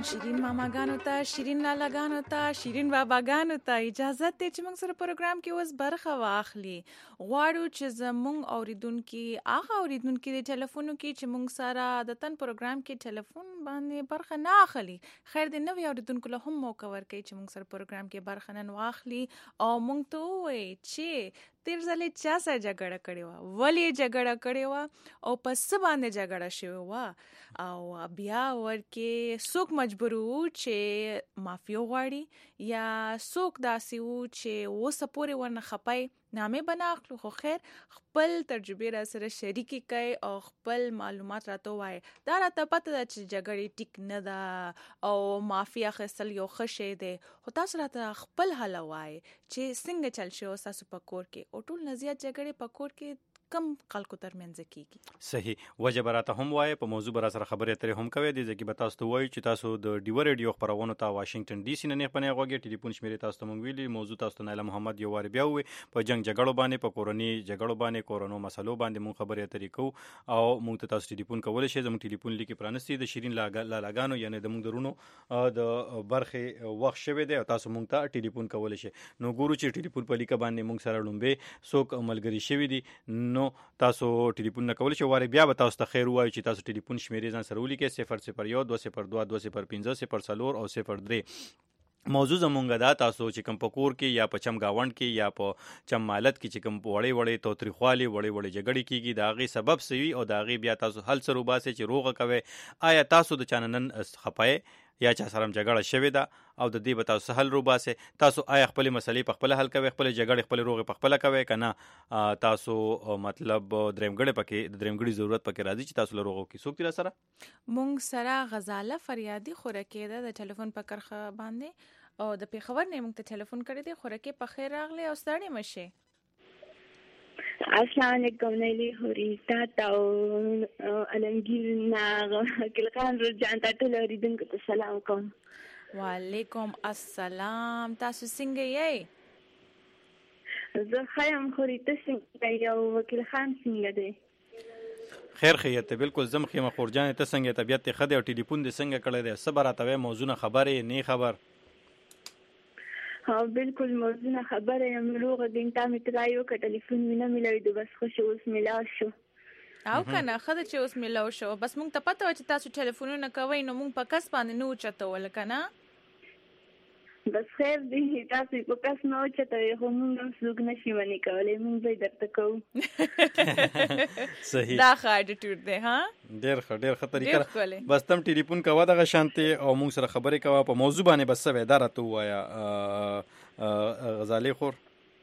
شیرین ماماګانو ته، شیرین لالاګانو ته، شیرین باباګانو ته اجازه ته چې موږ سره پروګرام کې اوس برخه واخلي. غواړو چې زموږ اوریدونکي هغه اوریدونکي د ټلیفون کې چې موږ سره د تن پروګرام کې ټلیفون باندې برخه نه اخلي، خیر د نوې اوریدونکو له هم موقع ورکړي چې موږ سره پروګرام کې برخه نن واخلي او موږ ته ووایي چې تیر ځلې چا سره جګړه کړې وه، ولې جګړه کړې وه او په څه باندې جګړه شوې وه، او بیا ورکې څوک مجبور وو چې معافي وغواړي یا څوک داسې وو چې اوسه پورې ورنه خپای نامې به نه اخلو، خو خیر خپل تجربې را سره شریکې کوي او خپل معلومات راته ووایي. دا راته پته ده چې جګړې ټیک نه ده او معافي اخیستل یو ښه شی دی، خو تاسو راته خپل حال وایي چې څنګه چل شي ستاسو په کور کې او ټول نه زیات جګړې په کور کې کم خلکو ترمنځ کیږي. صحیح وجه براته هم وایي، په موضوع برا سره خبرې اترې هم کوي. د ځکه به تاسو ته وایي چې تاسو د ډیو ریډیو خبرونو ته واشنگټن ډي سي نه نه پنه غوږی ټلیفون شمیرې تاسو ته مونږ ویلي. موضوع تاسو ته نایله محمد یو واری بیا وي په جنگ جګړو باندې، په کورونی جګړو باندې، کورونو مسلو باندې مونږ خبرې اترې کوو او مونږ ته تاسو ټلیفون کولای شئ. زموږ ټلیفون لیکي پرانستی د شیرین لالاګانو یعنی د مونږ درونو د برخه وخت شوه دی او تاسو مونږ ته ټلیفون کولای شئ. نو ګورو چې ټلیفون په لیکه باندې مونږ سره لومبه څوک ملګری شوی دي، نو تاسو ټلیفون نه کولای شئ. واره بیا به تاسو ته خیر وایي چې تاسو ټلیفون شمیرې ځان سره ولیکئ صفر صفر یو دوه صفر دوه دوه صفر پنځه صفر څلور او صفر درې. موضوع زمونږ دا تاسو چې کوم په کور کې یا په چم گاوند کې یا په چم مالت کې چې کوم وړې وړې توتریخوالي وړې وړې جګړې کیږي دا غي سبب سوي او دا غي بیا تاسو حل سره وباسي چې روغه کوي. آیا تاسو د چاننن خپای یا چا سره جګړه شوې ده او د دې به تاسو حل روباسي؟ تاسو آیا خپل مسلې په خپل حل کوي، خپل جګړه خپل روغه په خپل کوي کنه تاسو مطلب درېمګړې پکې د درېمګړې ضرورت پکې راځي چې تاسو لروغه کې څوک تیر سره مونږ سره غزاله فریادي خورکې ده د ټلیفون په کرخه باندې او د پیښور نه مونږ ته ټلیفون کړی دی. خورکې په خیر راغلی او ستړي مشه. السلام علیکم نیلی هوري تاته او علمگیر ناغ کلخان رجان تاته لوریدونکو ته سلام کوم. وعلیکم السلام، تاسو څنګه یې؟ زه خیم خوري ته څنګه یې او وکیل خان څنګه دی؟ خیر خیرته بالکل زم خیمه خورجان ته څنګه طبيعت خدای او ټلیفون دې څنګه کړی دی؟ صبر اتوي موضوع خبرې نه خبر. ها بالکل موضوع خبره یم روغه دین تا می ترایو ک ټلیفون مینه ملوي د بس خوش اوس ملاو شو او کنه خدای چې اوس ملاو شو بس مونږ ته پته و چې تاسو ټلیفونونه کوي نو مونږ په کس باندې نو چته ول کنه بس خیر دی تاسو په کس نو چته هم موږ سلوک نشي ونی کولای موږ به درته کوو. صحیح دا ښه اټیټیوډ دی. ها ډیر ښه ډیر ښه طریقه بس تم ټلیفون کوه دغه شانتي او موږ سره خبرې کوه په موضوع باندې بس څه اداره ته وایا غزالی خور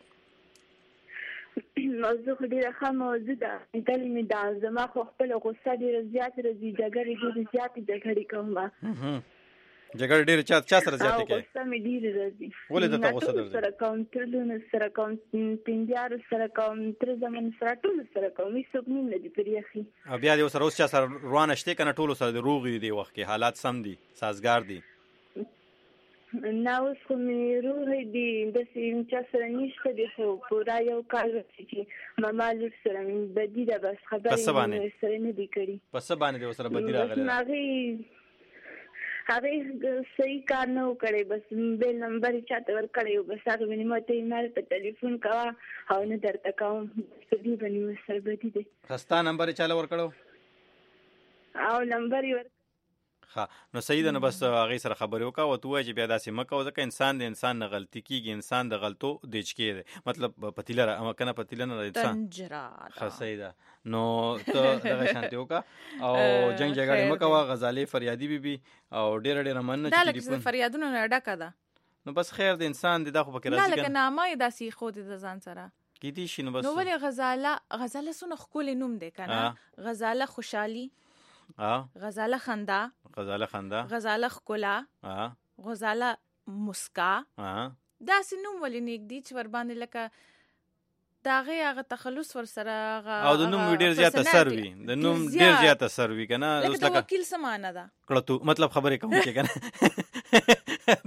موضوع ډیره ښه موضوع ده. کلمې دا زما خو خپل غوسه ډیره زیات راځي، جګړې ډیره زیات جګړې کوم جګړه ډیره چا چا سره زیاتې کوي؟ غوسه مې ډیره راځي. ولې ته غوسه درځي؟ سره کوم ترلونه سره کوم پنځار سره کوم تر زمون سره ټول سره کوم څوک نه لدی پریخي. بیا دې سره اوس چا سره روانه شته کنه ټول سره روغي دی وخت کې حالات سم دي سازگار دي؟ نه اوس خو مې روغي دي د سیم چا سره نشته دي خو پورا یو کال چې ماما لور سره مې بدی ده بس خبرې سره نه دی کړی. پس باندې دې سره بدی راغله؟ هغه صحیح کار نه وکړي بس بیل نمبر چاته ور کړی بس هغه مې ماته ایمیل په ټلیفون کاوه او نه درته کوم په دې باندې سره بدی دي. خستا نمبر چاله ور کړو او نمبر ور ها نو صحیح ده نو بس هغه سره خبرې وکاو او تو چې بیا داسې مکه ځکه انسان د انسان نه غلطي کیږي، انسان د غلطو د چکې ده مطلب پتیله را اما کنه پتیله نه انسان ها صحیح ده. نو ته دغه شانتي وکا او جنگ جګړه مکه غزالی فریادي بیبي او ډېر ډېر مننه چې ټلیفون فریادونه نه ډکه ده. نو بس خیر د انسان د دغه فکر راځي نه لکه نامه داسې خو د ځان سره کی دي شنو بس نو ولې غزاله غزاله سونه خپل نوم دی کنه غزاله خوشحالي غزاله خندا غزاله خندا غزاله خکلا غزاله مسکا دا سينوم ولې نیک دي چې ور باندې لکه داغه هغه تخلص ور سره او د نوم ډیر زیات اثر وي د نوم ډیر زیات اثر وي کنه اوس لکه وکیل سمانه ده کړه مطلب خبرې کوم چې کنه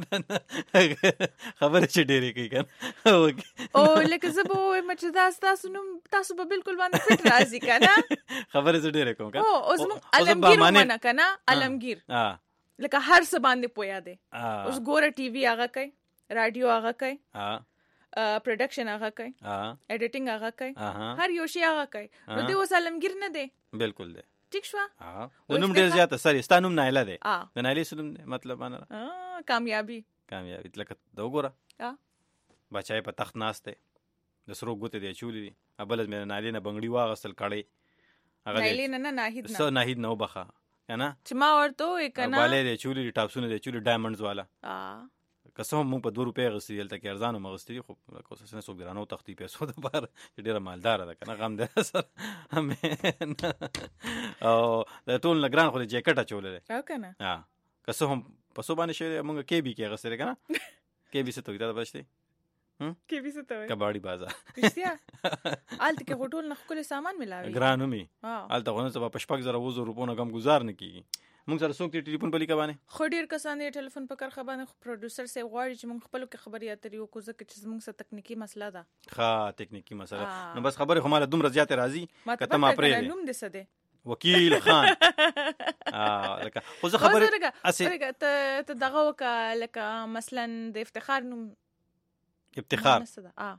خبرې چې ډېرې کوي کنه او لکه زه به وایم چې دا تاسو نوم تاسو به بالکل باندې فټ راځي کنه خبرې زه ډېرې کوم کنه او اوس موږ علمگیر ومنه کنه علمگیر ها لکه هر څه باندې پویا دی. اوس ګوره ټي وي هغه کوي, رادیو هغه کوي, پروډکشن هغه کوي, ایډیټینګ هغه کوي, هر یو شی هغه کوي. نو دی اوس عالمگیر نه دی. بالکل دی. ٹھیک شو. د نوم ډیر زیات سری ستا نوم نایله دی. د نایله سنوم مطلب انا کامیابی کامیابی لکه دا وګوره بچای په تخت ناشته د سرو ګوته دی چولې دي ابلز مې نایله نه بنگړی واغستل کړي هغه نایله نه نه ناهید نه سو ناهید نو بخا کنه چې ما ورته وې کنه بالې دی چولې ټاپسونه دی چولې ډایمنډز والا قسم مونږ په دوه روپے غستی دلته کې ارزانو مغستی خو کوسه نه سو ګرانو تختی پیسو د بار ډیره مالدار ده کنه غم ده سر هم او د ټول لګران خو جیکټه چولې او کنه ها قسم هم پسو باندې شه مونږ کې بي کې غسره کنه کې بي څه توګه دا بچته هم کې بي څه توګه کباړی بازار پښتیا آلته کې هوټل نه خپل سامان ملاوي ګرانو می آلته غونه څه په پشپک زره وزو روپو نه کم گزار نه کیږي. مونږ سره څوک ټلیفون په لیکه باندې خو ډیر کسان یې ټلیفون په کار خبره پروډوسر سه غواړي چې مونږ خپل کې خبري اترې وکړو ځکه چې مونږ سره تکنیکی مسله ده. ښه تکنیکی مسله نو بس خبره خو مال دومره زیات راځي کته ما پرې نوم دې څه دی وکیل خان اه لکه خو زه خبره اسه ته ته دغه وک لکه مثلا د افتخار نوم افتخار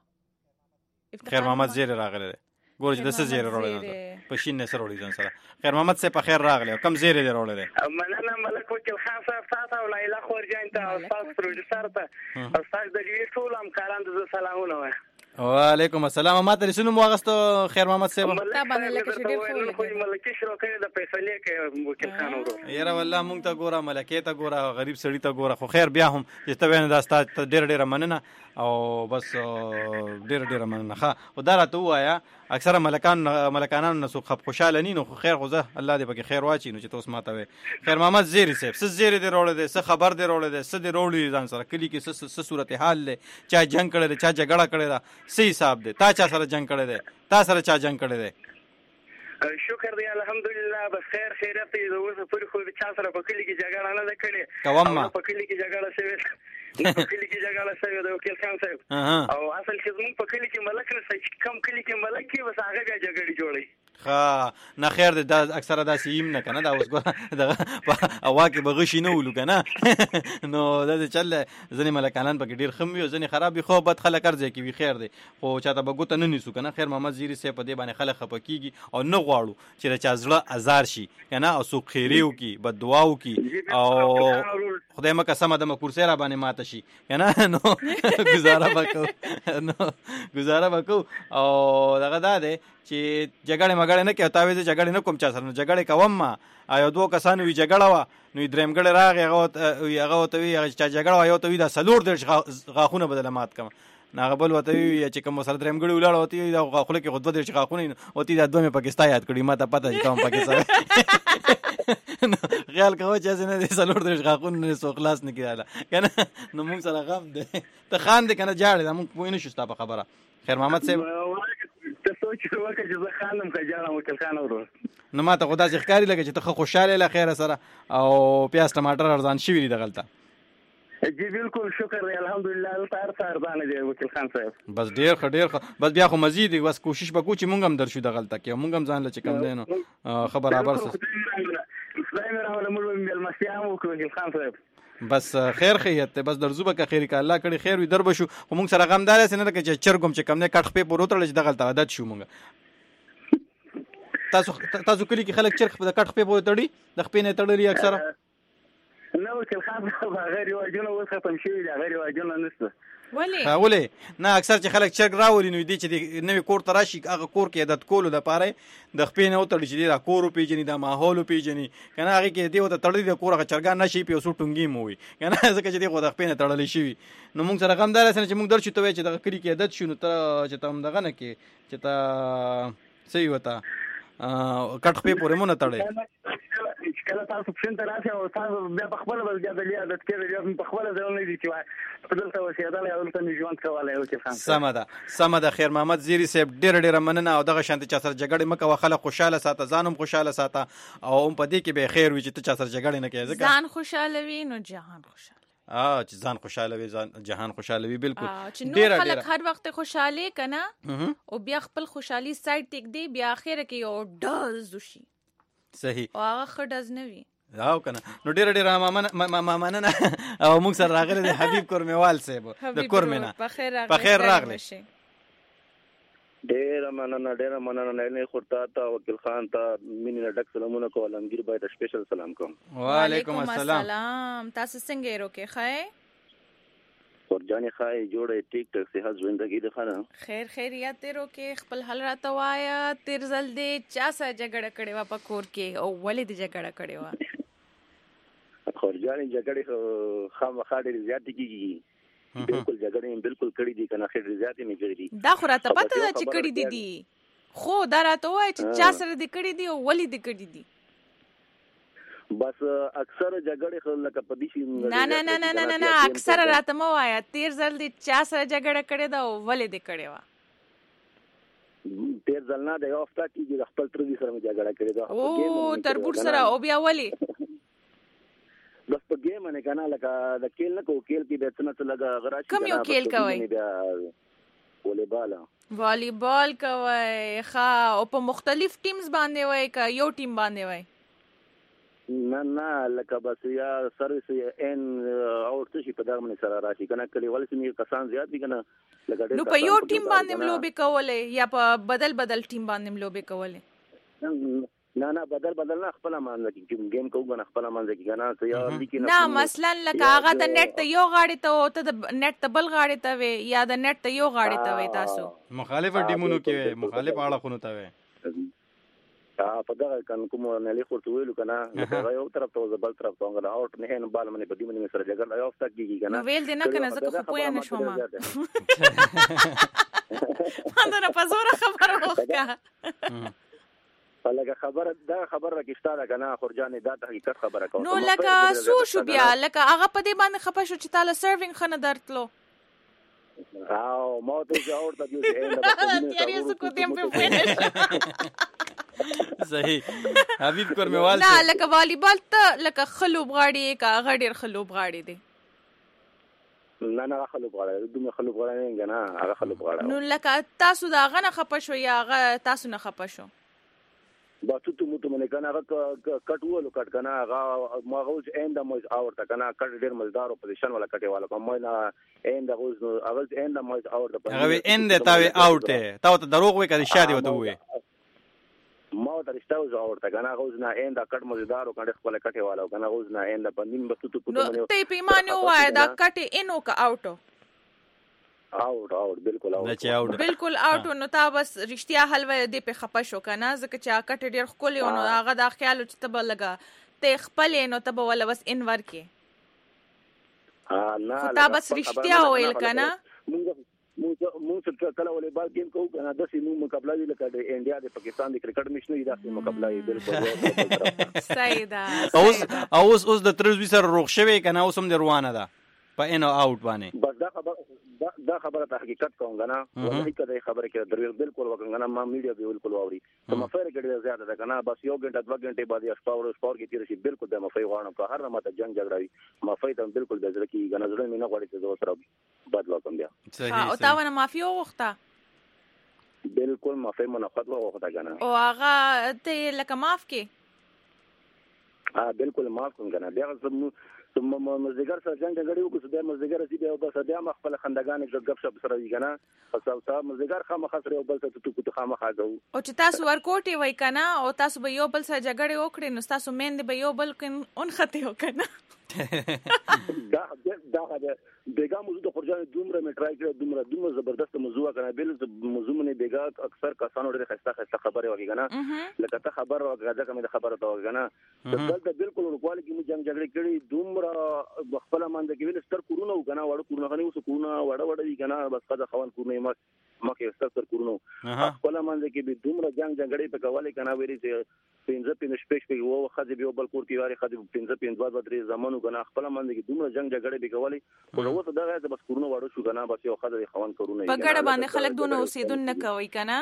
اه خیر محمد زیر راغله ګور چې د څه زیره وروړل په شین نه سره وړي ځان سره خیر محمد سه په خیر راغله کم زیره دی وروړل مننه ملک وکیل خان صاحب تاسو او لایلا خورجان ته او تاسو پروډوسر ته او تاسو د دې ټول همکارانو ته سلامونه وایم. وعلیکم السلام. ما ته رسونو واغستو خیر محمد صاحب تا باندې لکه چې ډیر خو ملکی شروع کړی د فیصلې کې وکیل خان ورو یاره والله مونږ ته ګوره ملکی ته ګوره غریب سړی ته ګوره خو خیر بیا هم چې ته وینې دا ستا ډیر ډیر مننه او بس ډیر ډیر مننه. ښه خو دا راته وایا اکثره ملکان ملکانان نسو خپ خوشاله نه نو خیر خو زه الله دې پکې خیر واچي نو چې تاسو ماته وي خیر محمد زیری صاحب څه زیری دی روړل دی څه خبر دی روړل دی څه دی روړل ځان سره کلی کې څه څه صورت حال دی چا جنگ کړی دی چا جګړه کړی دا صحیح حساب دی تا چا سره جنگ کړی دی تا سره چا جنگ کړی دی؟ شکر دی الحمدلله بس خیر خیریت دی اوس پوری خو چا سره په کلی کې جګړه نه ده کړې کوم ما په کلی کې جګړه شوی په کلی کې جګړه شوی د وکیل خان صاحب او اصل چې موږ په کلی کې ملک نه کم کلی کې ملک کې بس هغه بیا جګړه جوړي. ښه نه خیر دا اکثره داسې ایم نه کنه دا اوس ګوره دغه اوا کې به غشي نه ولو کنه نو دا چې چل ځینې ملکانان پکې ډېر ښه وي او ځینې خراب وي خو بد خلک هر ځای کې وي خیر دی خو چاته به ګوته نه نیسو کنه. خیر محمد زیری صاحب په دې باندې خلک خفه کېږي او نه غواړو چې د چا زړه ازار شي کنه او څوک خیرې وکړي بد دعا وکړي او خدای مکه سمه د کرسۍ را باندې ماته شي کنه نو ګزاره به کوو نو ګزاره به کوو او دغه دا دی چې جګړه مګړه نه کوي تاویز جګړه نه کوم چا سره جګړه کوم ما ایو دوه کسانو وی جګړه وا نو دریم ګړه راغی هغه هغه ته وی چې جګړه وا یو ته وی دا سلور د غاخونه بدله مات کما ناغه بل وته وی چې کوم سره دریم ګړه ولاړ وتی دا غاخله کې خود د غاخونه وتی دا دوه پاکستان یاد کړی ما ته پته چې کوم پاکستان خیال کوي چې نه دې سلور د غاخونه نه سو خلاص نه کیاله کنه نو موږ سره غم ده ته خان دې کنه جاړه موږ پوه نه شو ستا په خبره. خیر محمد صاحب ته سوچ وکړه چې زه خانم کا جاړم وکیل خان ورو نو ما ته خدا ځخکاری لګه چې ته خوشاله له خیره سره او پیاز ټماټر ارزان شي ویل دغلطه. جی بالکل شکر دی الحمدلله تار تار باندې دی وکیل خان صاحب بس ډیر ډیر بس بیا خو مزید بس کوشش وکړو چې مونږ هم درشو دغلطه کې مونږ هم ځان له چې کم دینو خبر برابر سره خدای مې راوړل موږ بل مسیام وکړو وکیل خان صاحب بس خیر خیریت ته بس درزو به خیر ک الله کړي خیر وي در بشو خو مونږ سره غمدار سي نه چې چرګم چې کم نه کټ په پروتل چې دغلطه عادت شو مونږ تاسو تاسو کلی کې خلک چرخ په کټ په پروتړي د خپې نه تړلي اکثره نو وکیل خان صاحب هغه رواجونه اوس ختم شوي دي هغه رواجونه نشته ولې ولې نه اکثر چې خلک چرګ راولي نو دي چې نوې کور ته راشي هغه کور کې عادت کولو لپاره د خپې نه وتړي چې دا کور پیژني دا ماحول پیژني کنه هغه کې دی وته تړلي د کور هغه چرګان نشي په وسو ټونګي موي کنه ځکه چې دی خو د خپې نه تړلې شي نو موږ سره غمدار سره چې موږ درشو ته چې د کلی کې عادت شو نو ته چې تم دغه نه کې چې تا صحیح وتا کټ په پورې مونږ تړلې کله تاسو څنګه راځي او تاسو بیا په خپل ول جادلې عادت کې دی په خپل ځای نه دي چې په دلته وسیدل او ته ژوند کولای او چې خان سمه ده سمه ده. خیر محمد زیری صاحب ډېر ډېر مننه او دغه شانت چا سره جګړه مکه وخاله خوشاله ساته ځانم خوشاله ساته او هم په دې کې به خیر وي چې ته چا سره جګړه نه کوي ځکه ځان خوشاله وي نو جهان خوشاله اه چې ځان خوشاله وي ځان جهان خوشاله وي بالکل ډېر خلک هر وخت خوشاله کنه او بیا خپل خوشحالي سایت ټیک دی بیا اخر کې او ډز وشي صحیح او هغه خډز نه وي او کنه نو ډیر ډیر ما مننه او موږ سره راغلی دی حبیب کورمیوال صاحب د کورمینا په خیر راغلی شي. ډیر مننه ډیر مننه نه خورتا تا وکیل خان تا مینه ډک سلامونه کو عالمگیر بھائی ته سپیشل سلام کوم. وعلیکم السلام. تاسو څنګه یې روکه خای ورجانې خای جوړه ټیک ټک صحت ژوندګی ده خانه خیر خیریت ته روکه خپل حل راته وایا تیر ځل دې چا سره جګړه کړې وا په کور کې او ولې دې جګړه کړې وا؟ خورجانې جګړه خامخا ډېرې زیاتې کېږي بالکل جګړې بالکل کړې دي کنه خیر زیاتې مې کړې دي. دا خو راته پته ده چې کړې دي دي خو دا راته وای چې چا سره دې کړې دي او ولې دې کړې دي؟ بس اکثر جګړې خل لکه پدې شي نه نه نه نه نه نه اکثر راته مو وایا تیر ځل دې چا سره جګړه کړې ده او ولې دې کړې وا؟ تیر ځل نه د یو هفته کې خپل تر دې سره مې جګړه کړې ده او تربور سره او بیا ولې؟ بس په گیم نه کنه لکه د کېل نه کو کېل کې د څنګه لگا غراش کوم یو کېل کوي؟ والیبال والیبال کوي ښا او په مختلف ټیمز باندې وای کا یو ټیم باندې وای؟ نه نه لکه بس یا سرویس ان اورت شي په دغه باندې سره راشي کنه کلیوال سمې کسان زیات دي کنه لکه نو په یو ټیم باندې ملوبي کولې یا په بدل بدل ټیم باندې ملوبي کولې؟ نه نه بدل بدل نه خپل مانځ کې گیم کوو نه خپل مانځ کې کنه ته یا لیکي نه مثلا لکه هغه د نت ته یو غاړي ته او ته د نت ته بل غاړي ته وي یا د نت ته یو غاړي ته وي تاسو مخالف ټیمونو کې مخالف اړه خونو ته وي په دغه کن کوم نه لیکو ته ویلو کنه لکه یو طرف ته بل طرف ته غلا اوټ نه نه بال منی په دې منی سره جګړه یو افتا کیږي کنه ویل دې نه کنه زه خو پوهه نشوم ما دا په زور خبره وکړه لکه خبره دا خبره راکښتا کنه خورجانې دا حقیقت خبره کوم نو لکه سو شو بیا لکه هغه په دې باندې خپه شو چې تعالی سروینګ خنه درتلو او ما ته جوړ ته دې تیاری سو کو تیم په فینش صحیح حبیب کورمیوال نه لکه والیبال ته لکه خلوب غاړي کا غډیر خلوب غاړي دي نه نه خلوب غاړي دومره خلوب غاړي نه هغه خلوب غاړي نو لکه تاسو دا غنه خپه شو یا هغه تاسو نه خپه شو با تو تو مو ته منه کنه هغه کټ ولو کټ کنه هغه ما غوز ایندا مو اورته کنه کټ ډیر مزدار پوزیشن ولا کټي والا کوم نه ایندا غوز هغه ایندا مو اورته هغه ایندا تاوي اوټه تاو ته دروغ وې کړي شادي وته وې ما ته رښتاو زه اورته کنه غوز نه ایندا کټ مزدار او کټ خپل کټي والا کنه غوز نه ایندا بندین بس تو نو ته پیمانه وای دا کټي انو کا اوټو اوټ اوټ بالکل اوټ بالکل اوټ نو تا بس رښتیا حلوه دې په خپه شو کنه ځکه چې کټ ډیر خولي نو هغه دا خیال چې ته بلګه ته خپل نو ته ولا بس انور کې ها نه تا بس رښتیا ویل کنه مونږ مونږ کله والیبال گیم کوو کنه د سیمو مقابله وی لکه د انډیا د پاکستان د کرکټ مشنو د سیمو مقابله وی بالکل صحیح ده اوس اوس اوس د ترز سره روغ شوی کنه اوس هم د روانه ده په ان او اوټ باندې بس دا خبر دا دا خبره ته حقیقت کوم غنا ولې کده خبره کې دروي بالکل وکنه ما میډیا به بالکل واوري ته مفر کې زیاده ده کنه بس یو غنټه دوه غنټه بعد یا سپاور سپور کې تیر شي بالکل د مفي غواړم که هر ماته جنگ جګړه مفي ته بالکل د ځل کې غنا زړه مې نه غواړي چې زه سره بدلا کوم بیا صحیح او تا ونه مافي وغوښته بالکل مفي منافقت وغوښته کنه او هغه ته لکه معاف کې ها بالکل معاف کوم کنه بیا زمو ثم مزدګر سره جنگ غړي وکړو د مزدګر سي به بس بیا مخفل خندګان غب شپ سره وی کنه خاصه صاحب مزدګر خامخ سره یو بل ته تو تو خامخ غو او چې تاسو ورکوټي وای کنه او تاسو به یو بل سره جګړه وکړي نو تاسو مین به یو بل کن اون خته وکنه دا دا دا بیگا موضوع د خرجان دومره میټرای کړ دومره دومره زبردست موضوع کنه بل موضوع نه بیگا اکثر کسانو ډېر خسته خسته خبره وږي کنه لکه ته خبر راځه کوم د خبره تا وږي کنه دلته بالکل ورکوال کې مو جنگ جګړه کړي دومره خپل مانځ کې ویل ستر کورونه وکنه وړ کورونه غني وسو کورونه وړ وړ وی کنه بس قضا خوان کورونه ما مکه ستر کورونه خپل مانځ کې به دومره جنگ جګړه په کواله کنه ویری چې پنځه پنځه شپږ په وو خځې به بل کور کې واري خځې پنځه پنځه دوه درې زمانو کنه خپل مانځ کې دومره جنگ جګړه به کواله او وته دا بس کورونه وړو شو کنه بس یو خځې خوان کورونه په ګډه باندې خلک دونه اوسېدون نه کوي کنه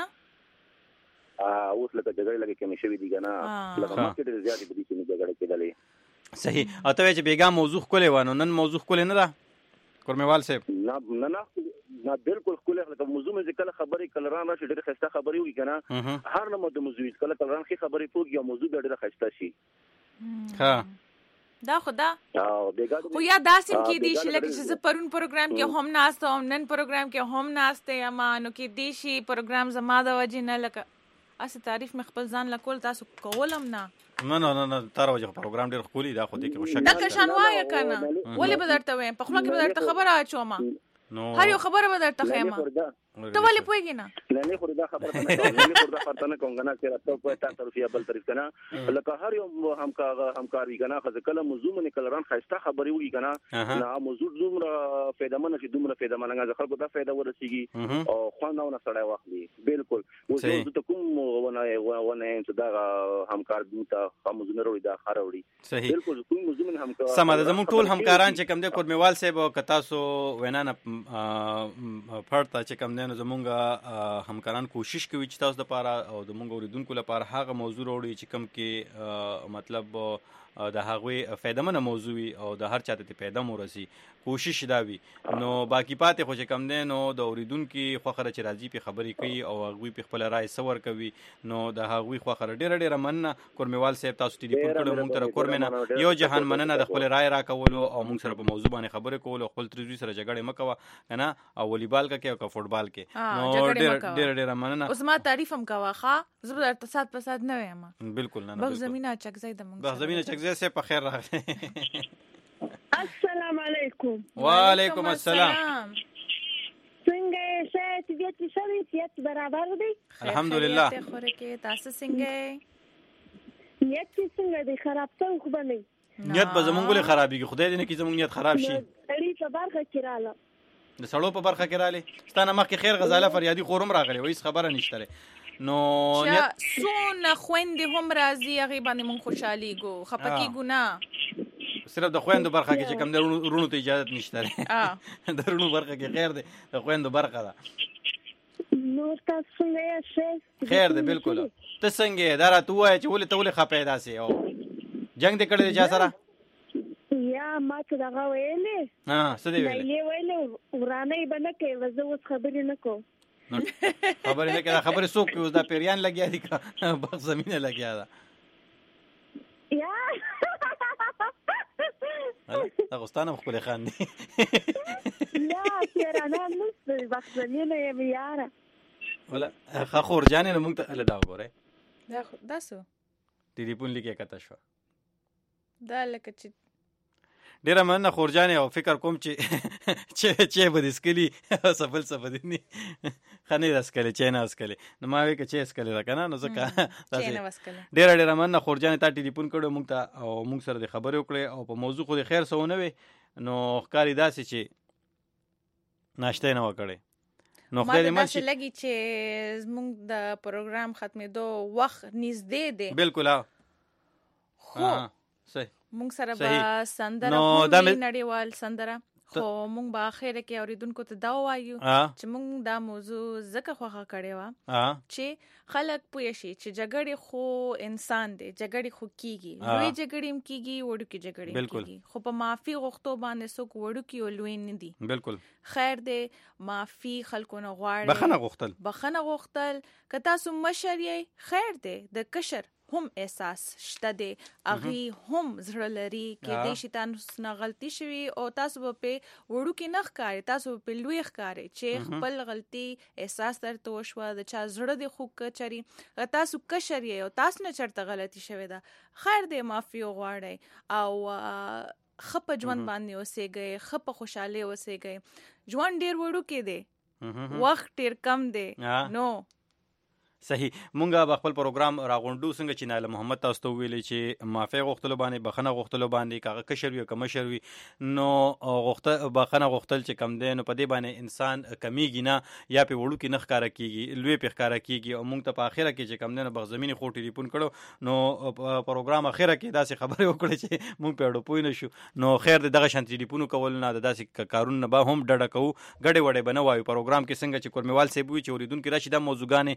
ا اوس لکه جګړه لګي کې مشوي دي کنه لکه مکه ډېر زیاتې بدې چې جګړه کېدلې صحیح او ته چې بیګا موضوع کولې وانه نن موضوع کولې نه ده کورمیوال صاحب نه نه نه نه بالکل کولې لکه موضوع مې کله خبرې کله ران راشي ډېر خسته خبرې وي کنه هر نه مو د موضوع کله کله ران خي خبرې پوګي او موضوع ډېر خسته شي ها دا خدا او بیګا خو یا داسم کې دي چې لکه چې زه پرون پروګرام کې هم ناسته هم نن پروګرام کې هم ناسته یم نو کې دي شي پروګرام زما د وجې نه لکه اسه تعریف مې خپل ځان لکول تاسو کولم نه نه نه نه تر وجه پروګرام ډیر خولي دا خو دې کې شک دا که شانوای کنه ولې به درته وایم په خپل کې به درته خبره اچوم نو هر یو خبره به درته خیم ته ولې پوهیږي نه نه نه خو دا خبره نه کوم نه خو دا خبره نه کوم نه چې راته په تا طرفیا بل طرف کنه لکه هر یو همکار همکار وی کنه خزه کله موضوع من کله ران خسته خبري وی کنه نه موضوع دومره پیدا منه چې دومره پیدا منه غزه خلکو دا پیدا ورسیږي او خو نه نه سړی واخلي بالکل موضوع ته کوم ونه ونه چې دا همکار دته موضوع نه وروړي دا خاروړي صحیح بالکل کوم موضوع من همکار سم ده زموږ ټول همکاران چې کم دي کورمیوال صاحب او کتاسو وینا نه پړتا چې کم نه زمونږه همکاران کوشش کوي چې تاسو د لپاره او د مونږ اوریدونکو لپاره هغه موضوع وروړي چې کم کې مطلب د هغوی فایدمنه موضوع او د هر چاته ته پیدا مورسي کوشش دا وي نو باقی پاتې خو چې کم نه نو د اوریدونکو خو خره چې راځي په خبرې کوي او هغوی په خپل رائے سور کوي نو د هغوی خو خره ډېر ډېر مننه کورمیوال صاحب تاسو ټلیفون کړو مونږ تر کورمنه یو جهان مننه د خپل رائے راکولو او مونږ سره په موضوع باندې خبرې کول او خپل ترجیح سره جګړه مکوه کنه او والیبال کا کې او فوټبال کې نو ډېر ډېر ډېر مننه اوس ما تعریف هم کاوه ښه زه به تصاد پساد نه وایم بالکل نه بغ زمينه چکزای د مونږ بغ زمينه چکزای سه په خیر راغلی السلام علیکم وعلیکم السلام څنګه شې طبیعت شوی طبیعت برابر دی الحمدلله ته خوره کې تاسو څنګه نیت څنګه دی خراب څه خو باندې نیت به زمونږ له خرابېږي خدای دې نه کې زمونږ نیت خراب شي اړې په برخه کې رااله د سړو په برخه کې رااله ستانه مخکې خیر غزاله فریادي خورم راغلی وایي خبره نشته نو نیت سونه خويندې هم راځي هغه باندې مون خوشحالي ګو خپکی ګنا صرف د خويندو برخه کې چې کم د رونو ته اجازه نشته اه د رونو برخه کې خیر دی د خويندو برخه ده نو تاسو څنګه یې خیر دی بالکل ته څنګه دا راته وای چې ولې ته ولې خپه داسې او جنگ دې کړی چا سره یا ما ته دا ویلې ها څه دی ویلې ویلې ویلې ورانه بنه کې وزه اوس خبرې نه کو خبرې نه کړه خبرې څوک اوس دا پیریان لګیا دي کا بغ زمينه لګیا ده یا دا غستانه خپل خان دي لا پیرانه نو بغ زمينه یې یاره ولا خخور جانې نو موږ ته له دا وګوره دا دا سو ټلیفون لیکه کته شو دا لکه چې ډیره مننه خورجانې او فکر کوم چې چې چې به د سکلی سفل سفل دي خنې د سکلی چې نه سکلی نو ما وی کې چې سکلی دا کنه نو ځکه چې نه وسکلی ډیره ډیره مننه خورجانې تا ټلیفون کړو موږ ته او موږ سره د خبرې وکړې او په موضوع خو د خیر سونه وي نو ښکاری داسې چې ناشته نه وکړي نو خدای دې ماشي لګي چې موږ د پروګرام ختمېدو وخت نږدې دی بالکل خو صحیح مونږ سره به سندره هم نړیوال سندره خو مونږ به اخر کې اوریدونکو ته دا وایو چې مونږ دا موضوع ځکه خوښه کړې وه چې خلک پوه شي چې جګړې خو انسان دی جګړې خو کیږي لوی جګړې هم کیږي وړوکې جګړې هم کیږي خو په معافي غوښتو باندې څوک وړوکې او لوی نه دي بالکل خیر دی معافي خلکو نه غواړي بخښنه غوښتل بخښنه غوښتل که تاسو مشر یې خیر دی د کشر هم احساس شته دی اغي هم زړه لري کې د شیطان نه غلطي شوی او تاسو په وړو کې نه ښکاري تاسو په لوی ښکاري چې خپل غلطي احساس درته وشوه د چا زړه دی خو کچري تاسو کشر یې او تاسو نه چرته غلطي شوی ده خیر دی معافي غواړي او خپ ژوند باندې اوسېږي خپ خوشاله اوسېږي ژوند ډیر وړو کې دی وخت ډیر کم دی نو صحیح مونږه په خپل پروګرام راغونډو څنګه چې ناله محمد تاسو ته ویلي چې معافي غوښتلو باندې بخنه غوښتلو باندې کاغه کشر وي کم شر وي نو غوښته بخنه غوښتل چې کم دی نو په دې باندې انسان کمیږي نه یا په وړو کې نخ کار کیږي لوی په ښکارا کیږي او مونږ ته په اخره کې چې کم دی نو بغ زميني خو ټلیفون کړو نو پروګرام اخره کې داسې خبره وکړه چې مونږ په اړه پوه نه شو نو خیر دغه شان ټلیفون کول نه داسې کارونه به هم ډډه کوو غړې وړې بنوایو پروګرام کې څنګه چې کورمیوال صاحب وی چې اوریدونکو راشي د موضوعګانې دا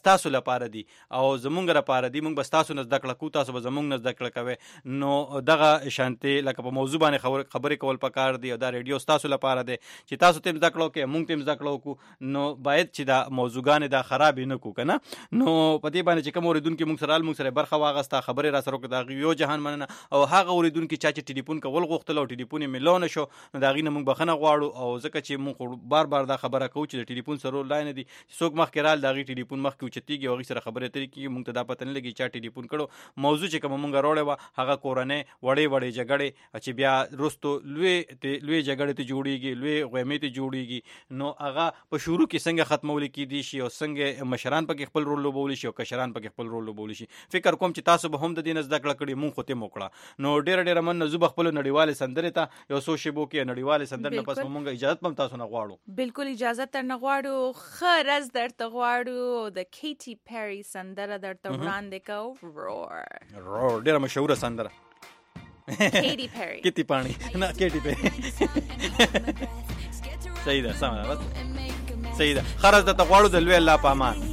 ستاسو لپاره دي او زمونږ لپاره دي. موږ به ستاسو نه زده کړه کوو، تاسو به زمونږ نه زده کړه کوئ. نو دغه شانتي لکه په موضوع باندې خبرې کول پکار دي او دا ریډیو ستاسو لپاره دی چې تاسو تم زده کړو کې موږ تم زده کړو کو. نو باید چې دا موضوعګانې دا خراب نه کو کنه. نو په دې باندې چې کوم اوریدونکو موږ سره موږ سره برخه واغسته خبرې را سره وکړه دا یو جهان مننه. او هغه اوریدونکو چې ټلیفون کول غوښتل او ټلیفون یې ملونه شو نو دا غینه موږ بخنه غواړو. او ځکه چې موږ بار بار دا خبره کوو چې ټلیفون سره لاین دي څوک مخ کې رال دا غي ټلیفون مخ کې اوچتيږي او غي سره خبرې ترې کې موږ ته دا پته نه لګي چې ټلیفون کړو. موضوع چې کوم موږ راوړې و هغه کورنۍ وړې وړې جګړې چې بیا رستو لوی لوی جګړې ته جوړیږي لوی غوېمې ته جوړیږي. نو هغه په شروع کې څنګه ختمول کېدي شي او څنګه مشران پکې خپل رول لوبول شي او کشران پکې خپل رول لوبول شي. فکر کوم چې تاسو به هم د دې نه زده کړه کړې مونږ خو ته موکړه. نو ډېر ډېر من زو خپل نړیواله سندره ته یو سو شیبو کې نړیواله سندره نه پس مونږ اجازه پم تاسو نه غواړو. بالکل اجازه تر نه غواړو. خرز درته غواړو د کیټي پیری سندره درته وړاندې کو. رور رور ډېر مشهور سندره کیټي پیری کیټي پانی نه کیټي پیری. صحیح ده سم ده صحیح ده. خرز درته غواړو د لوی الله په امان.